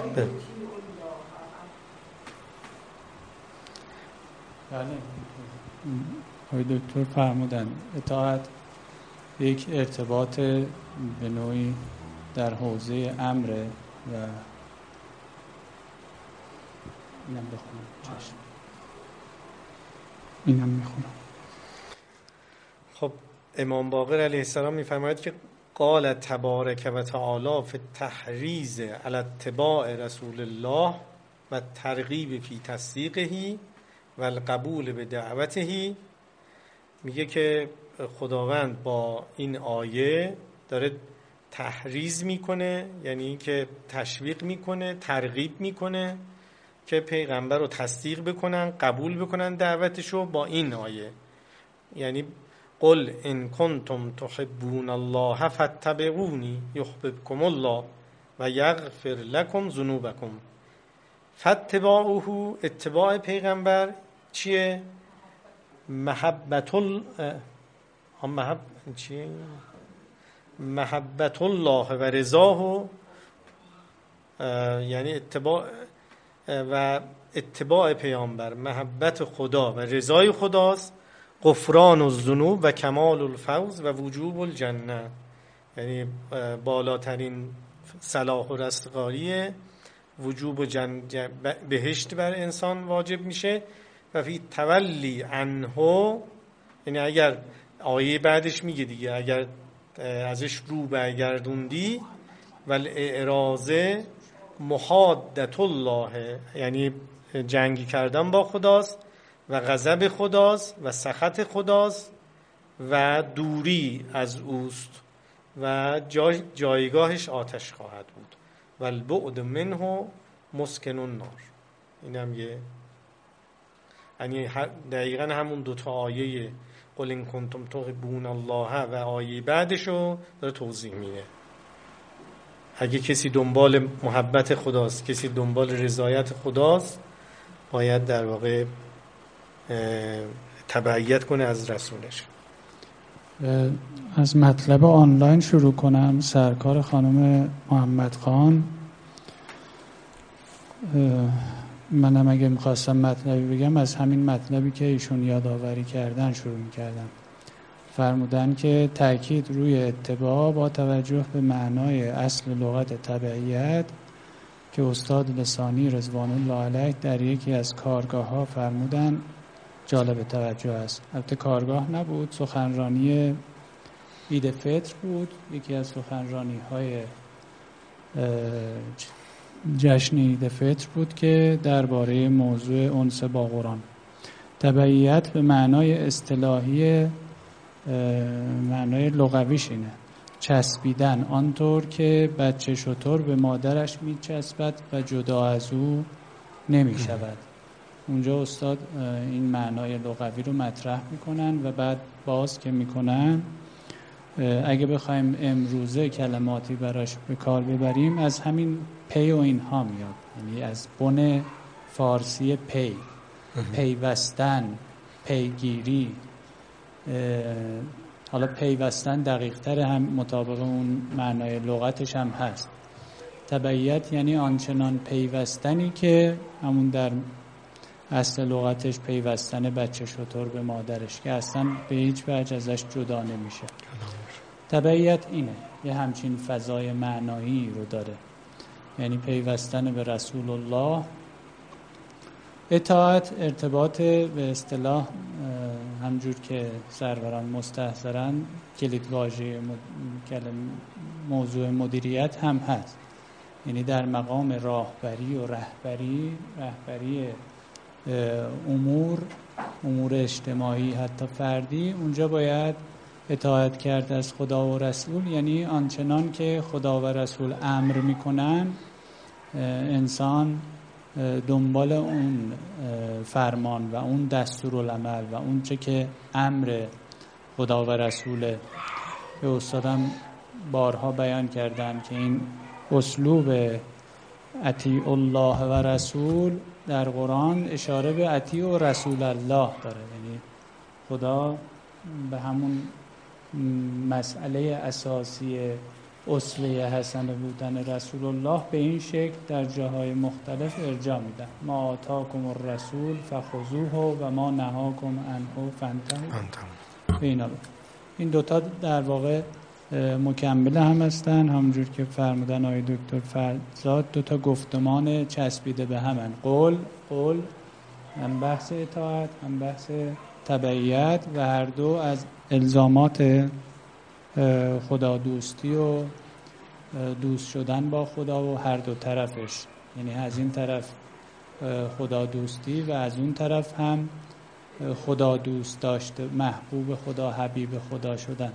بله آقای دکتر فرمودن اطاعت یک ارتباط به نوعی در حوزه امره و اینم بخونم چشم اینم میخونم. خب امام باقر علیه السلام میفرماید که قال تبارک و تعالی فی التحریض علی اتباع رسول الله و ترغیب فی تصدیقه و القبول به دعوته. میگه که خداوند با این آیه داره تحریض میکنه، یعنی این که تشویق میکنه، ترغیب میکنه که پیغمبر رو تصدیق بکنن، قبول بکنن دعوتشو با این آیه. یعنی قل ان کنتم تحبون الله فاتبعونی یحببکم الله و یغفر لکم ذنوبکم. فاتباعه، اتباع پیغمبر چیه؟ محبت ال محب... چیه؟ محبت الله و رضاه، یعنی اتباع و اتباع پیامبر محبت خدا و رضای خداست. غفران الذنوب و کمال الفوز و وجوب الجنه، یعنی بالاترین صلاح و رستگاری، وجوب و جن... بهشت بر انسان واجب میشه. و فی تولی عنه، یعنی اگر آیه بعدش میگه دیگه اگر ازش رو برگردوندی، و الاعراض محادت الله، یعنی جنگی کردن با خداست و غضب خداست و سخط خداست و دوری از اوست و جای جایگاهش آتش خواهد بود. و البعد منه مسکن النار. اینم یه یعنی دقیقا همون دوتا آیه قل ان کنتم تحبون الله و آیه بعدشو داره توضیح میده. اگه کسی دنبال محبت خداست، کسی دنبال رضایت خداست، باید در واقع تبعیت کنه از رسولش. از مطلب آنلاین شروع کنم. سرکار خانم محمد خان، منم اگه میخواستم مطلبی بگم از همین مطلبی که ایشون یادآوری کردن شروع میکردم. فرمودن که تأکید روی اتباع با توجه به معنای اصل لغت تبعیت که استاد لسانی رضوان الله علیه در یکی از کارگاه ها فرمودن جالب توجه است. البته کارگاه نبود، سخنرانی عید فطر بود، یکی از سخنرانی های جشن عید فطر بود که درباره موضوع انس با قرآن. تبعیت به معنای اصطلاحی، معنای لغویش اینه چسبیدن، آنطور که بچه شتر به مادرش میچسبد و جدا از او نمی شود. اونجا استاد این معنای لغوی رو مطرح میکنن و بعد باز که میکنن اگه بخوایم امروزه کلماتی براش به کار ببریم از همین پی و اینها میاد، یعنی از بن فارسی پی، پیوستن، پیگیری. حالا پیوستن دقیق تر هم مطابق اون معنای لغتش هم هست. تبعیت یعنی آنچنان پیوستنی که همون در اصل لغتش پیوستن بچه شتر به مادرش که اصلا به هیچ وجه ازش جدا نمیشه. تبعیت اینه، یه همچین فضای معنایی رو داره، یعنی پیوستن به رسول الله. اطاعت ارتباط به اصطلاح همجور که سروران مستحضرن کلید واژه موضوع مدیریت هم هست، یعنی در مقام راهبری و رهبری رهبری امور امور اجتماعی حتی فردی، اونجا باید اطاعت کرد از خدا و رسول، یعنی آنچنان که خدا و رسول امر میکنن انسان دنبال اون فرمان و اون دستورالعمل و اون چه که امر خدا و رسوله. به استادم بارها بیان کردن که این اسلوب اطیع الله و رسول در قرآن اشاره به اطیع و رسول الله داره، یعنی خدا به همون مسئله اساسی اصله حسنه بودن رسول الله به این شکل در جاهای مختلف ارجاع میدن. ما آتاکم الرسول فخذوه و ما نهاکم عنه فانتهوا. این دوتا در واقع مکمل هم هستن، همونجور که فرمودن آقای دکتر فرزاد، دوتا گفتمان چسبیده به همن. قول قول هم بحث اطاعت هم بحث تبعیت و هر دو از الزامات خدا دوستی و دوست شدن با خدا و هر دو طرفش، یعنی از این طرف خدا دوستی و از اون طرف هم خدا دوست داشته، محبوب خدا، حبیب خدا شدن.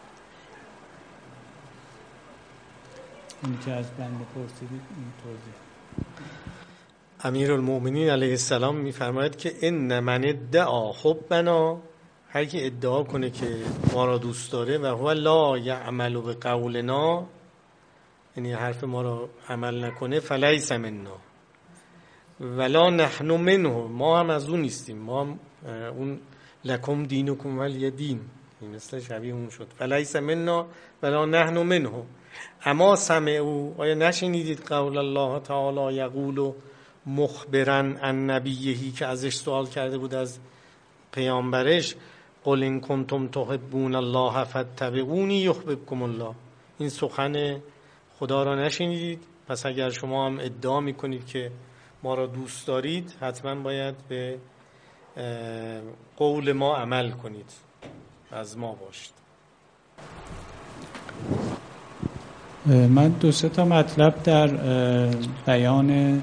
این که از بنده پرسیدید این توضیح. امیرالمؤمنین علیه السلام میفرماید که ان من ادعا حبنا، هر کی ادعا کنه که ما را دوست داره و هو لا یعمل بقولنا، یعنی حرف ما را عمل نکنه، فلیس منا ولا نحن منه، ما هم از اون نیستیم، ما هم اون لکم دینکم ولی دین، این مثل شبیه اون شد، فلیس منا ولا نحن منه. اما سمعوا، آیا نشنیدید قول الله تعالی یقول مخبرا عن نبیهی، که ازش سوال کرده بود از پیامبرش، قل ان کنتم تحبون الله فاتبعونی یحببکم الله. این سخن خدا را نشنیدید؟ پس اگر شما هم ادعا میکنید که ما را دوست دارید، حتما باید به قول ما عمل کنید، از ما باشید. من دو سه تا مطلب در بیان،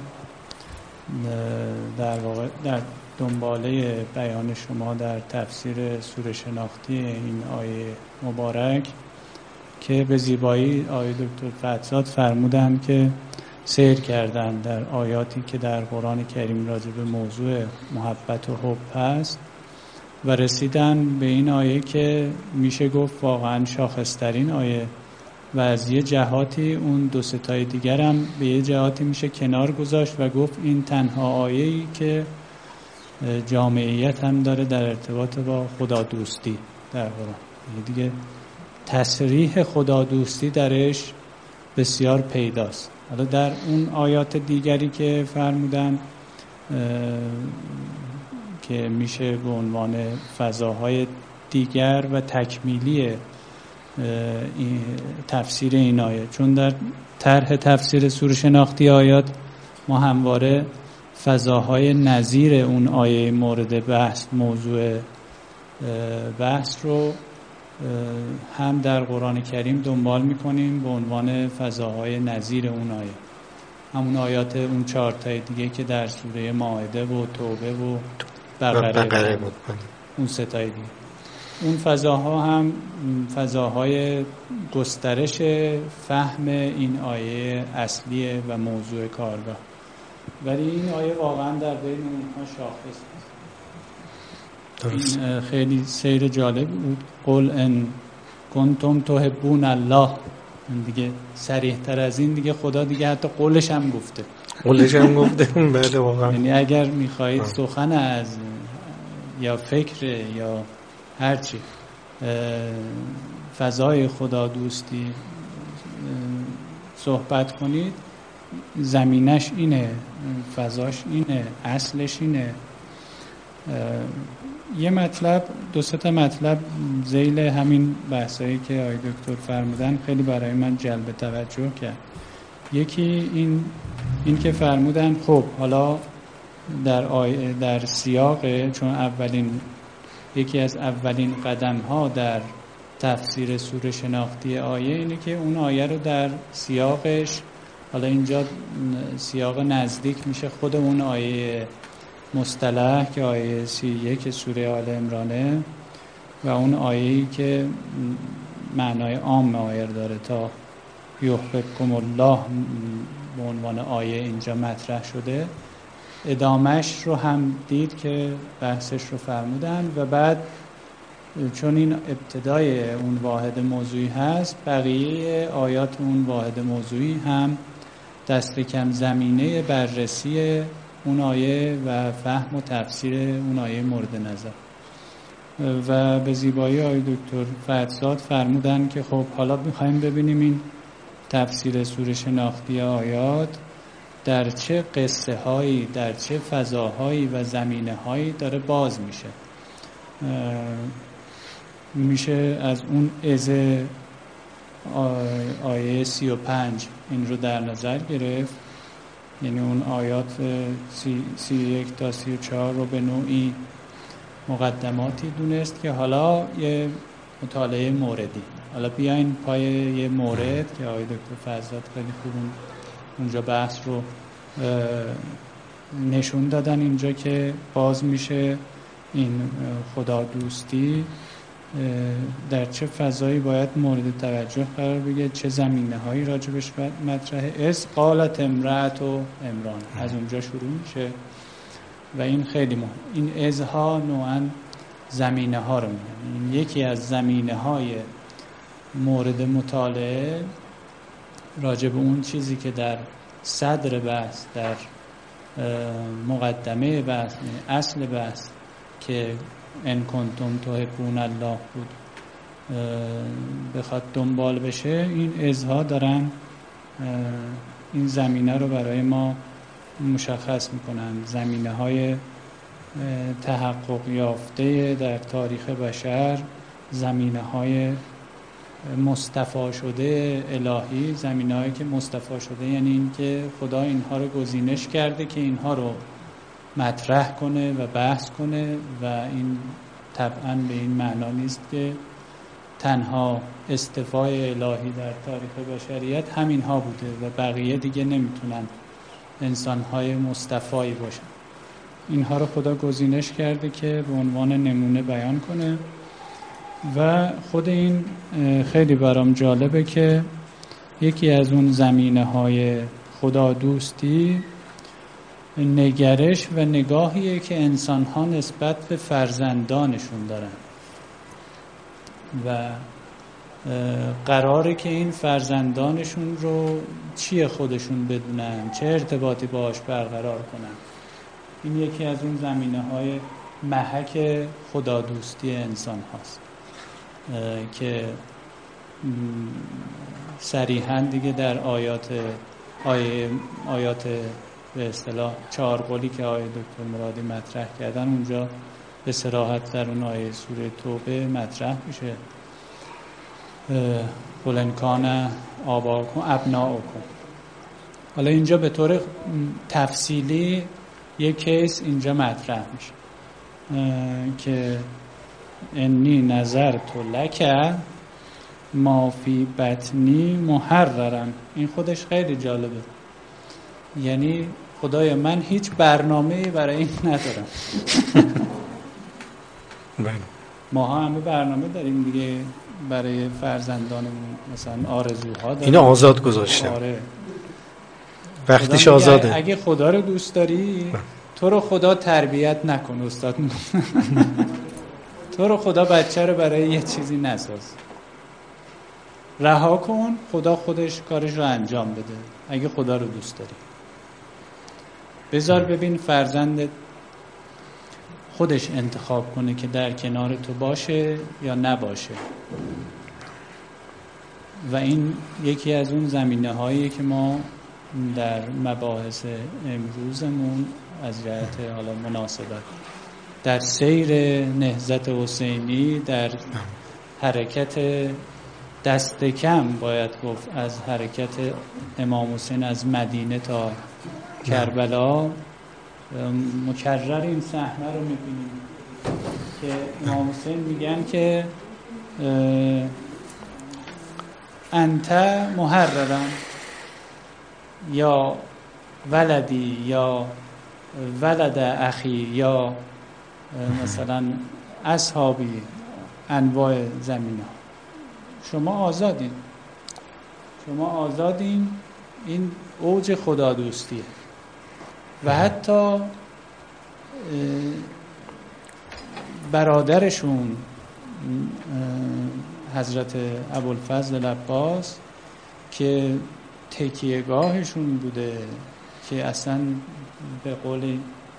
در واقع در دنباله بیان شما در تفسیر سوره شناختی این آیه مبارک که به زیبایی آیه دکتر فتحزاد فرمودن که سیر کردن در آیاتی که در قرآن کریم راجع به موضوع محبت و حب هست و رسیدن به این آیه که میشه گفت واقعا شاخصترین آیه و از یه جهاتی اون دو ستای دیگر هم به یه جهاتی میشه کنار گذاشت و گفت این تنها آیه‌ای که جامعیت هم داره در ارتباط با خدا دوستی در قرآن. دیگه تصریح خدا دوستی درش بسیار پیداست. حالا در اون آیات دیگری که فرمودن که میشه به عنوان فضاهای دیگر و تکمیلی این تفسیر این آیه، چون در طرح تفسیر سوره شناختی آیات ما همواره فضاهای نظیر اون آیه مورد بحث، موضوع بحث رو هم در قرآن کریم دنبال میکنیم به عنوان فضاهای نظیر اون آیه، همون آیات اون چهار تای دیگه که در سوره مائده و توبه و بقره بود، اون سه تای دیگه. اون فضاها هم فضاهای گسترش فهم این آیه اصلیه و موضوع کارگاه، ولی این آیه واقعا در بین اونها شاخص است. این خیلی سیر جالب بود. قل ان کنتم تحبون الله، این دیگه صریح تر از این دیگه خدا دیگه حتی قولش هم گفته قولش هم گفته بله واقعا. یعنی اگر میخواهید سخن از یا فکر یا هرچی فضای خدا دوستی صحبت کنید، زمینش اینه، فضاش اینه، اصلش اینه. یه مطلب، دو سه تا مطلب ذیل همین بحثایی که آقای دکتر فرمودن خیلی برای من جلب توجه کرد. یکی این این که فرمودن خب حالا در آیه در سیاق، چون اولین یکی از اولین قدم ها در تفسیر سوره شناختی آیه اینه که اون آیه رو در سیاقش، حالا اینجا سیاق نزدیک میشه خود اون آیه مصطلح که آیه سی و یک سوره آل عمرانه و اون آیه‌ای که معنای عام آیه داره تا یحببکم الله به عنوان آیه اینجا مطرح شده، ادامش رو هم دید که بحثش رو فرمودن و بعد چون این ابتدای اون واحد موضوعی هست، بقیه آیات اون واحد موضوعی هم دست کم زمینه بررسی اون آیه و فهم و تفسیر اون آیه مورد نظر. و به زیبایی آیه دکتر فتحزاد فرمودن که خب حالا می‌خوایم ببینیم این تفسیر سوره شناختی آیات در چه قصه هایی، در چه فضاهایی و زمینه هایی داره باز میشه. میشه از اون از آیه سی و پنج این رو در نظر گرفت، یعنی اون آیات سی, سی یک تا سی و چهار رو به نوعی مقدماتی دونست که حالا یه مطالعه موردی. حالا بیاین پای یه مورد که آقای دکتر فضلات خیلی خوب اونجا بحث رو نشون دادن اینجا که باز میشه این خدا دوستی در چه فضایی باید مورد توجه قرار بگیره، چه زمینه هایی راجبش مطرحه. از قالت امرأت و عمران از اونجا شروع میشه و این خیلی مهم. این ازها نوعا زمینه ها رو میگن. این یکی از زمینه های مورد مطالعه راجب اون چیزی که در صدر بحث، در مقدمه بحث، اصل بحث که ان کنتم تحبون الله بود بخواد دنبال بشه، این ازها دارن این زمینه رو برای ما مشخص میکنن. زمینه های تحقق یافته در تاریخ بشر، زمینه های مصطفی شده الهی، زمینه هایی که مصطفی شده یعنی این که خدا اینها رو گزینش کرده که اینها رو مطرح کنه و بحث کنه و این طبعا به این معنا نیست که تنها استفای الهی در تاریخ بشریت همینها بوده و بقیه دیگه نمیتونن انسانهای مصطفی باشن. اینها رو خدا گزینش کرده که به عنوان نمونه بیان کنه و خود این خیلی برام جالبه که یکی از اون زمینه های خدا دوستی نگرش و نگاهیه که انسان ها نسبت به فرزندانشون دارن و قراره که این فرزندانشون رو چیه خودشون بدونن، چه ارتباطی باهاش برقرار کنن. این یکی از اون زمینه های محک خدا دوستی انسان هاست که صریحاً دیگه در آیات آیه آیات به اصطلاح چهار قولی که آیه دکتر مرادی مطرح کردن اونجا به صراحت در اون آیه سوره توبه مطرح میشه. قل ان کان آباؤکم ابناؤکم. حالا اینجا به طور تفصیلی یک کیس اینجا مطرح میشه که انی نظرت لک ما فی بطنی محررا. این خودش خیلی جالبه، یعنی خدای من هیچ برنامه‌ای برای این ندارم. ما ها همه برنامه داریم دیگه برای فرزندانمون، مثلا آرزوها داریم. اینو آزاد گذاشته. آره. وقتش آزاده. اگه خدا رو دوست داری تو رو خدا تربیت نکن استاد. تو رو خدا بچه رو برای یه چیزی نساز، رها کن، خدا خودش کارش رو انجام بده. اگه خدا رو دوست داری بذار ببین فرزندت خودش انتخاب کنه که در کنار تو باشه یا نباشه. و این یکی از اون زمینه هایی که ما در مباحث امروزمون از جهت حالا مناسبت در سیر نهضت حسینی، در حرکت دست کم باید گفت از حرکت امام حسین از مدینه تا کربلا مکرر این صحنه رو می‌بینیم که امام حسین میگن که انت محررم یا ولدی یا ولد اخی یا مثلا اصحابی، انواع زمینه. شما آزادین، شما آزادین. این اوج خدا دوستیه. و حتی برادرشون حضرت ابوالفضل عباس که تکیهگاهشون بوده، که اصلا به قول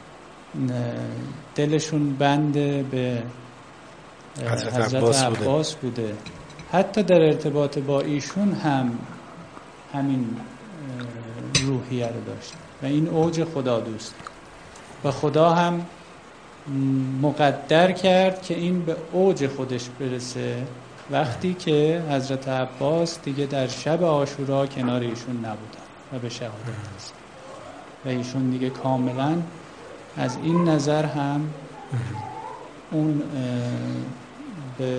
دلشون بند به حضرت, حضرت عباس, عباس بوده. بوده حتی در ارتباط با ایشون هم همین روحیه رو داشت و این اوج خدا دوست. و خدا هم مقدر کرد که این به اوج خودش برسه وقتی که حضرت عباس دیگه در شب عاشورا کنار ایشون نبودن و به شهادت رسید و ایشون دیگه کاملا از این نظر هم اون به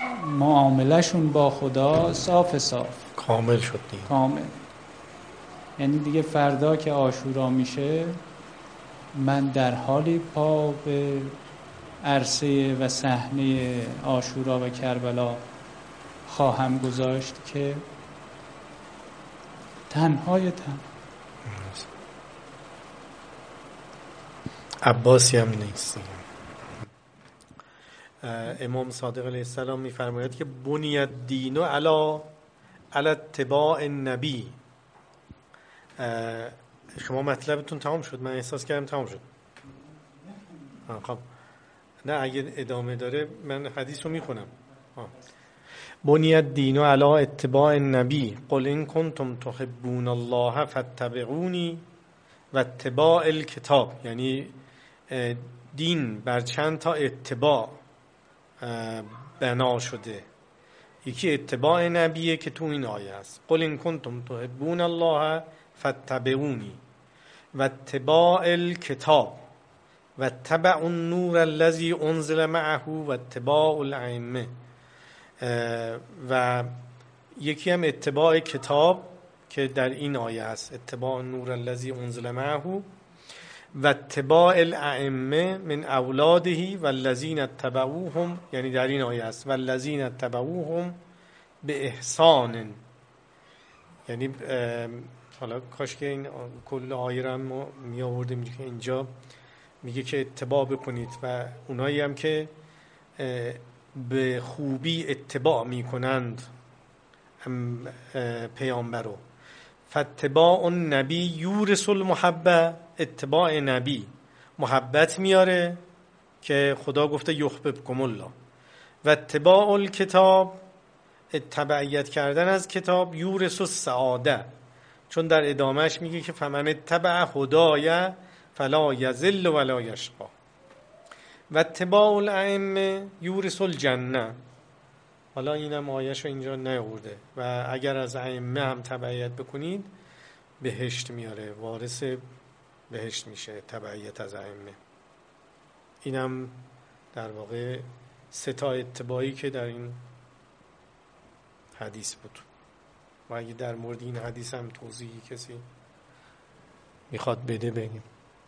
معاملهشون با خدا صاف صاف کامل شد دیگه. کامل. یعنی دیگه فردا که عاشورا میشه من در حالی پا به عرصه و صحنه عاشورا و کربلا خواهم گذاشت که تنهای تن عباسی هم نیست. امام صادق علیه السلام می‌فرماید که بنی الدین علی علی اتباع النبی. شما مطلبتون تمام شد؟ من احساس کردم تمام شد. خب نه اگه ادامه داره من حدیث رو میخونم. بنی الدین علی اتباع النبی قل ان کنتم تحبون الله فاتبعونی و اتباع الکتاب. یعنی دین بر چند تا اتباع بنا شده. یکی اتباع نبیه که تو این آیه است، قل ان کنتم تحبون الله فاتبعونی و اتباع الکتاب و اتبعوا النور الذی انزل معه و اتباع الائمه. و یکی هم اتباع کتاب که در این آیه است، اتباع النور الذی انزل معه و اتباع الائمه من اولاده والذین اتبعوهم، یعنی در این آیه است والذین اتبعوهم به احسان. یعنی حالا کاش که این کل آیه را ما می آوردیم که اینجا میگه که اتباع بکنید و اونایی هم که به خوبی اتباع میکنند پیامبر رو. فاتباع النبی یورث المحبه، اتباع نبی محبت میاره که خدا گفته یحببکم الله. و اتباع الکتاب، تبعیت کردن از کتاب، یورث السعاده، چون در ادامهش میگه که فمن اتبع هدای فلا یضل ولا یشقی. و اتباع الائمه یورث الجنه. حالا اینم آیه‌شو اینجا نیاورده. و اگر از ائمه هم تبعیت بکنید بهشت میاره، وارث بهشت میشه تبعیت از ائمه. اینم در واقع سه تا اتباعی که در این حدیث بود. و اگه در مورد این حدیث هم توضیحی کسی میخواد بده بگیم.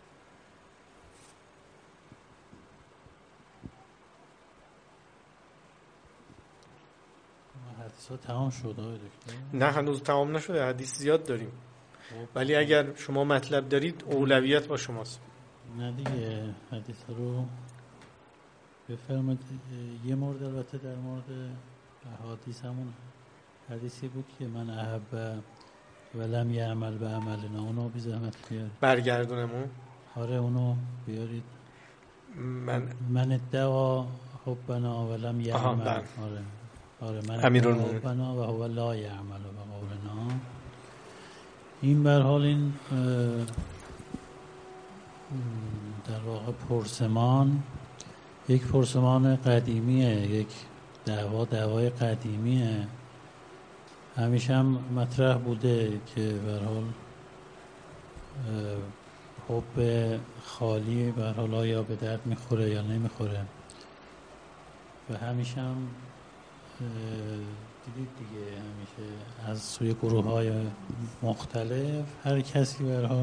حدیث ها تمام شد آقای دکتر؟ نه هنوز تمام نشده، حدیث زیاد داریم. ولی اگر شما مطلب دارید اولویت با شماست. نه دیگه حدیث رو بفرمایید. یه مورد البته در مورد احادیث همون حدیثی بود که من احب ولم یعمل به عملنا، اونو بی زحمت بیارید برگردونمون. آره اونو بیارید. من من ادعا حبنا ولم یعمل. آره آره من امیرالمومنین حبنا و هو لا یعمل به قولنا. این به هر حال این در واقع پرسمان یک پرسمان قدیمیه، یک دعوا دعوای قدیمیه. همیشه هم مطرح بوده که به هر حال حب خالی به هر حال آیا به درد میخوره یا نمیخوره. و همیشه هم دیدید دیگه همیشه از سوی گروه های مختلف هر کسی به هر حال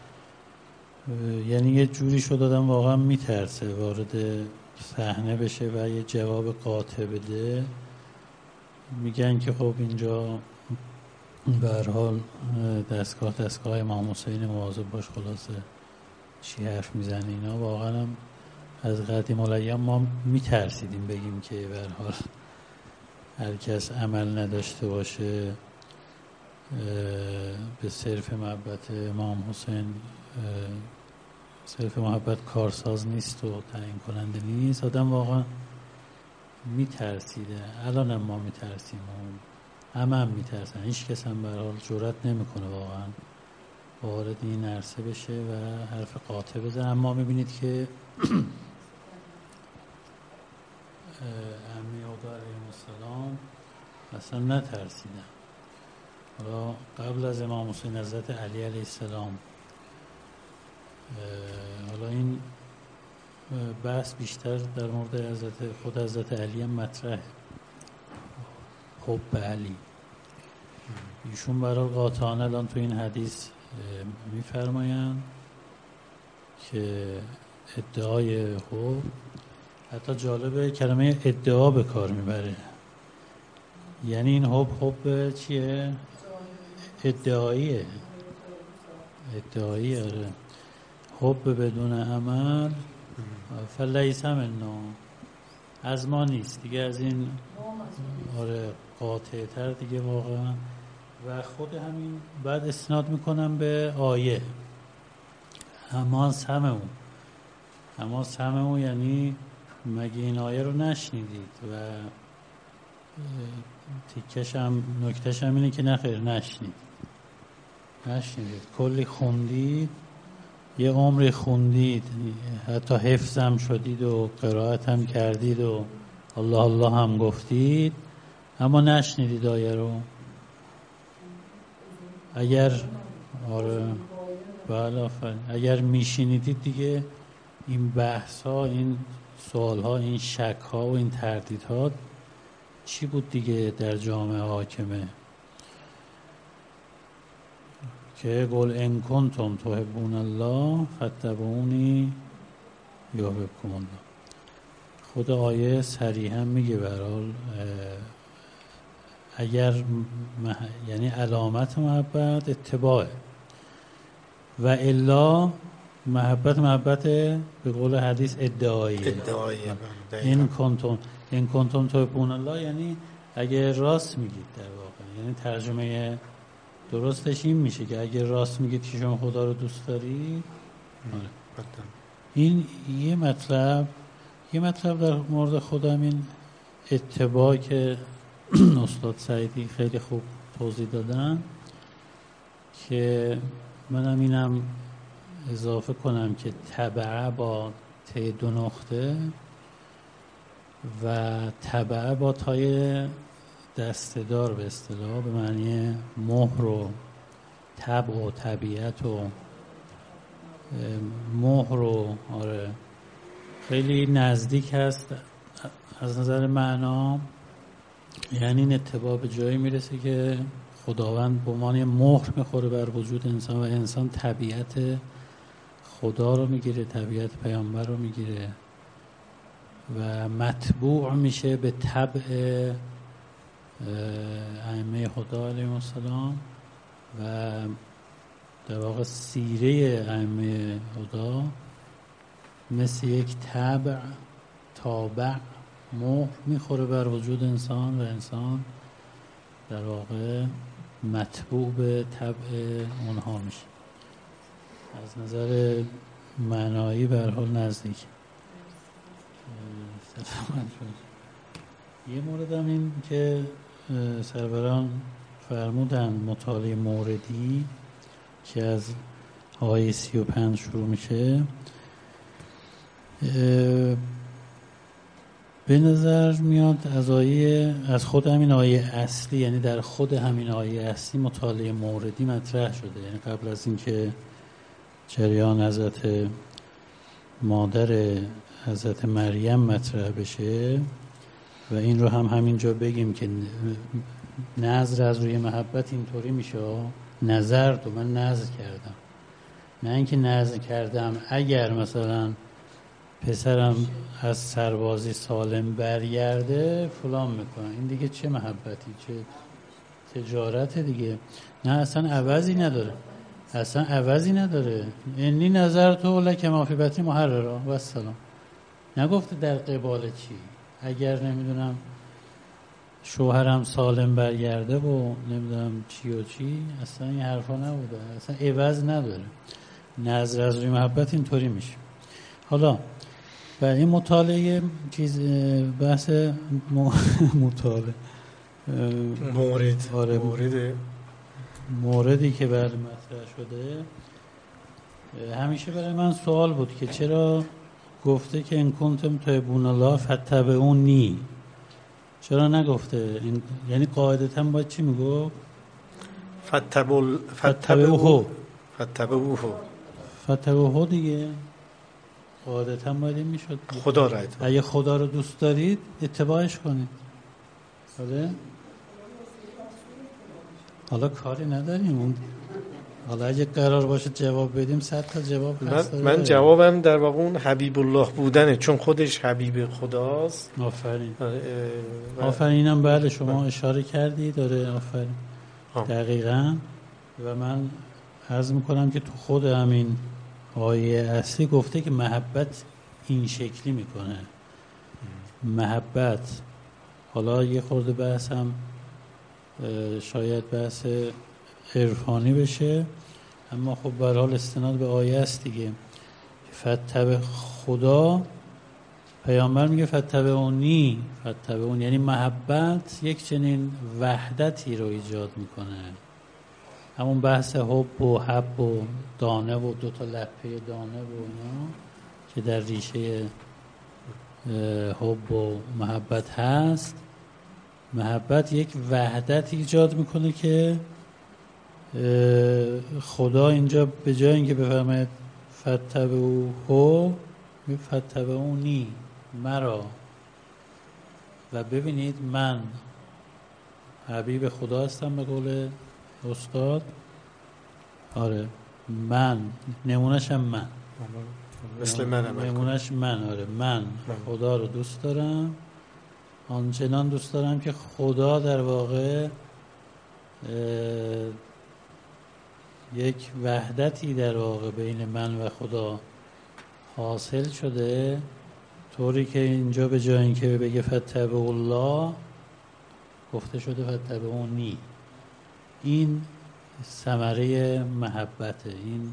یعنی یه جوری شد آدم واقعا میترسه وارد صحنه بشه و یه جواب قاطع بده. میگن که خب اینجا به هر حال دستگاه دستگاه امام حسین مواظب باش، خلاصه چی حرف میزنه اینا. واقعا هم از قدیم الایام ما میترسیدیم بگیم که به هر حال هر کس عمل نداشته باشه به صرف محبت امام حسین، صرف محبت کارساز نیست و تعیین کننده نیست. آدم واقعا میترسیده. الان هم ما میترسیم، همه هم میترسن. هیچ کس هم به هر حال جرئت نمیکنه واقعا وارد این عرصه بشه و حرف قاطع بزنه. اما میبینید که ائمه خدا علیهم السلام اصلا نترسیدن. حالا قبل از امام حسین حضرت علی علیه السلام، حالا این بحث بیشتر در مورد حضرت خود حضرت علی هم مطرح، حب علی. ایشون برای قاطعانه الان تو این حدیث میفرمایند که ادعای حب، حتی جالبه کلمه ادعا به کار میبره، یعنی این حب حب چیه؟ ادعاییه، ادعایی. آره، حب بدون عمل فلیس منا، از ما نیست دیگه، از این آره قاطع تر دیگه واقعا. و خود همین بعد استناد میکنم به آیه اما سمعوا، اما سمعوا یعنی مگه این آیه رو نشنیدید؟ و تیکش هم نکتش هم اینه که نخیر نشنید نشنیدید کلی خوندید، یه عمری خوندید، حتی حفظم شدید و قرائت هم کردید و الله الله هم گفتید، اما نشنیدید آیه رو. اگر آره بله اگر میشنیدید دیگه این بحث ها، این سوال ها، این شک ها و این تردید ها چی بود دیگه در جامعه حاکمه که قل ان کنتم تحبون الله فاتبعونی یحببکم الله. خود آیه صریحا میگه برحال اگر مح... یعنی علامت محبت اتباعه و الا محبت محبت به قول حدیث ادعاییه. ادعاییه. این کنتم این کنتم تحبون الله یعنی اگر راست میگید در واقع، یعنی ترجمه درستش این میشه که اگر راست میگید که شما خدا رو دوست دارید. این یه مطلب یه مطلب در مورد خودم این اتباع که استاد سعیدی خیلی خوب توضیح دادن که منم اینم اضافه کنم که تبعه با ت دو نقطه و تبعه با تای دسته‌دار به اصطلاح به معنی مهر و طبع و طبیعت و مهر و آره خیلی نزدیک هست از نظر معنا. یعنی این اتباع به جایی میرسه که خداوند به عنوان مهر میخوره بر وجود انسان و انسان طبیعت خدا رو میگیره، طبیعت پیامبر رو میگیره و متبوع میشه به طبع ائمه خدا علیهم السلام و در واقع سیره ائمه خدا مثل یک طبع تابع مهر میخوره بر وجود انسان و انسان در واقع متبوع به طبع اونها میشه. از نظر معنایی به هر حال نزدیک. یه مورد هم این که سروران فرمودن مطالعه موردی که از آیه سی و پنج شروع میشه، به نظر میاد از آیه از خود همین آیه اصلی، یعنی در خود همین آیه اصلی مطالعه موردی مطرح شده. یعنی قبل از اینکه جریان حضرت مادر حضرت مریم مطرح بشه و این رو هم همینجا بگیم که نظر از روی محبت اینطوری میشه نظر تو من نظر کردم، نه اینکه نظر کردم اگر مثلا پسرم از سربازی سالم برگرده فلان میکنن. این دیگه چه محبتی، چه تجارت دیگه. نه اصلا عوضی نداره، اصلا عوضی نداره. اینی نظر تو لکه مافیبتی محررا و السلام. نگفته در قبال چی، اگر نمیدونم شوهرم سالم برگرده و نمیدونم چی و چی، اصلا این حرفا نبوده، اصلا عوض نداره. نظر از روی محبت اینطوری میشه. حالا و این مطالعه چیز بحث مطالعه مورد آره مورد موردی که برای مطرح شده همیشه برای من سوال بود که چرا گفته که ان کنتم تحبون الله فاتبعونی، چرا نگفته این؟ یعنی قاعدتا باید چی میگفت؟ فتبل فتبعوه فتبعوه فتبعوه دیگه قاعدتا باید این میشد خدا را اتباع. اگه خدا رو دوست دارید اتباعش کنید. آره حالا کاری نداریم اون، حالا اگه قرار باشه جواب بدیم صد تا جواب هست. من, من جوابم در واقع اون حبیب الله بودنه، چون خودش حبیب خداست. آفرین. و... آفرینم. بله شما و... اشاره کردی داره. آفرین. آه. دقیقاً. و من عرض میکنم که تو خود همین آیه اصلی گفته که محبت این شکلی میکنه. محبت، حالا یه خورده بحث هم شاید بحث عرفانی بشه، اما خب به هر حال استناد به آیه است دیگه. فتبع خدا، پیامبر میگه فتبعونی، فتبعون یعنی محبت یک چنین وحدتی رو ایجاد میکنه. همون بحث حب و حب و دانه و دو تا لپه دانه و اینا که در ریشه حب و محبت هست. محبت یک وحدت ایجاد میکنه که خدا اینجا به جای اینکه بفرماید فتبعوه فتبعونی، مرا. و ببینید من حبیب خدا هستم به قول استاد. آره من نمونهشم من مثل منم نمونهش من. آره من خدا رو دوست دارم، آنچنان دوست دارم که خدا در واقع یک وحدتی در واقع بین من و خدا حاصل شده، طوری که اینجا به جای اینکه بگه فتبع الله گفته شده فتبعونی. این ثمره محبته، این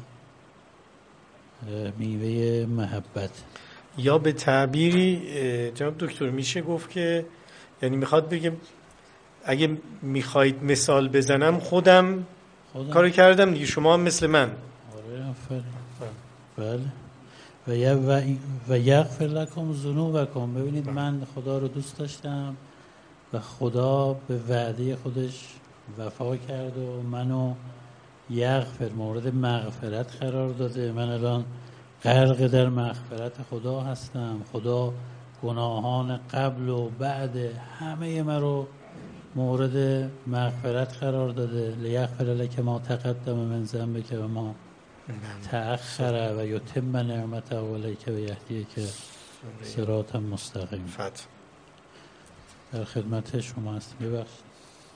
میوه محبت. یا به تعبیری جناب دکتر میشه گفت که یعنی میخواد بگه اگه میخواید مثال بزنم خودم, خودم. کارو کردم دیگه، شما هم مثل من. آره آفرین. بله. و ی و و یغفر لکم ذنوبکم. ببینید من خدا رو دوست داشتم و خدا به وعده خودش وفا کرد و منو یغفر مورد مغفرت قرار داده. من الان غرق در مغفرت خدا هستم. خدا گناهان قبل و بعد همه من رو مورد مغفرت قرار داده. لیغفر لک ما تقدم من ذنبک و ما تأخر و یتم نعمته علیک و یهدیک صراطا مستقیم. فتح. در خدمت شما هستم. ببخشید.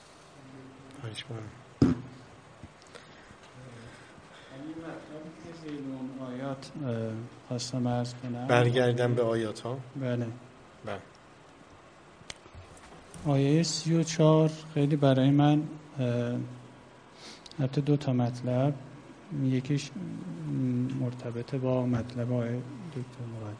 آیات خواستم عرض کنم. برگردم به آیات ها. بله. بله. آیه سی و چهار خیلی برای من حتی دو تا مطلب، یکیش مرتبط با مطلب آیه دکتر مراد.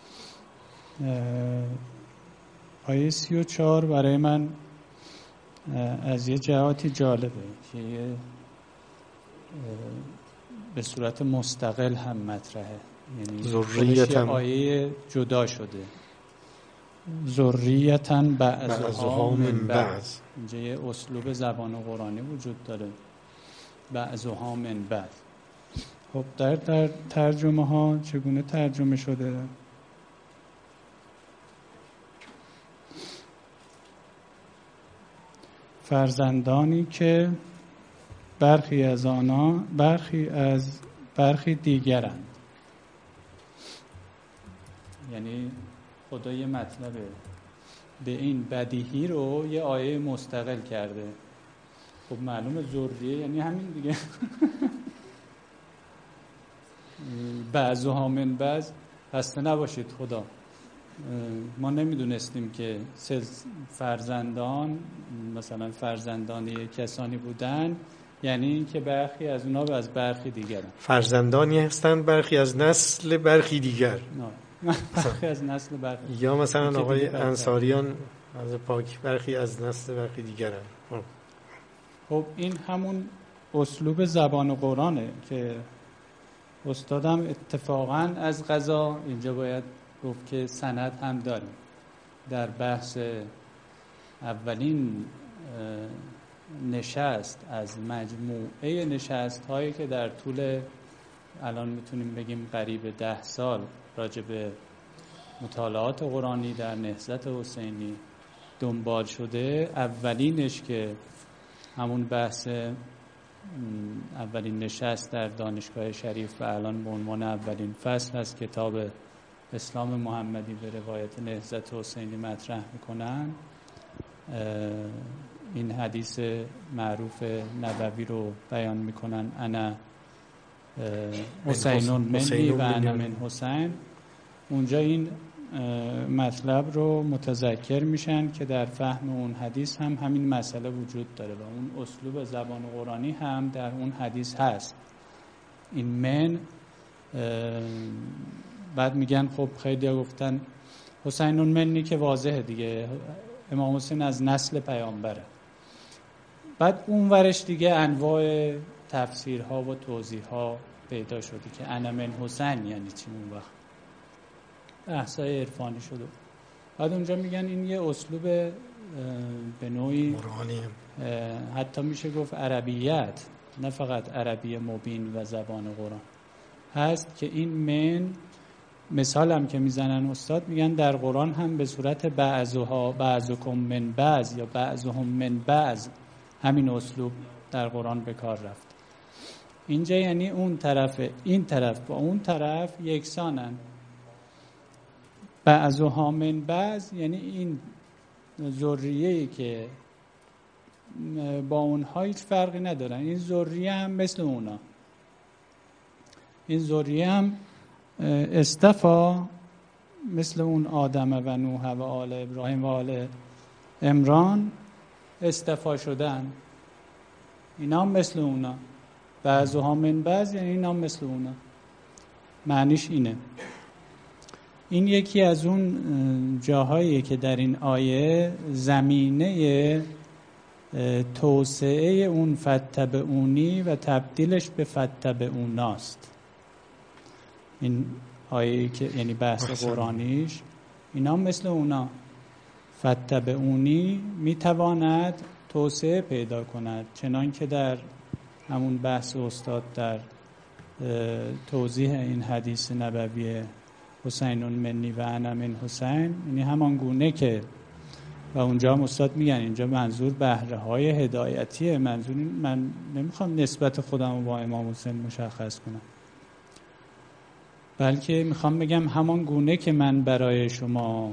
آیه سی و چهار برای من از یه جهاتی جالبه که یه به صورت مستقل هم مطرحه، یعنی ذریتاً آیه جدا شده. ذریتاً بعضها من بعض. اینجا یه اسلوب زبان قرآنی وجود داره، بعضها من بعض. خب در در ترجمه ها چگونه ترجمه شده؟ فرزندانی که برخی از آنها برخی از برخی دیگرند. یعنی خدا یه مطلبه به این بدیهی رو یه آیه مستقل کرده. خب معلومه ذریه یعنی همین دیگه. بعضها من بعض. خسته نباشید خدا، ما نمیدونستیم که فرزندان مثلا فرزندانی کسانی بودن یعنی این که برخی از اونا از برخی دیگر فرزندانی هستند، برخی از نسل برخی دیگر. نه برخی از نسل برخی. یا مثلا آقای انصاریان از پاک برخی از نسل برخی دیگر. خب این همون اسلوب زبان قرآنه که استادم اتفاقا از قضا اینجا باید گفت که سند هم داریم. در بحث اولین نشست از مجموعه نشست هایی که در طول الان میتونیم بگیم قریب ده سال راجع به مطالعات قرآنی در نهضت حسینی دنبال شده، اولینش که همون بحث اولین نشست در دانشگاه شریف و الان به عنوان اولین فصل از کتاب اسلام محمدی به روایت نهضت حسینی مطرح میکنن، این حدیث معروف نبوی رو بیان میکنن، انا حسینون منی و انا من حسین. اونجا این مطلب رو متذکر میشن که در فهم اون حدیث هم همین مسئله وجود داره و اون اسلوب زبان قرآنی هم در اون حدیث هست. این من بعد میگن خب خیلی ها گفتن حسینون منی که واضحه دیگه، امام حسین از نسل پیامبره. بعد اون ورش دیگه انواع تفسیرها و توضیحها پیدا شده که انا من حسین یعنی چی اون وقت، بحثای عرفانی شده. بعد اونجا میگن این یه اسلوب به نوعی حتی میشه گفت عربیت، نه فقط عربی مبین و زبان قرآن هست، که این من مثال هم که میزنن استاد میگن در قرآن هم به صورت بعضها بعضکم من بعض یا بعضهم من بعض همین اسلوب در قرآن به کار رفت. اینجا یعنی اون طرف این طرف با اون طرف یکسانن. بعضها من بعض یعنی این ذریه‌ای که با اونها هیچ فرقی ندارن، این ذریه هم مثل اونا، این ذریه هم استفا مثل اون آدم و نوح و آل ابراهیم و آل عمران استفا شدن، اینا هم مثل اونا. بعضها من بعض یعنی اینا هم مثل اونا، معنیش اینه. این یکی از اون جاهایی که در این آیه زمینه توسعه اون فتبعونی و تبدیلش به فتبعوناست. این آیه که یعنی بحث قرآنیش اینا مثل اونا. فتبعونی میتواند توسعه پیدا کند، چنان که در همون بحث استاد در توضیح این حدیث نبوی حسینون منی و انا من حسین، یعنی همان گونه که و اونجا هم استاد میگن اینجا منظور بهره های هدایتیه، منظور من نمیخوام نسبت خودم رو با امام حسین مشخص کنم، بلکه میخوام بگم همان گونه که من برای شما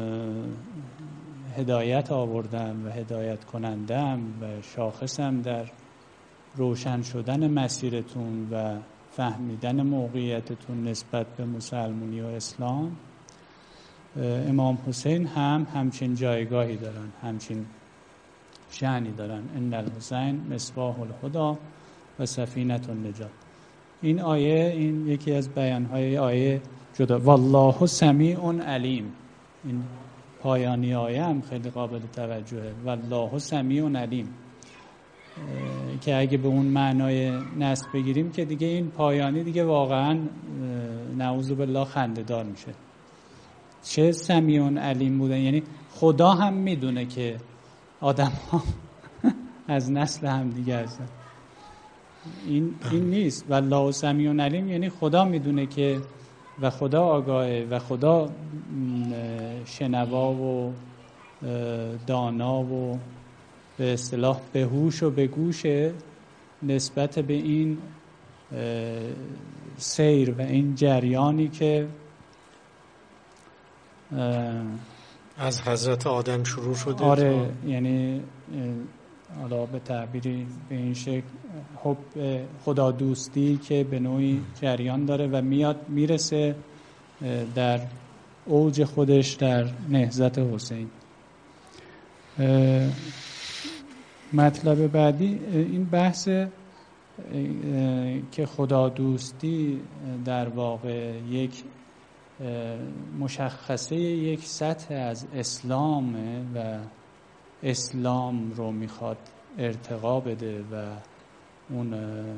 هدایت آوردم و هدایت کنندم و شاخصم در روشن شدن مسیرتون و فهمیدن موقعیتتون نسبت به مسلمانی و اسلام، امام حسین هم همچین جایگاهی دارن، همچین شأنی دارن. ان الحسین مصباح الهدی و سفینه النجات. این آیه، این یکی از بیانهای آیه جدا، والله سمیع علیم، این پایانی آیه هم خیلی قابل توجهه، والله سمیع علیم، که اگه به اون معنای نصب بگیریم که دیگه این پایانی دیگه واقعا نعوذ بالله خنده‌دار میشه. چه سمیع علیم بودن، یعنی خدا هم میدونه که آدم ها از نسل هم دیگه هستن. این این نیست. والله سمیع علیم یعنی خدا میدونه که و خدا آگاهه و خدا شنوا و دانا و به اصطلاح به هوش و به گوش نسبت به این سیر و این جریانی که از حضرت آدم شروع شده. آره، یعنی حالا به تعبیری به این شکل حب خدا دوستی که به نوعی جریان داره و میاد میرسه در اوج خودش در نهضت حسین. مطلب بعدی این بحث که خدا دوستی در واقع یک مشخصه یک سطح از اسلامه و اسلام رو میخواد ارتقا بده و اون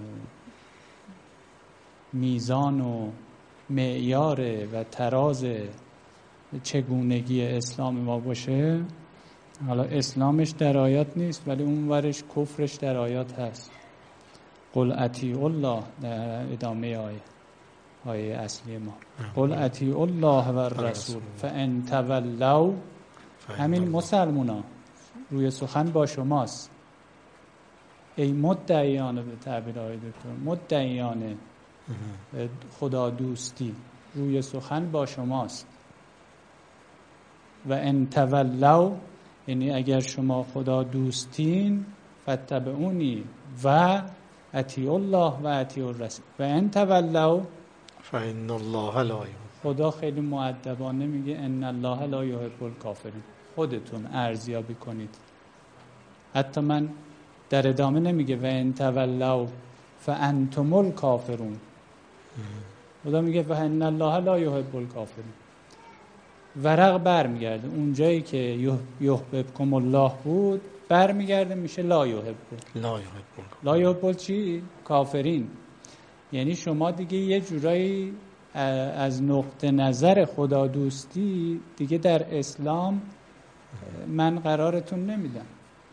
میزان و معیار و تراز چگونگی اسلام ما باشه. حالا اسلامش در آیات نیست ولی اون ورش کفرش در آیات هست. قل اطیعوا الله در ادامه آیه آیه اصلی ما، قل اطیعوا الله و الرسول فان تولوا، همین مسلمونا روی سخن با شماست، ای مدعیان، به تعبیر آقای دکتر، مدعیان خدا دوستی، روی سخن با شماست. و ان تولوا، یعنی اگر شما خدا دوستین، فتبعونی و اطیعوا الله و اطیعوا الرسول و ان تولوا فإن الله لا یحب. خدا خیلی مؤدبانه میگه ان الله لا یحب الکافرین، خودتون ارزیابی کنید. حتی من در ادامه نمیگه و ان تولوا فانتم الکافرون، خدا میگه و ان الله لا یحب الکافرین. ورق برمیگرده اونجایی که یحببکم الله بود، برمیگرده میشه لا یحب. لا یحب لا یحب چی؟ کافرین. یعنی شما دیگه یه جورایی از نقطه نظر خدا دوستی دیگه در اسلام من قرارتون نمیدم،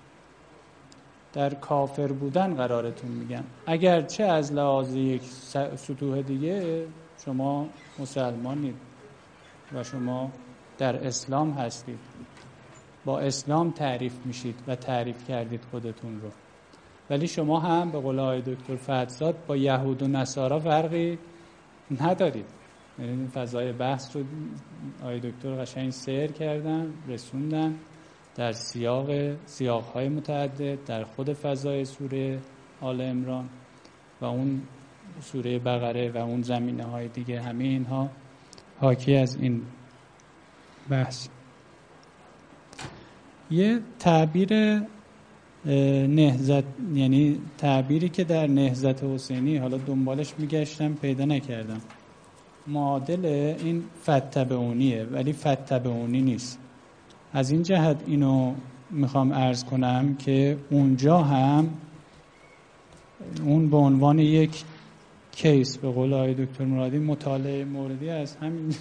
در کافر بودن قرارتون میگم. اگرچه از لحاظ یک سطوح دیگه شما مسلمانید و شما در اسلام هستید، با اسلام تعریف میشید و تعریف کردید خودتون رو، ولی شما هم به قول آقای دکتر فتحزاد با یهود و نصارا فرقی ندارید. یعنی فضای بحث رو آقای دکتر قشنگ سیر کردن، رسوندن در سیاق سیاق‌های متعدد در خود فضای سوره آل عمران و اون سوره بقره و اون زمینه‌های دیگه. همه اینها حاکی از این بحث. یه تعبیر نهضت، یعنی تعبیری که در نهضت حسینی حالا دنبالش میگشتم پیدا نکردم، معادل این فتبعونیه ولی فتبعونی نیست. از این جهت اینو میخوام عرض کنم که اونجا هم اون به عنوان یک کیس به قول آقای دکتر مرادی مطالعه موردی از همین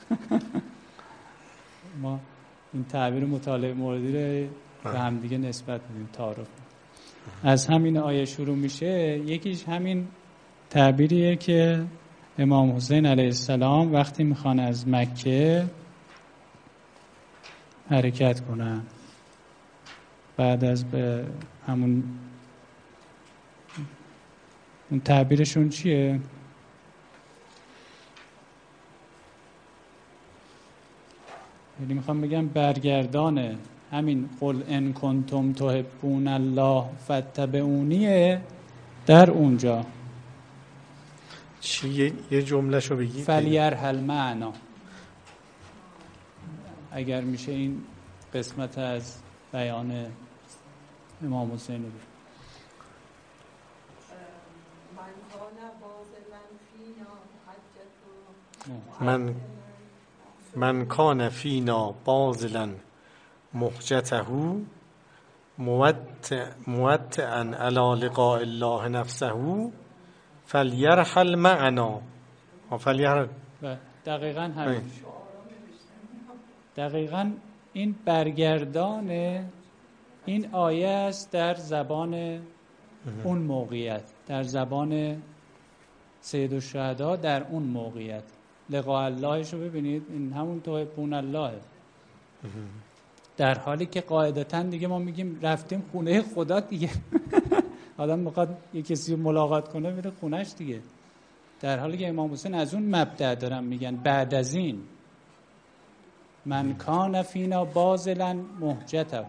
ما این تعبیر مطالعه موردی رو به هم دیگه نسبت میدیم، تعارف. از همین آیه شروع میشه. یکیش همین تعبیریه که امام حسین علیه السلام وقتی میخوان از مکه حرکت کنن، بعد از به همون اون تعبیرشون چیه؟ یعنی میخوام بگم برگردانه همین قل ان کنتم تحبون الله فاتبعونی. در اونجا چی یه جمله شو بگی؟ فلیرحل معنا. اگر میشه این قسمت از بیان امام حسین رو من من کان فینا باذلا محجته موطئا علی لقاء الله نفسه فلیرحل معنا. فلیرحل دقیقاً همین. دقیقاً این برگردان این آیه است در زبان اون موقعیت، در زبان سید الشهدا در اون موقعیت. لقاء اللهش رو ببینید، این همون تحبون الله، در حالی که قاعدتاً دیگه ما میگیم رفتیم خونه خدا دیگه آدم میخواد یه کسی رو ملاقات کنه میره خونش دیگه، در حالی که امام حسین از اون مبدأ دارن میگن بعد از این من کان فینا باذلا محجته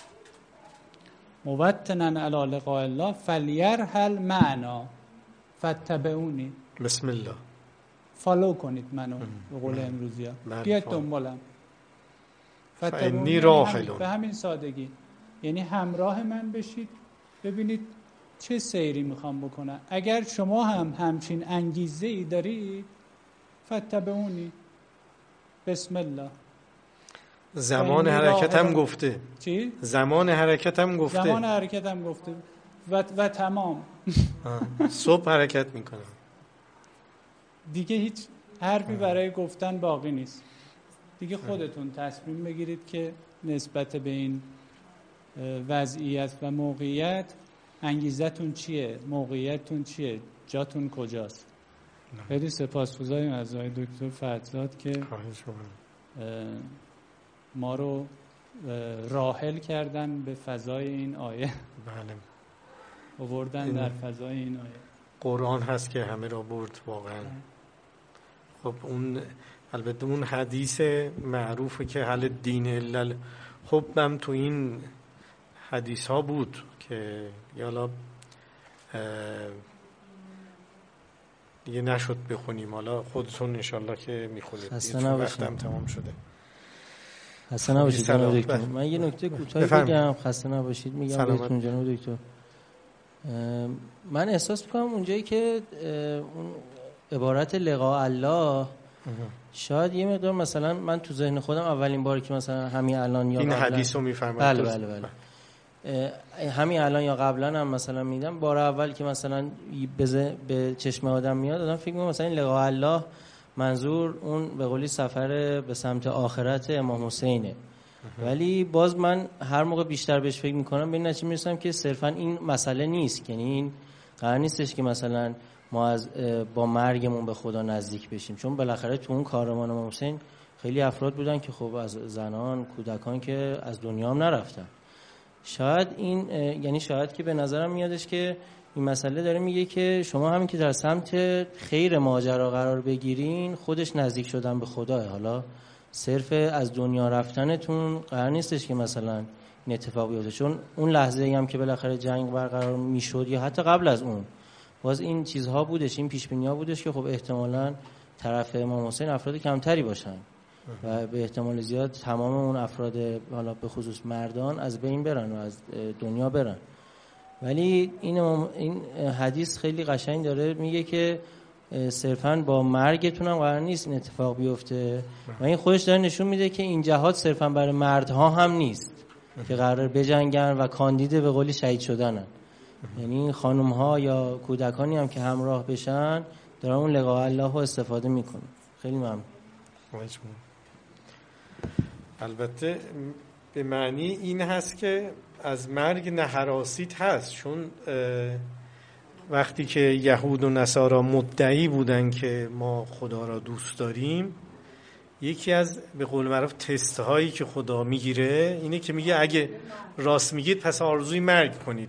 موطنا علی لقاء الله فلیرحل معنا فاتبعونی. بسم الله، فالو کنید منو به قول امروزی ها، بیاید دنبالم. فانی راحلون. به همین سادگی، یعنی همراه من بشید ببینید چه سیری میخوام بکنم. اگر شما هم همچین انگیزه ای دارید فتبعونی. بسم الله. زمان حرکت هم گفته. چی؟ زمان حرکت هم گفته. زمان حرکت هم گفته و, و تمام صبح حرکت میکنم دیگه، هیچ حرفی برای گفتن باقی نیست دیگه. خودتون تصمیم بگیرید که نسبت به این وضعیت و موقعیت انگیزتون چیه، موقعیتتون چیه، جاتون کجاست. خیلی سپاسگزاریم از آقای دکتر فرزاد که ما رو راحل کردن به فضای این آیه. بله. آوردن در فضای این آیه. قرآن هست که همه را برد واقعا. خب اون البته اون حدیث معروفه که حل دین الا خب هم تو این حدیث ها بود که یالا دیگه نشد بخونیم، حالا خودتون انشالله که میخونید. خسته وقتم تمام شده. خسته نباشید جناب دکتر. من یه نکته کوتاهی بگم. خسته نباشید میگم بهتون جناب دکتر. من احساس میکنم اونجایی که اون عبارت لقاء الله شاید یه مقدار مثلا من تو ذهن خودم اولین باری که مثلا همین الان یا این قبلا حدیث رو میفهمم. بله بله بله همین الان یا قبلا هم مثلا میدم بار اول که مثلا به چشم آدم میاد آدم فکر میکنه مثلا این لقاء الله منظور اون به قولی سفر به سمت آخرت امام حسینه. ولی باز من هر موقع بیشتر بهش فکر میکنم به این نتیجه میرسم که صرفا این مسئله نیست، یعنی این قرار نیستش که مثلا ما از با مرگمون به خدا نزدیک بشیم، چون بالاخره تو اون کاروان امام حسین خیلی افراد بودن که خب از زنان کودکان که از دنیا هم نرفتن. شاید این یعنی شاید که به نظرم میادش که این مسئله داره میگه که شما همین که در سمت خیر ماجرا قرار بگیرین خودش نزدیک شدن به خداه. حالا صرف از دنیا رفتنتون قرار نیستش که مثلا این اتفاق بیفته، چون اون لحظه ای هم که بالاخره جنگ برقرار میشد یا حتی قبل از اون باز این چیزها بودش، این پیش بینی‌ها بودش که خب احتمالاً طرف امام حسین افراد کمتری باشن و به احتمال زیاد تمام اون افراد حالا به خصوص مردان از بین برن و از دنیا برن. ولی این این حدیث خیلی قشنگ داره میگه که صرفاً با مرگتون هم قرار نیست این اتفاق بیفته و این خودش داره نشون میده که این جهاد صرفاً برای مردها هم نیست که قرار بجنگن و کاندید به قولی شهید شدنن. یعنی خانم ها یا کودکانی هم که همراه بشن دارن اون لقاء الله رو استفاده میکنن. خیلی ممنون. البته به معنی این هست که از مرگ نهراسیت هست، چون وقتی که یهود و نصارا مدعی بودن که ما خدا را دوست داریم، یکی از به قول معروف تست هایی که خدا میگیره اینه که میگه اگه راست میگید پس آرزوی مرگ کنید.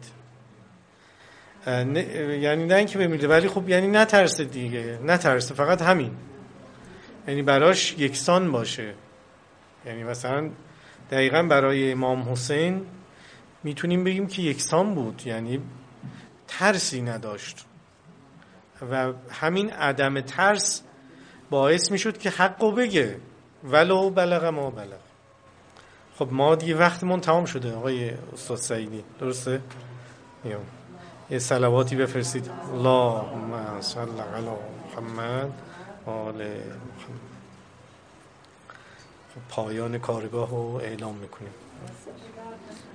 یعنی نه اینکه بمیره، ولی خب یعنی نترسه دیگه، نترسه، فقط همین، یعنی براش یکسان باشه. یعنی مثلا دقیقاً برای امام حسین میتونیم بگیم که یکسان بود، یعنی ترسی نداشت و همین عدم ترس باعث میشد که حقو بگه ولو بلغ ما بلغ. خب ما دیگه وقتمون تمام شده آقای استاد سعیدی، درسته؟ یو. یه صلواتی بفرستید. اللهم صل علی محمد و آل محمد. خب پایان کارگاه رو اعلام میکنیم.